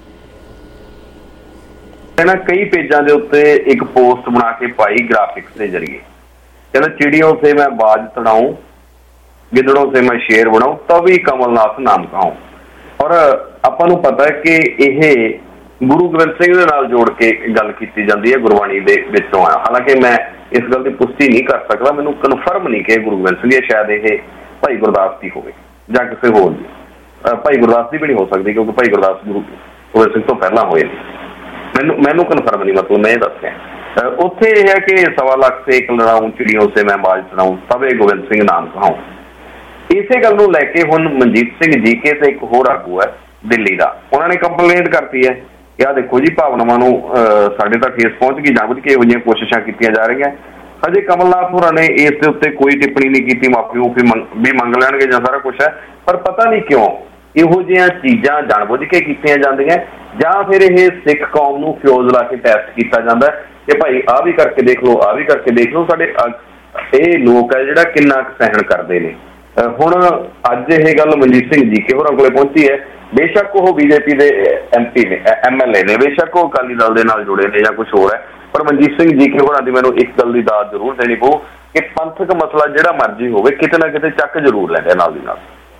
[SPEAKER 9] ਕਈ ਪੇਜਾਂ ਦੇ ਉੱਤੇ ਇੱਕ ਪੋਸਟ ਬਣਾ ਕੇ ਪਾਈ ਗ੍ਰਾਫਿਕਸ ਦੇ ਜਰੀਏ, ਕਹਿੰਦਾ ਚਿੜੀਆਂ ਸੇ ਮੈਂ ਬਾਜ ਤੜਾऊं, गिदड़ों से मैं शेर बनाऊं, तभी कमलनाथ नाम कहूं। ਔਰ ਆਪਾਂ ਨੂੰ ਪਤਾ ਹੈ ਕਿ ਇਹ ਗੁਰੂ ਗ੍ਰੰਥ ਸਿੰਘ ਦੇ ਨਾਲ ਜੋੜ ਕੇ ਗੱਲ ਕੀਤੀ ਜਾਂਦੀ ਹੈ, ਗੁਰਬਾਣੀ ਦੇ ਵਿੱਚੋਂ ਆ। ਹਾਲਾਂਕਿ ਮੈਂ ਇਸ ਗੱਲ ਦੀ ਪੁਸ਼ਟੀ ਨਹੀਂ ਕਰ ਸਕਦਾ, ਮੈਨੂੰ ਕਨਫਰਮ ਨਹੀਂ ਕਿ ਗੁਰੂ ਗ੍ਰੰਥ ਸਿੰਘ ਦੀ, ਸ਼ਾਇਦ ਇਹ ਭਾਈ ਗੁਰਦਾਸ ਦੀ ਹੋਵੇ ਜਾਂ ਕਿਸੇ ਹੋਰ ਦੀ। ਭਾਈ ਗੁਰਦਾਸ ਦੀ ਵੀ ਨਹੀਂ ਹੋ ਸਕਦੀ ਕਿਉਂਕਿ ਭਾਈ ਗੁਰਦਾਸ ਗੁਰੂ ਗੋਬਿੰਦ ਸਿੰਘ ਤੋਂ ਪਹਿਲਾਂ ਹੋਏ ਨੇ। ਮੈਨੂੰ ਮੈਨੂੰ ਕਨਫਰਮ ਨਹੀਂ, ਮਤਲਬ ਮੈਂ ਇਹ ਦੱਸਿਆ। ਉੱਥੇ ਇਹ ਹੈ ਕਿ ਸਵਾ ਲੱਖ ਸੇ ਇੱਕ ਲੜਾਊਂ, ਚਿੜੀਆਂ ਸੇ ਮੈਂ ਬਾਜ ਚੜਾਊਂ, ਤਵੇ ਗੋਬਿੰਦ ਸਿੰਘ ਨਾਮ ਕਹਾਊਂ। ਇਸੇ ਗੱਲ ਨੂੰ ਲੈ ਕੇ ਹੁਣ ਮਨਜੀਤ ਸਿੰਘ ਜੀਕੇ ਤੇ ਇੱਕ ਹੋਰ ਆਗੂ ਹੈ ਦਿੱਲੀ ਦਾ, ਉਹਨਾਂ ਨੇ ਕੰਪਲੇਂਟ ਕਰਤੀ ਹੈ ਕਿ ਆਹ ਦੇਖੋ ਜੀ ਭਾਵਨਾਵਾਂ ਨੂੰ ਸਾਡੇ ਤੱਕ ਠੇਸ ਪਹੁੰਚ ਗਈ, ਜਾਣਬੁੱਝ ਕੇ ਇਹੋ ਜਿਹੀਆਂ ਕੋਸ਼ਿਸ਼ਾਂ ਕੀਤੀਆਂ ਜਾ ਰਹੀਆਂ। ਹਜੇ ਕਮਲਨਾਥ ਹੋਰਾਂ ਨੇ ਇਸ ਦੇ ਉੱਤੇ ਕੋਈ ਟਿੱਪਣੀ ਨਹੀਂ ਕੀਤੀ, ਮਾਫੀ ਮੂਫੀ ਵੀ ਮੰਗ ਲੈਣਗੇ ਜਾਂ ਸਾਰਾ ਕੁਛ ਹੈ, ਪਰ ਪਤਾ ਨਹੀਂ ਕਿਉਂ ਇਹੋ ਜਿਹੀਆਂ ਚੀਜ਼ਾਂ ਜਾਣਬੁੱਝ ਕੇ ਕੀਤੀਆਂ ਜਾਂਦੀਆਂ, ਜਾਂ ਫਿਰ ਇਹ ਸਿੱਖ ਕੌਮ ਨੂੰ ਫਿਊਜ਼ ਲਾ ਕੇ ਟੈਸਟ ਕੀਤਾ ਜਾਂਦਾ ਕਿ ਭਾਈ ਆਹ ਵੀ ਕਰਕੇ ਦੇਖ ਲਓ, ਆਹ ਵੀ ਕਰਕੇ ਦੇਖ ਲਓ, ਸਾਡੇ ਇਹ ਲੋਕ ਹੈ ਜਿਹੜਾ ਕਿੰਨਾ ਕੁ ਸਹਿਣ ਕਰਦੇ ਨੇ। ਹੁਣ ਅੱਜ ਇਹ ਗੱਲ ਮਨਜੀਤ ਸਿੰਘ ਜੀਕੇ ਹੋਰਾਂ ਕੋਲੇ ਪਹੁੰਚੀ ਹੈ। ਬੇਸ਼ੱਕ ਉਹ ਬੀਜੇਪੀ ਦੇ ਐਮਪੀ ਨੇ, ਐਮਐਲਏ ਨੇ, ਬੇਸ਼ੱਕ ਉਹ ਅਕਾਲੀ ਦਲ ਦੇ ਨਾਲ ਜੁੜੇ ਨੇ ਜਾਂ ਕੁਛ ਹੋਰ ਹੈ, ਪਰ ਮਨਜੀਤ ਸਿੰਘ ਜੀਕੇ ਹੋਰਾਂ ਦੀ ਮੈਨੂੰ ਇੱਕ ਗੱਲ ਦੀ ਦਾਦ ਜ਼ਰੂਰ ਦੇਣੀ ਪਊ ਕਿ ਪੰਥਕ ਮਸਲਾ ਜਿਹੜਾ ਮਰਜ਼ੀ ਹੋਵੇ ਕਿਤੇ ਨਾ ਕਿਤੇ ਚੱਕ ਜ਼ਰੂਰ ਲੈਂਦੇ ਨਾਲ ਦੀ ਨਾਲ।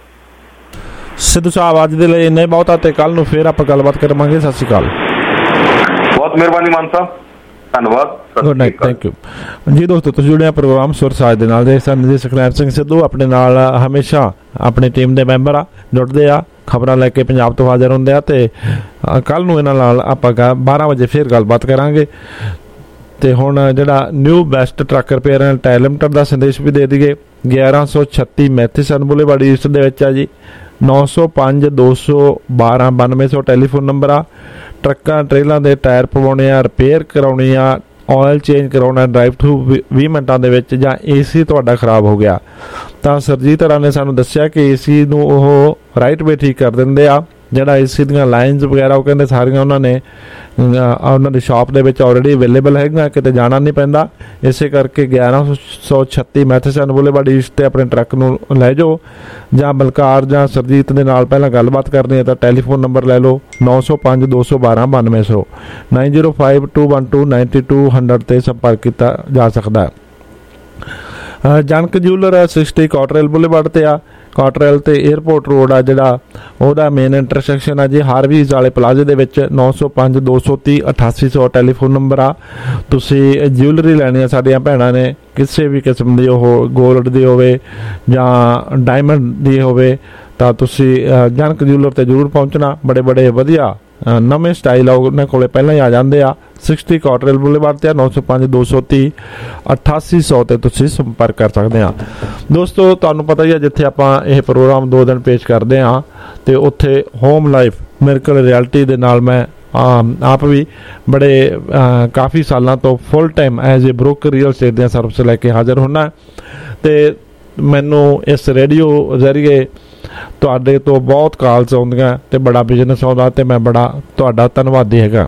[SPEAKER 14] ਸਿੱਧੂ ਸਾਹਿਬ ਅੱਜ ਦੇ ਲਈ ਇੰਨੇ ਬਹੁਤ ਆ ਤੇ ਕੱਲ ਨੂੰ ਫੇਰ ਆਪਾਂ ਗੱਲਬਾਤ ਕਰਾਂਗੇ। ਸਤਿ ਸ਼੍ਰੀ ਅਕਾਲ,
[SPEAKER 9] ਬਹੁਤ ਮਿਹਰਬਾਨੀ ਮਾਨ ਸਾਹਿਬ, ਧੰਨਵਾਦ,
[SPEAKER 14] ਗੁੱਡ ਨਾਈਟ, ਥੈਂਕ ਯੂ ਜੀ। ਦੋਸਤੋ ਤੁਸੀਂ ਜੁੜੇ ਆ ਪ੍ਰੋਗਰਾਮ ਸੁਰਸਾਜ ਦੇ ਨਾਲ। ਦੇ ਸਨ ਸੁਖਨੈਰ ਸਿੰਘ ਸਿੱਧੂ ਆਪਣੇ ਨਾਲ ਹਮੇਸ਼ਾ ਆਪਣੀ ਟੀਮ ਦੇ ਮੈਂਬਰ ਆ, ਜੁੜਦੇ ਆ, ਖਬਰਾਂ ਲੈ ਕੇ ਪੰਜਾਬ ਤੋਂ ਹਾਜ਼ਰ ਹੁੰਦੇ ਆ ਤੇ ਕੱਲ ਨੂੰ ਇਹਨਾਂ ਨਾਲ ਆਪਾਂ ਬਾਰਾਂ ਵਜੇ ਫੇਰ ਗੱਲਬਾਤ ਕਰਾਂਗੇ। ਤੇ ਹੁਣ ਜਿਹੜਾ New Best Truck Repair and Tire Limited ਦਾ ਸੰਦੇਸ਼ ਵੀ ਦੇ ਦਈਏ। ਗਿਆਰਾਂ ਸੌ ਛੱਤੀ ਮੈਥਿਸਨ ਬੁਲੇਵਾਰਡ ਈਸਟ ਦੇ ਵਿੱਚ ਆ ਜੀ। ਨੌ ਸੌ ਪੰਜ ਦੋ ਸੌ ਬਾਰਾਂ ਬਾਨਵੇਂ ਸੌ ਟੈਲੀਫੋਨ ਨੰਬਰ ਆ। ਟਰੱਕਾਂ ਟ੍ਰੇਲਾਂ ਦੇ ਟਾਇਰ ਪਵਾਉਣੇ ਆ, ਰਿਪੇਅਰ ਕਰਾਉਣੀ ਆ, ਆਇਲ ਚੇਂਜ ਕਰਾਉਣਾ, ਡਰਾਈਵ ਥਰੂ ਵੀਹ ਮਿੰਟਾਂ ਦੇ ਵਿੱਚ, ਜਾਂ ਏ ਸੀ ਤੁਹਾਡਾ ਖਰਾਬ ਹੋ ਗਿਆ ਤਾਂ ਸਰਜੀਤ ਹਰਾਂ ਨੇ ਸਾਨੂੰ ਦੱਸਿਆ ਕਿ ਏ ਸੀ ਨੂੰ ਉਹ ਰਾਈਟ ਵੇ ਠੀਕ ਕਰ ਦਿੰਦੇ ਆ। ਜਿਹੜਾ ਏ ਸੀ ਦੀਆਂ ਲਾਈਨਸ ਵਗੈਰਾ ਉਹ ਕਹਿੰਦੇ ਸਾਰੀਆਂ ਉਹਨਾਂ ਨੇ ਉਹਨਾਂ ਦੀ ਸ਼ਾਪ ਦੇ ਵਿੱਚ ਆਲਰੇਡੀ ਅਵੇਲੇਬਲ ਹੈਗੀਆਂ, ਕਿਤੇ ਜਾਣਾ ਨਹੀਂ ਪੈਂਦਾ। ਇਸੇ ਕਰਕੇ ਗਿਆਰਾਂ ਸੌ ਛੱਤੀ ਮੈਥਿਸਨ ਬੁਲੇਵਾਰਡ ਈਸਟ 'ਤੇ ਆਪਣੇ ਟਰੱਕ ਨੂੰ ਲੈ ਜਾਓ, ਜਾਂ ਬਲਕਾਰ ਜਾਂ ਸਰਜੀਤ ਦੇ ਨਾਲ ਪਹਿਲਾਂ ਗੱਲਬਾਤ ਕਰਨੀ ਹੈ ਤਾਂ ਟੈਲੀਫੋਨ ਨੰਬਰ ਲੈ ਲਓ ਨੌ ਸੌ ਪੰਜ ਦੋ ਸੌ ਬਾਰਾਂ ਬਾਨਵੇਂ ਸੌ nine zero five two one two ninety two hundred 'ਤੇ ਸੰਪਰਕ ਕੀਤਾ ਜਾ ਸਕਦਾ। Janak jeweller sixty Cottrelle Boulevard 'ਤੇ ਆ। ਕਾਟਰੇਲ ਤੇ ਏਅਰਪੋਰਟ ਰੋਡ ਆ ਜਿਹੜਾ ਉਹਦਾ ਮੇਨ ਇੰਟਰਸੈਕਸ਼ਨ ਆ ਜੀ ਹਾਰਵੀਜ਼ ਵਾਲੇ ਪਲਾਜ਼ੇ ਦੇ ਵਿੱਚ। ਨੌ ਸੌ ਪੰਜ ਦੋ ਸੌ ਤੀਹ ਅਠਾਸੀ ਸੌ ਟੈਲੀਫੋਨ ਨੰਬਰ ਆ। ਤੁਸੀਂ ਜਿਊਲਰੀ ਲੈਣੀ ਆ ਸਾਡੀਆਂ ਭੈਣਾਂ ਨੇ, ਕਿਸੇ ਵੀ ਕਿਸਮ ਦੀ, ਉਹ ਗੋਲਡ ਦੀ ਹੋਵੇ ਜਾਂ ਡਾਇਮੰਡ ਦੀ ਹੋਵੇ, ਤਾਂ ਤੁਸੀਂ ਜਨਕ ਜਿਊਲਰ ਤੇ ਜ਼ਰੂਰ ਪਹੁੰਚਣਾ। ਬੜੇ ਬੜੇ ਵਧੀਆ ਨਵੇਂ ਸਟਾਈਲ ਆ ਉਹਨਾਂ ਕੋਲੇ ਪਹਿਲਾਂ ਹੀ ਆ ਜਾਂਦੇ ਆ। सिक्सटी कॉटरेल बुलेवार्ड ते नौ सौ पाँच दो सौ तीह अठासी सौ ते तुसीं संपर्क कर सकते हैं। दोस्तों तुहानूं पता ही है जिथे आपां यह प्रोग्राम दो दिन पेश करते हैं तो उत्थे होम लाइफ मिरेकल रियलिटी दे नाल मैं आप भी बड़े काफ़ी सालों तो full time as a broker real estate दी सर्विस लैके हाज़र होना तो मैनू इस रेडियो जरिए तुहाडे तो बहुत कॉल्स आउंदियां ते बड़ा बिजनेस आउंदा ते मैं बड़ा तुहाडा धन्नवादी हैगा।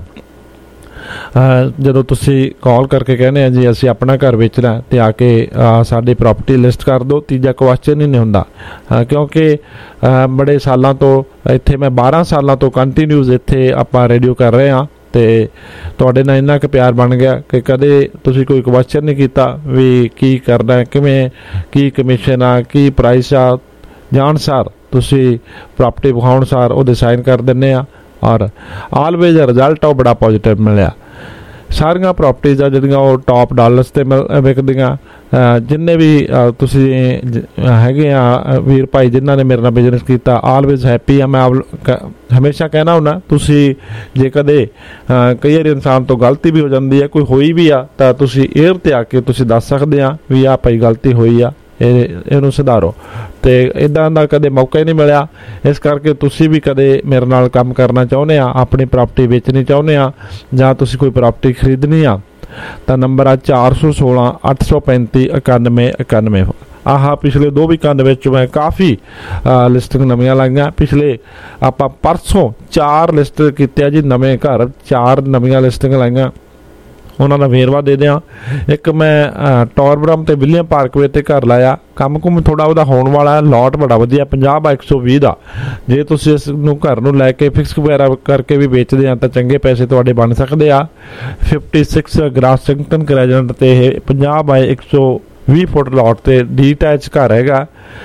[SPEAKER 14] ਜਦੋਂ ਤੁਸੀਂ ਕਾਲ ਕਰਕੇ ਕਹਿੰਦੇ ਆ ਜੀ ਅਸੀਂ ਆਪਣਾ ਘਰ ਵੇਚਣਾ ਤੇ ਆ ਕੇ ਸਾਡੀ ਪ੍ਰਾਪਰਟੀ ਲਿਸਟ ਕਰ ਦਿਓ, ਤੀਜਾ ਕੁਐਸਚਨ ਹੀ ਨਹੀਂ ਹੁੰਦਾ ਕਿਉਂਕਿ ਬੜੇ ਸਾਲਾਂ ਤੋਂ ਇੱਥੇ ਮੈਂ ਬਾਰਾਂ ਸਾਲਾਂ ਤੋਂ ਕੰਟੀਨਿਊਸ ਇੱਥੇ ਆਪਾਂ ਰੇਡੀਓ ਕਰ ਰਹੇ ਹਾਂ ਤੇ ਤੁਹਾਡੇ ਨਾਲ ਇੰਨਾ ਕੁ ਪਿਆਰ ਬਣ ਗਿਆ ਕਿ ਕਦੇ ਤੁਸੀਂ ਕੋਈ ਕੁਐਸਚਨ ਨਹੀਂ ਕੀਤਾ ਵੀ ਕੀ ਕਰਨਾ, ਕਿਵੇਂ, ਕੀ ਕਮਿਸ਼ਨ ਆ, ਕੀ ਪ੍ਰਾਈਸ ਆ, ਜਾਣ ਸਾਰ ਤੁਸੀਂ ਪ੍ਰਾਪਰਟੀ ਵਿਖਾਉਣ ਸਾਰ ਉਹਦੇ ਸਾਈਨ ਕਰ ਦਿੰਦੇ ਆ और आलवेज रिजल्ट वो बड़ा पॉजिटिव मिलिया। सारिया प्रॉपर्टीज़ आ जिहड़ियां वो टॉप डॉलर्स ते मिल विकदियां। जिन्ने भी तुसीं हैगे आ वीर भाई जिन्हां ने मेरे नाल बिजनेस कीता आलवेज हैप्पी आ। मैं हमेशा कहना हुंदा तुसीं जे कदे कई वार इंसान तो गलती भी हो जाती है, कोई होई भी आ तां तुसीं एयर ते आके तुसीं दस सकदे आ भी आ भाई गलती होई आ, ਇਹਨੂੰ ਸੁਧਾਰੋ ਤੇ ਇਦਾਂ ਦਾ ਕਦੇ ਮੌਕਾ ਹੀ ਨਹੀਂ ਮਿਲਿਆ। ਇਸ ਕਰਕੇ ਤੁਸੀਂ ਵੀ ਕਦੇ ਮੇਰੇ ਨਾਲ ਕੰਮ ਕਰਨਾ ਚਾਹੁੰਦੇ ਆ, ਆਪਣੀ ਪ੍ਰਾਪਰਟੀ ਵੇਚਣੀ ਚਾਹੁੰਦੇ ਆ ਜਾਂ ਤੁਸੀਂ ਕੋਈ ਪ੍ਰਾਪਰਟੀ ਖਰੀਦਣੀ ਆ ਤਾਂ ਨੰਬਰ ਆ ਚਾਰ ਸੌ ਸੋਲਾਂ ਅੱਠ ਸੌ ਪੈਂਤੀ ਇਕਾਨਵੇਂ ਇਕਾਨਵੇਂ। ਆਹ ਪਿਛਲੇ ਦੋ ਵੀਕਾਂ ਦੇ ਵਿੱਚ ਮੈਂ ਕਾਫੀ ਲਿਸਟਿੰਗ ਨਵੀਆਂ ਲਾਈਆਂ। ਪਿਛਲੇ ਆਪਾਂ ਪਰਸੋਂ ਚਾਰ ਲਿਸਟ ਕੀਤੇ ਆ ਜੀ ਨਵੇਂ ਘਰ, ਚਾਰ ਨਵੀਆਂ ਲਿਸਟਿੰਗ ਲਾਈਆਂ, ਉਹਨਾਂ ਦਾ ਵੇਰਵਾ ਦੇ ਦਿਆਂ। ਇੱਕ ਮੈਂ ਟੌਰਬਰਮ ਤੇ ਵਿਲੀਅਮ ਪਾਰਕਵੇ ਤੇ ਘਰ ਲਾਇਆ, ਕੰਮ ਕੁਮ ਥੋੜਾ ਉਹਦਾ ਹੋਣ ਵਾਲਾ, ਲੋਟ ਬੜਾ ਵਧੀਆ ਪੰਜਾਹ ਬਾਈ ਇੱਕ ਸੌ ਵੀਹ ਦਾ। ਜੇ ਤੁਸੀਂ ਇਸ ਨੂੰ ਘਰ ਨੂੰ ਲੈ ਕੇ ਫਿਕਸ ਵਗੈਰਾ ਕਰਕੇ ਵੀ ਵੇਚਦੇ ਆ ਤਾਂ ਚੰਗੇ ਪੈਸੇ ਤੁਹਾਡੇ ਬਣ ਸਕਦੇ ਆ। ਫਿਫਟੀ ਸਿਕਸ ਗ੍ਰਾਸਟਿੰਗਟਨ ਕ੍ਰੈਜੈਂਟ ਤੇ ਇਹ ਪੰਜਾਹ ਬਾਈ ਇੱਕ ਸੌ ਵੀਹ ਫੁੱਟ ਲੋਟ ਤੇ ਡੀਟੈਚ ਘਰ ਹੈਗਾ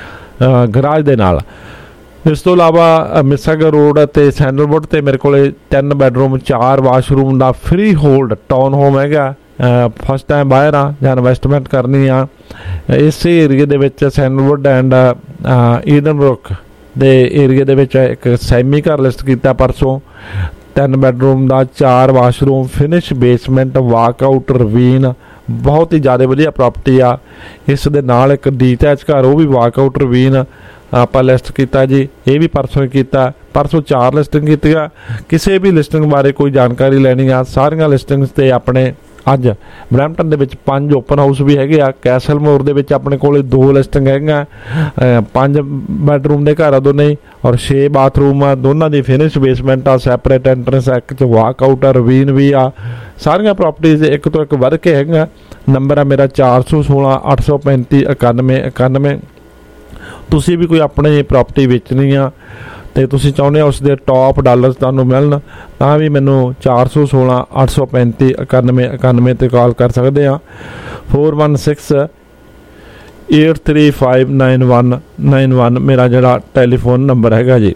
[SPEAKER 14] ਗਰਾਜ ਦੇ ਨਾਲ। ਇਸ ਤੋਂ ਇਲਾਵਾ ਮਿਸਾਗਾ ਰੋਡ ਅਤੇ ਸੈਂਡਲਵੁੱਡ ਤੇ ਮੇਰੇ ਕੋਲ ਤਿੰਨ ਬੈਡਰੂਮ ਚਾਰ ਵਾਸ਼ਰੂਮ ਦਾ ਫਰੀ ਹੋਲਡ ਟਾਊਨ ਹੋਮ ਹੈਗਾ। ਫਸਟ ਟਾਈਮ ਬਾਇਰ ਆ ਜਾਂ ਇਨਵੈਸਟਮੈਂਟ ਕਰਨੀ ਆ ਇਸੇ ਏਰੀਏ ਦੇ ਵਿੱਚ ਸੈਂਡਲਵੁੱਡ ਐਂਡ ਈਡਨਬਰੁੱਕ ਦੇ ਏਰੀਏ ਦੇ ਵਿੱਚ ਇੱਕ ਸੈਮੀ ਘਰ ਲਿਸਟ ਕੀਤਾ ਪਰਸੋਂ। ਤਿੰਨ ਬੈਡਰੂਮ ਦਾ ਚਾਰ washroom finish basement walkout ravine, ਬਹੁਤ ਹੀ ਜ਼ਿਆਦਾ ਵਧੀਆ ਪ੍ਰਾਪਰਟੀ ਆ। ਇਸ ਦੇ ਨਾਲ ਇੱਕ ਡੀਟੈਚ ਘਰ ਉਹ ਵੀ ਵਾਕਆਊਟ ਰਵੀਨ ਆਪਾਂ ਲਿਸਟ ਕੀਤਾ ਜੀ, ਇਹ ਵੀ ਪਰਸੋਂ ਹੀ ਕੀਤਾ। ਪਰਸੋਂ ਚਾਰ ਲਿਸਟਿੰਗ ਕੀਤੀਆਂ। ਕਿਸੇ ਵੀ ਲਿਸਟਿੰਗ ਬਾਰੇ ਕੋਈ ਜਾਣਕਾਰੀ ਲੈਣੀ ਆ ਸਾਰੀਆਂ ਲਿਸਟਿੰਗਸ ਤੇ ਆਪਣੇ ਅੱਜ ਬਰੈਂਪਟਨ ਦੇ ਵਿੱਚ ਪੰਜ ਓਪਨ ਹਾਊਸ ਵੀ ਹੈਗੇ ਆ। ਕੈਸਲਮੋਰ ਦੇ ਵਿੱਚ ਆਪਣੇ ਕੋਲ ਦੋ ਲਿਸਟਿੰਗ ਹੈਗੀਆਂ, ਪੰਜ ਬੈਡਰੂਮ ਦੇ ਘਰ ਆ ਦੋਨੇ ਹੀ ਔਰ ਛੇ ਬਾਥਰੂਮ ਆ, ਦੋਨਾਂ ਦੀ ਫਿਨਿਸ਼ ਬੇਸਮੈਂਟ ਆ, ਸੈਪਰੇਟ ਐਂਟਰੈਂਸ ਆ, ਇੱਕ 'ਚ ਵਾਕ ਆਊਟ ਆ, ਰਵੀਨ ਵੀ ਆ। ਸਾਰੀਆਂ ਪ੍ਰੋਪਰਟੀਜ਼ ਇੱਕ ਤੋਂ ਇੱਕ ਵੱਧ ਕੇ ਹੈਗੀਆਂ। ਨੰਬਰ ਆ ਮੇਰਾ ਚਾਰ ਸੌ ਸੋਲਾਂ ਅੱਠ ਸੌ ਪੈਂਤੀ ਇਕਾਨਵੇਂ ਇਕਾਨਵੇਂ। ਤੁਸੀਂ ਵੀ ਕੋਈ ਆਪਣੀ ਪ੍ਰਾਪਰਟੀ ਵੇਚਣੀ ਆ ਤੇ ਤੁਸੀਂ ਚਾਹੁੰਦੇ ਹੋ ਉਸ ਦੇ ਟੌਪ ਡਾਲਰਸ ਤੁਹਾਨੂੰ ਮਿਲਣ ਤਾਂ ਵੀ ਮੈਨੂੰ ਚਾਰ ਸੌ ਸੋਲਾਂ ਅੱਠ ਸੌ ਪੈਂਤੀ ਇਕਾਨਵੇਂ ਇਕਾਨਵੇਂ 'ਤੇ ਕਾਲ ਕਰ ਸਕਦੇ ਆ। Four one six eight three five nine one nine one ਮੇਰਾ ਜਿਹੜਾ ਟੈਲੀਫੋਨ ਨੰਬਰ ਹੈਗਾ ਜੀ।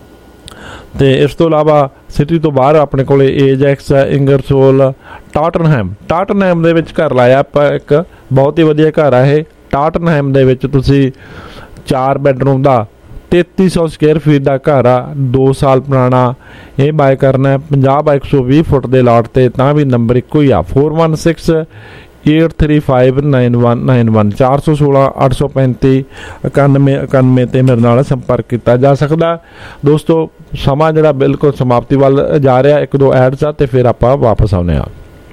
[SPEAKER 14] ਤੇ ਇਸ ਤੋਂ ਇਲਾਵਾ ਸਿਟੀ ਤੋਂ ਬਾਹਰ ਆਪਣੇ ਕੋਲ ਏਜੈਕਸ ਹੈ, ਇੰਗਰਸੋਲ, ਟਾਟਨਹੈਮ। ਟਾਟਨਹੈਮ ਦੇ ਵਿੱਚ ਘਰ ਲਾਇਆ ਆਪਾਂ, ਇੱਕ ਬਹੁਤ ਹੀ ਵਧੀਆ ਘਰ ਆ ਇਹ। ਟਾਟਨਹੈਮ ਦੇ ਵਿੱਚ ਤੁਸੀਂ ਚਾਰ ਬੈਡਰੂਮ ਦਾ ਤੇਤੀ ਸੌ ਸਕੁਅਰ ਫੀਟ ਦਾ ਘਰ ਆ, ਦੋ ਸਾਲ ਪੁਰਾਣਾ। ਇਹ ਬਾਏ ਕਰਨਾ ਪੰਜਾਹ ਬਾਈ ਇੱਕ ਸੌ ਵੀਹ ਫੁੱਟ ਦੇ ਲਾਟ ਤੇ ਤਾਂ ਵੀ ਨੰਬਰ ਇੱਕੋ ਹੀ ਆ four one six eight three five nine one nine one ਚਾਰ ਸੌ ਸੋਲਾਂ ਅੱਠ ਸੌ ਪੈਂਤੀ ਇਕਾਨਵੇਂ ਇਕਾਨਵੇਂ 'ਤੇ ਮੇਰੇ ਨਾਲ ਸੰਪਰਕ ਕੀਤਾ ਜਾ ਸਕਦਾ। ਦੋਸਤੋ ਸਮਾਂ ਜਿਹੜਾ ਬਿਲਕੁਲ ਸਮਾਪਤੀ ਵੱਲ ਜਾ ਰਿਹਾ, ਇੱਕ ਦੋ ਐਡਸ ਆ ਤੇ ਫਿਰ ਆਪਾਂ ਵਾਪਸ ਆਉਂਦੇ ਹਾਂ।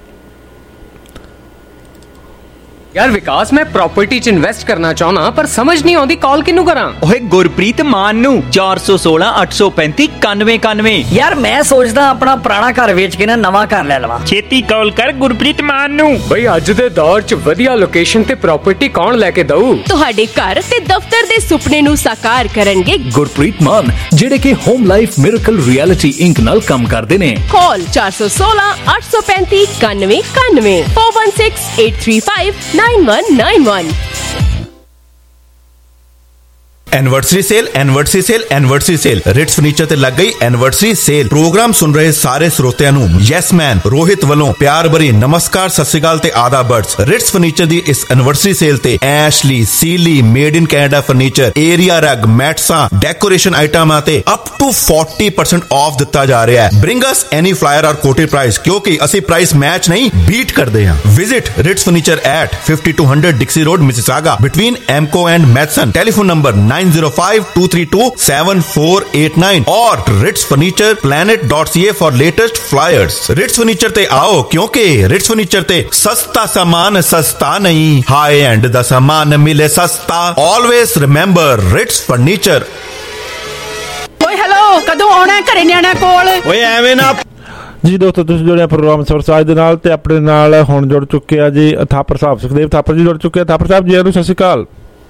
[SPEAKER 3] यार विकास मैं प्रॉपर्टी च इन्वेस्ट करना चाहना पर समझ नहीं आती कॉल किनू करा।
[SPEAKER 4] ओए गुरप्रीत मान नू चार सौ सोलह अठ सौ पैंती इक्यानवे इक्यानवे।
[SPEAKER 12] यार मैं सोचदा अपना पुराना घर बेच के ना नवा घर ले लवा।
[SPEAKER 13] छेती कॉल कर गुरप्रीत मान नू।
[SPEAKER 3] भाई अज दे दौर च वधिया लोकेशन ते प्रॉपर्टी कौन लेके दऊ।
[SPEAKER 6] ਤੁਹਾਡੇ ਘਰ ਤੇ ਦਫ਼ਤਰ ਦੇ ਸੁਪਨੇ ਨੂੰ ਸਾਕਾਰ ਕਰਨਗੇ
[SPEAKER 11] ਗੁਰਪ੍ਰੀਤ ਮਾਨ ਜਿਹੜੇ ਕਿ home life miracle reality ink ਨਾਲ ਕੰਮ ਕਰਦੇ ਨੇ।
[SPEAKER 6] ਕਾਲ ਚਾਰ ਸੌ ਸੋਲਾਂ ਅੱਠ ਸੌ ਪੈਂਤੀ ਇਕਾਨਵੇਂ ਇਕਾਨਵੇਂ four one six eight three five nine one nine one।
[SPEAKER 19] Anniversary sale anniversary sale anniversary sale Ritz furniture ਤੇ ਲੱਗ ਗਈ ਐਨਵਰਸਰੀ ਸੇਲ। ਪ੍ਰੋਗਰਾਮ ਸੁਣ ਰਹੇ ਸਾਰੇ ਸਰੋਤਿਆਂ ਨੂੰ ਯੈਸ ਮੈਨ ਰੋਹਿਤ ਵੱਲੋਂ ਪਿਆਰ ਭਰੀ ਨਮਸਕਾਰ, ਸਤਿ ਸ਼੍ਰੀ ਅਕਾਲ ਤੇ ਆਦਾਬਰਸ। ਰਿਟਸ ਫਰਨੀਚਰ ਦੀ ਇਸ ਐਨਵਰਸਰੀ ਸੇਲ ਤੇ Ashley, Sealy, made in Canada furniture, area rug, ਮੈਟਸਾਂ, ਡੈਕੋਰੇਸ਼ਨ ਆਈਟਮਾਂ ਤੇ up to forty percent off ਦਿੱਤਾ ਜਾ ਰਿਹਾ ਹੈ। Bring us any flyer or quoted price, ਕਿਉਂਕਿ ਅਸੀਂ ਪ੍ਰਾਈਸ ਮੈਚ ਨਹੀਂ ਬੀਟ ਕਰਦੇ ਹਾਂ। Visit Ritz Furniture at fifty-two hundred Dixie Road, Mississauga, between Emco and Madison. Telephone number nine zero five two three two seven four eight nine or ritz furniture planet dot c a for latest flyers. Ritz Furniture ਤੇ ਆਓ, ਕਿਉਂਕਿ Ritz Furniture ਤੇ ਸਸਤਾ ਸਾਮਾਨ ਸਸਤਾ ਨਹੀਂ, high end ਦਾ ਸਾਮਾਨ ਮਿਲੇ ਸਸਤਾ। Always remember Ritz Furniture.
[SPEAKER 20] ਓਏ ਹੈਲੋ, ਕਦੋਂ ਆਉਣਾ ਘਰੇ ਨਿਆਣਾ ਕੋਲ?
[SPEAKER 21] ਓਏ ਐਵੇਂ ਨਾ
[SPEAKER 14] ਜੀ ਦੋਸਤੋ, ਤੁਸੀਂ ਜੁੜਿਆ ਪ੍ਰੋਗਰਾਮ ਸਰਸਾਜ ਦੇ ਨਾਲ ਤੇ ਆਪਣੇ ਨਾਲ ਹੁਣ ਜੁੜ ਚੁੱਕੇ ਆ ਜੀ ਥਾਪਰ ਸਾਹਿਬ, ਸੁਖਦੇਵ ਥਾਪਰ ਜੀ ਜੁੜ ਚੁੱਕੇ ਆ। ਥਾਪਰ ਸਾਹਿਬ ਜੀ ਨੂੰ ਸਤਿ ਸ਼੍ਰੀ ਅਕਾਲ।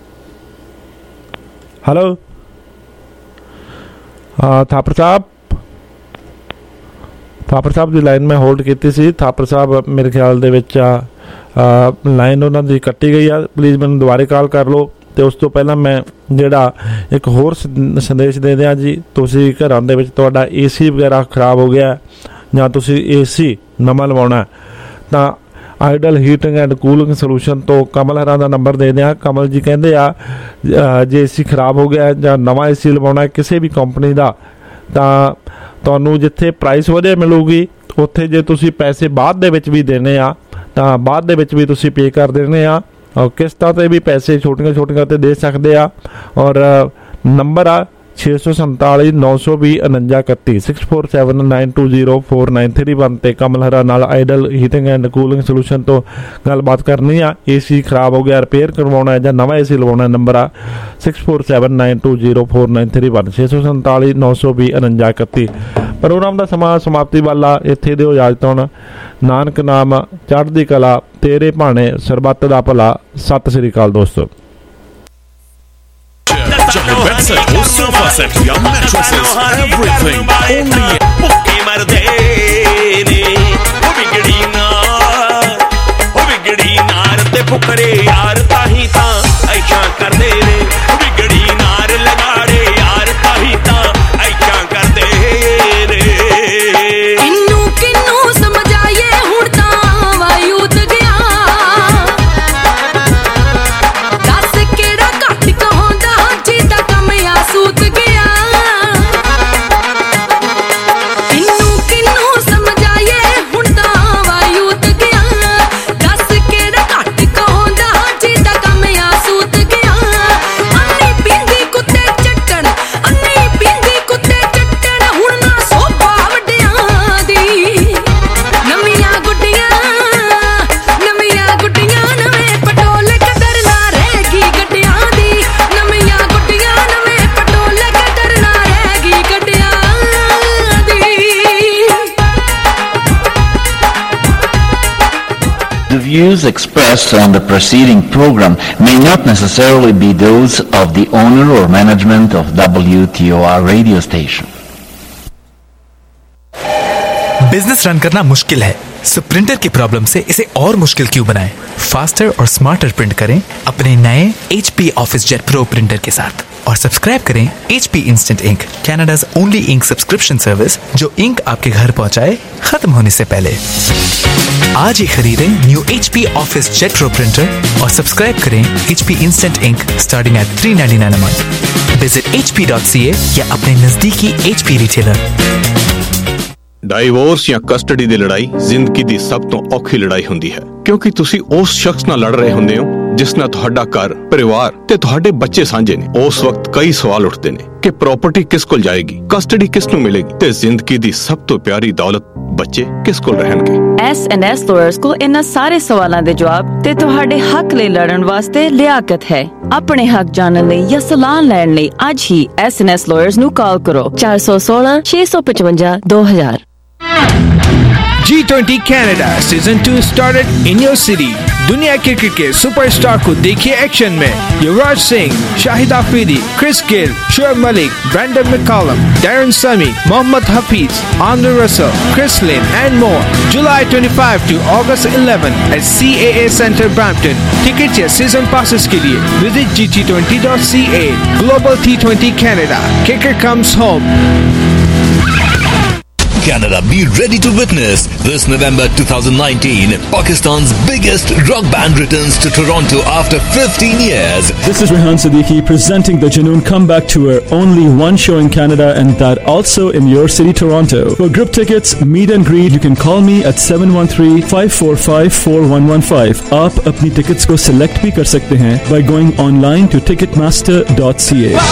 [SPEAKER 14] ਹੈਲੋ ਹਾਂ ਥਾਪਰ ਸਾਹਿਬ, ਥਾਪਰ ਸਾਹਿਬ ਦੀ ਲਾਈਨ ਮੈਂ ਹੋਲਡ ਕੀਤੀ ਸੀ। ਥਾਪਰ ਸਾਹਿਬ ਮੇਰੇ ਖਿਆਲ ਦੇ ਵਿੱਚ ਲਾਈਨ ਉਹਨਾਂ ਦੀ ਕੱਟੀ ਗਈ ਆ। ਪਲੀਜ਼ ਮੈਨੂੰ ਦੁਬਾਰੇ ਕਾਲ ਕਰ ਲਓ। ਤੇ ਉਸ ਤੋਂ ਪਹਿਲਾਂ ਮੈਂ ਜਿਹੜਾ ਇੱਕ ਹੋਰ ਸੰਦੇਸ਼ ਦੇ ਦਿਆਂ ਜੀ, ਤੁਸੀਂ ਘਰਾਂ ਦੇ ਵਿੱਚ ਤੁਹਾਡਾ ਏ ਸੀ ਵਗੈਰਾ ਖਰਾਬ ਹੋ ਗਿਆ ਜਾਂ ਤੁਸੀਂ ਏ ਸੀ ਨਵਾਂ ਲਵਾਉਣਾ ਤਾਂ Ideal Heating and Cooling Solution ਤੋਂ ਕਮਲ ਹਰਾਂ ਦਾ ਨੰਬਰ ਦੇ ਦਿਆਂ। ਕਮਲ ਜੀ ਕਹਿੰਦੇ ਆ ਜੇ ਏ ਸੀ ਖਰਾਬ ਹੋ ਗਿਆ ਜਾਂ ਨਵਾਂ ਏ ਸੀ ਲਵਾਉਣਾ ਕਿਸੇ ਵੀ ਕੰਪਨੀ ਦਾ ਤਾਂ ਤੁਹਾਨੂੰ ਜਿੱਥੇ ਪ੍ਰਾਈਸ ਵਧੀਆ ਮਿਲੂਗੀ ਉੱਥੇ ਜੇ ਤੁਸੀਂ ਪੈਸੇ ਬਾਅਦ ਦੇ ਵਿੱਚ ਵੀ ਦੇਣੇ ਆ ਤਾਂ ਬਾਅਦ ਦੇ ਵਿੱਚ ਵੀ ਤੁਸੀਂ ਪੇ ਕਰ ਦੇਣੇ ਆ। ਔਰ ਕਿਸ਼ਤਾਂ 'ਤੇ ਵੀ ਪੈਸੇ ਛੋਟੀਆਂ ਛੋਟੀਆਂ 'ਤੇ ਦੇ ਸਕਦੇ ਆ। ਔਰ ਨੰਬਰ ਆ ਛੇ ਸੌ ਸੰਤਾਲੀ ਨੌ ਸੌ ਵੀਹ ਉਨੰਜਾ ਇਕੱਤੀ six four seven nine two zero four nine three one 'ਤੇ ਕਮਲ ਹਰਾ ਨਾਲ Ideal Heating and Cooling Solution ਤੋਂ ਗੱਲਬਾਤ ਕਰਨੀ ਆ। ਏ ਸੀ ਖਰਾਬ ਹੋ ਗਿਆ, ਰਿਪੇਅਰ ਕਰਵਾਉਣਾ ਜਾਂ ਨਵਾਂ ਏ ਸੀ ਲਵਾਉਣਾ, ਨੰਬਰ ਆ six four seven nine two zero four nine three one ਛੇ ਸੌ ਸੰਤਾਲੀ ਨੌ ਸੌ ਵੀਹ ਉਨੰਜਾ ਇਕੱਤੀ। ਪ੍ਰੋਗਰਾਮ ਦਾ ਸਮਾਂ ਸਮਾਪਤੀ ਵਾਲਾ, ਇੱਥੇ ਦਿਓ ਇਜਾਜ਼ਤ। ਹੁਣ ਨਾਨਕ ਨਾਮ ਚੜ੍ਹਦੀ ਕਲਾ ਤੇਰੇ ਭਾਣੇ ਸਰਬੱਤ ਦਾ ਭਲਾ। ਸਤਿ ਸ੍ਰੀ ਅਕਾਲ ਦੋਸਤੋ।
[SPEAKER 24] sofa set या mattresses, everything only
[SPEAKER 15] ਭੁੱਖੇ ਮਰਦੇ ਨੇ ਉਹ ਵਿਗੜੀ ਨਾਰ, ਉਹ ਵਿਗੜੀ ਨਾਰ ਤੇ ਫੁਕਰੇ ਯਾਰ ਤਾਹੀਂ ਤਾਂ ਐਸ਼ਾਂ ਕਰਦੇ ਨੇ। ਉਹ ਵਿਗੜੀ ਨਾਰ ਲਗਾੜੇ ਯਾਰ ਤਾਹੀਂ ਤਾਂ ਐਸ਼ਾਂ ਕਰਦੇ ਨੇ।
[SPEAKER 16] ਕਿੰਨੂੰ ਕਿੰਨੂੰ ਸਮਝਾਈਏ ਹੁਣ ਤਾਂ ਵਾਯੂਤ ਗਿਆ, ਦੱਸ ਕਿਹੜਾ ਘੱਟ ਕਹਾਉਂਦਾ ਜਿਹਦਾ ਕੰਮ ਆ ਸੂਤ ਗਿਆ। ਕਿੰਨੂੰ ਕਿੰਨੂੰ ਸਮਝਾਈਏ ਹੁਣ ਤਾਂ ਵਾਯੂਤ ਗਿਆ, ਦੱਸ ਕਿਹੜਾ ਘੱਟ ਕਹਾਉਂਦਾ ਜਿਹਦਾ ਕੰਮ ਆ ਸੂਤ ਗਿਆ। ਅੰਨੀ ਪੀਂਦੀ ਕੁੱਤੇ ਚੱਟਣ, ਅੰਨੀ ਪੀਂਦੀ ਕੁੱਤੇ ਚੱਟਣ, ਹੁਣ ਨਾ ਸੋਭਾ ਵੱਡਿਆਂ ਦੀ। ਨਵੀਆਂ ਗੁੱਡੀਆਂ ਨਵੀਆਂ ਗੁੱਡੀਆਂ ਨਵੇਂ ਪਟੋਲੇ, ਕਦਰ ਨਾ ਰਹੇਗੀ ਗੱਡਿਆਂ ਦੀ। ਨਵੀਆਂ ਗੁੱਡੀਆਂ ਨਵੇਂ ਪਟੋਲੇ, ਕਦਰ ਨਾ ਰਹੇਗੀ ਗੱਡਿਆਂ ਦੀ।
[SPEAKER 1] The views expressed on the preceding program may not necessarily be those of the owner or management of W T O R radio station.
[SPEAKER 2] Business run करना मुश्किल है, सो प्रिंटर की प्रॉब्लम से इसे और मुश्किल क्यों बनाएं? फास्टर और स्मार्टर प्रिंट करें अपने नए H P Office Jet Pro printer के साथ और सब्सक्राइब करें H P Instant Ink, Canada's only ink subscription service जो इंक आपके घर पहुंचाए खत्म होने से पहले। आज ही खरीदें new H P Office Jet Pro printer और सब्सक्राइब करें H P Instant Ink starting at three ninety-nine a month. Visit h p dot c a या अपने नजदीकी H P रिटेलर।
[SPEAKER 24] ਡਾਈਵੋਰਸ ਜਾਂ ਕਸਟਡੀ ਦੀ ਲੜਾਈ ਜ਼ਿੰਦਗੀ ਦੀ ਸਭ ਤੋਂ ਔਖੀ ਲੜਾਈ ਹੁੰਦੀ ਹੈ, ਕਿਉਂਕਿ ਤੁਸੀਂ ਉਸ ਸ਼ਖਸ ਨਾਲ ਲੜ ਰਹੇ ਹੁੰਦੇ ਹੋ ਜਿਸ ਨਾਲ ਤੁਹਾਡਾ ਘਰ, ਪਰਿਵਾਰ ਤੇ ਤੁਹਾਡੇ ਬੱਚੇ ਸਾਂਝੇ ਨੇ। ਉਸ ਵਕਤ ਕਈ ਸਵਾਲ ਉੱਠਦੇ ਨੇ ਕਿ ਪ੍ਰਾਪਰਟੀ ਕਿਸ ਕੋਲ ਜਾਏਗੀ, ਕਸਟਡੀ ਕਿਸ ਨੂੰ ਮਿਲੇਗੀ ਤੇ ਜ਼ਿੰਦਗੀ ਦੀ ਸਭ ਤੋਂ ਪਿਆਰੀ ਦੌਲਤ ਬੱਚੇ ਕਿਸ ਕੋਲ ਰਹਿਣਗੇ।
[SPEAKER 5] ਐਸ ਐਂਡ ਐਸ ਲਾਇਰਸ ਕੋਲ ਇਹਨਾਂ ਸਾਰੇ ਸਵਾਲਾਂ ਦੇ ਜਵਾਬ ਤੇ ਤੁਹਾਡੇ ਹੱਕ ਲਈ ਲੜਨ ਵਾਸਤੇ ਲਿਆਕਤ ਹੈ। ਆਪਣੇ ਹੱਕ ਜਾਣਨ ਲਈ ਜਾਂ ਸਲਾਹ ਲੈਣ ਲਈ ਅੱਜ ਹੀ ਐਸ ਐਂਡ ਐਸ ਲਾਇਰਸ ਨੂੰ ਕਾਲ ਕਰੋ ਚਾਰ ਸੌ ਸੋਲਾਂ ਛੇ ਸੌ ਪਚਵੰਜਾ ਦੋ ਹਜ਼ਾਰ।
[SPEAKER 7] G twenty Canada season two started in your city. दुनिया क्रिकेट के सुपरस्टार को देखिए एक्शन में। Yuvraj Singh, Shahid Afridi, Chris Gayle, Shoaib Malik, Brendon McCullum, Darren Sammy, Mohammad Hafeez, Andre Russell, Chris Lynn and more. July twenty-fifth to August eleventh at C A A Center Brampton। Ticket या season passes के लिए visit G T twenty dot C A. Global T twenty Canada, kicker comes home।
[SPEAKER 8] Canada, be ready to witness this November twenty nineteen. Pakistan's biggest rock band returns to Toronto after fifteen years.
[SPEAKER 10] This is Rehan Siddiqui presenting the Junoon Comeback Tour. Only one show in Canada and that also in your city, Toronto. For group tickets, meet and greet, you can call me at seven one three, five four five, four one one five. आप अपनी tickets को select भी कर सकते हैं by going online to ticketmaster dot c a.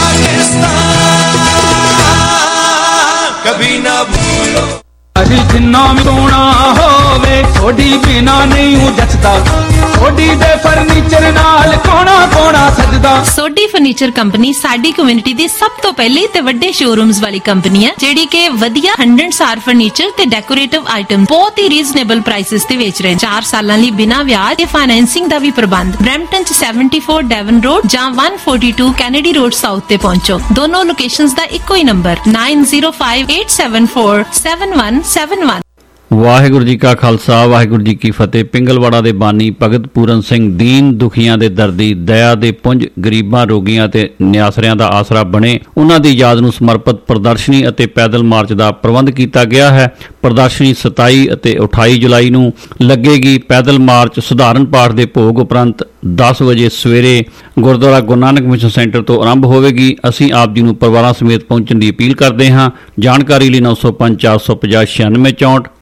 [SPEAKER 18] कभी ना भूलो अजी जिन्ना भी सोना होवे थोड़ी बिना नहीं हूँ जचता सोडी दे फर्नीचर नाल कोना कोना सजदा।
[SPEAKER 25] सोडी फर्नीचर कंपनी साडी कम्युनिटी दी सब तो पहले ते वड्डे शोरूम्स वाली कंपनी है जेडी के वधिया हंड्रेड स्टार फर्नीचर ते डेकोरेटिव आइटम बहुत ही रीजनेबल प्राइसेस ते बेच रहे हैं। चार सालां लई बिना ब्याज ते फाइनेंसिंग दा भी प्रबंध। ब्रैम्पटन च सेवेंटी फोर डेवन रोड जां one forty two Kennedy road south ते पहुंचो। दोनों लोकेशंस दा इक्को ही number nine zero five eight seven four seven one seven one.
[SPEAKER 26] Waheguru ji ਕਾ ਖਾਲਸਾ ਵਾਹਿਗੁਰੂ ਜੀ ਕੀ ਫਤਿਹ। ਪਿੰਗਲਵਾੜਾ ਦੇ ਬਾਨੀ ਭਗਤ ਪੂਰਨ ਸਿੰਘ ਦੀਨ ਦੁਖੀਆਂ ਦੇ ਦਰਦੀ ਦਇਆ ਦੇ ਪੁੰਜ ਗਰੀਬਾਂ ਰੋਗੀਆਂ ਤੇ ਨਿਆਸਰਿਆਂ ਦਾ ਆਸਰਾ ਬਣੇ ਉਹਨਾਂ ਦੀ ਯਾਦ ਨੂੰ ਸਮਰਪਿਤ ਪ੍ਰਦਰਸ਼ਨੀ ਅਤੇ ਪੈਦਲ ਮਾਰਚ ਦਾ ਪ੍ਰਬੰਧ ਕੀਤਾ ਗਿਆ ਹੈ। ਪ੍ਰਦਰਸ਼ਨੀ ਸਤਾਈ ਅਤੇ ਅਠਾਈ ਜੁਲਾਈ ਨੂੰ ਲੱਗੇਗੀ। ਪੈਦਲ ਮਾਰਚ ਸਧਾਰਨ ਪਾਠ ਦੇ ਭੋਗ ਉਪਰੰਤ ਦਸ ਵਜੇ ਸਵੇਰੇ ਗੁਰਦੁਆਰਾ ਗੁਰੂ ਨਾਨਕ ਮਿਸ਼ਨ ਸੈਂਟਰ ਤੋਂ ਆਰੰਭ ਹੋਵੇਗੀ। ਅਸੀਂ ਆਪ ਜੀ ਨੂੰ ਪਰਿਵਾਰਾਂ ਸਮੇਤ ਪਹੁੰਚਣ ਦੀ ਅਪੀਲ ਕਰਦੇ ਹਾਂ। ਜਾਣਕਾਰੀ ਲਈ ਨੌ ਸੌ ਪੰਜ ਚਾਰ ਸੌ ਪੰਜਾਹ ਛਿਆਨਵੇਂ ਚੌਂਹਠ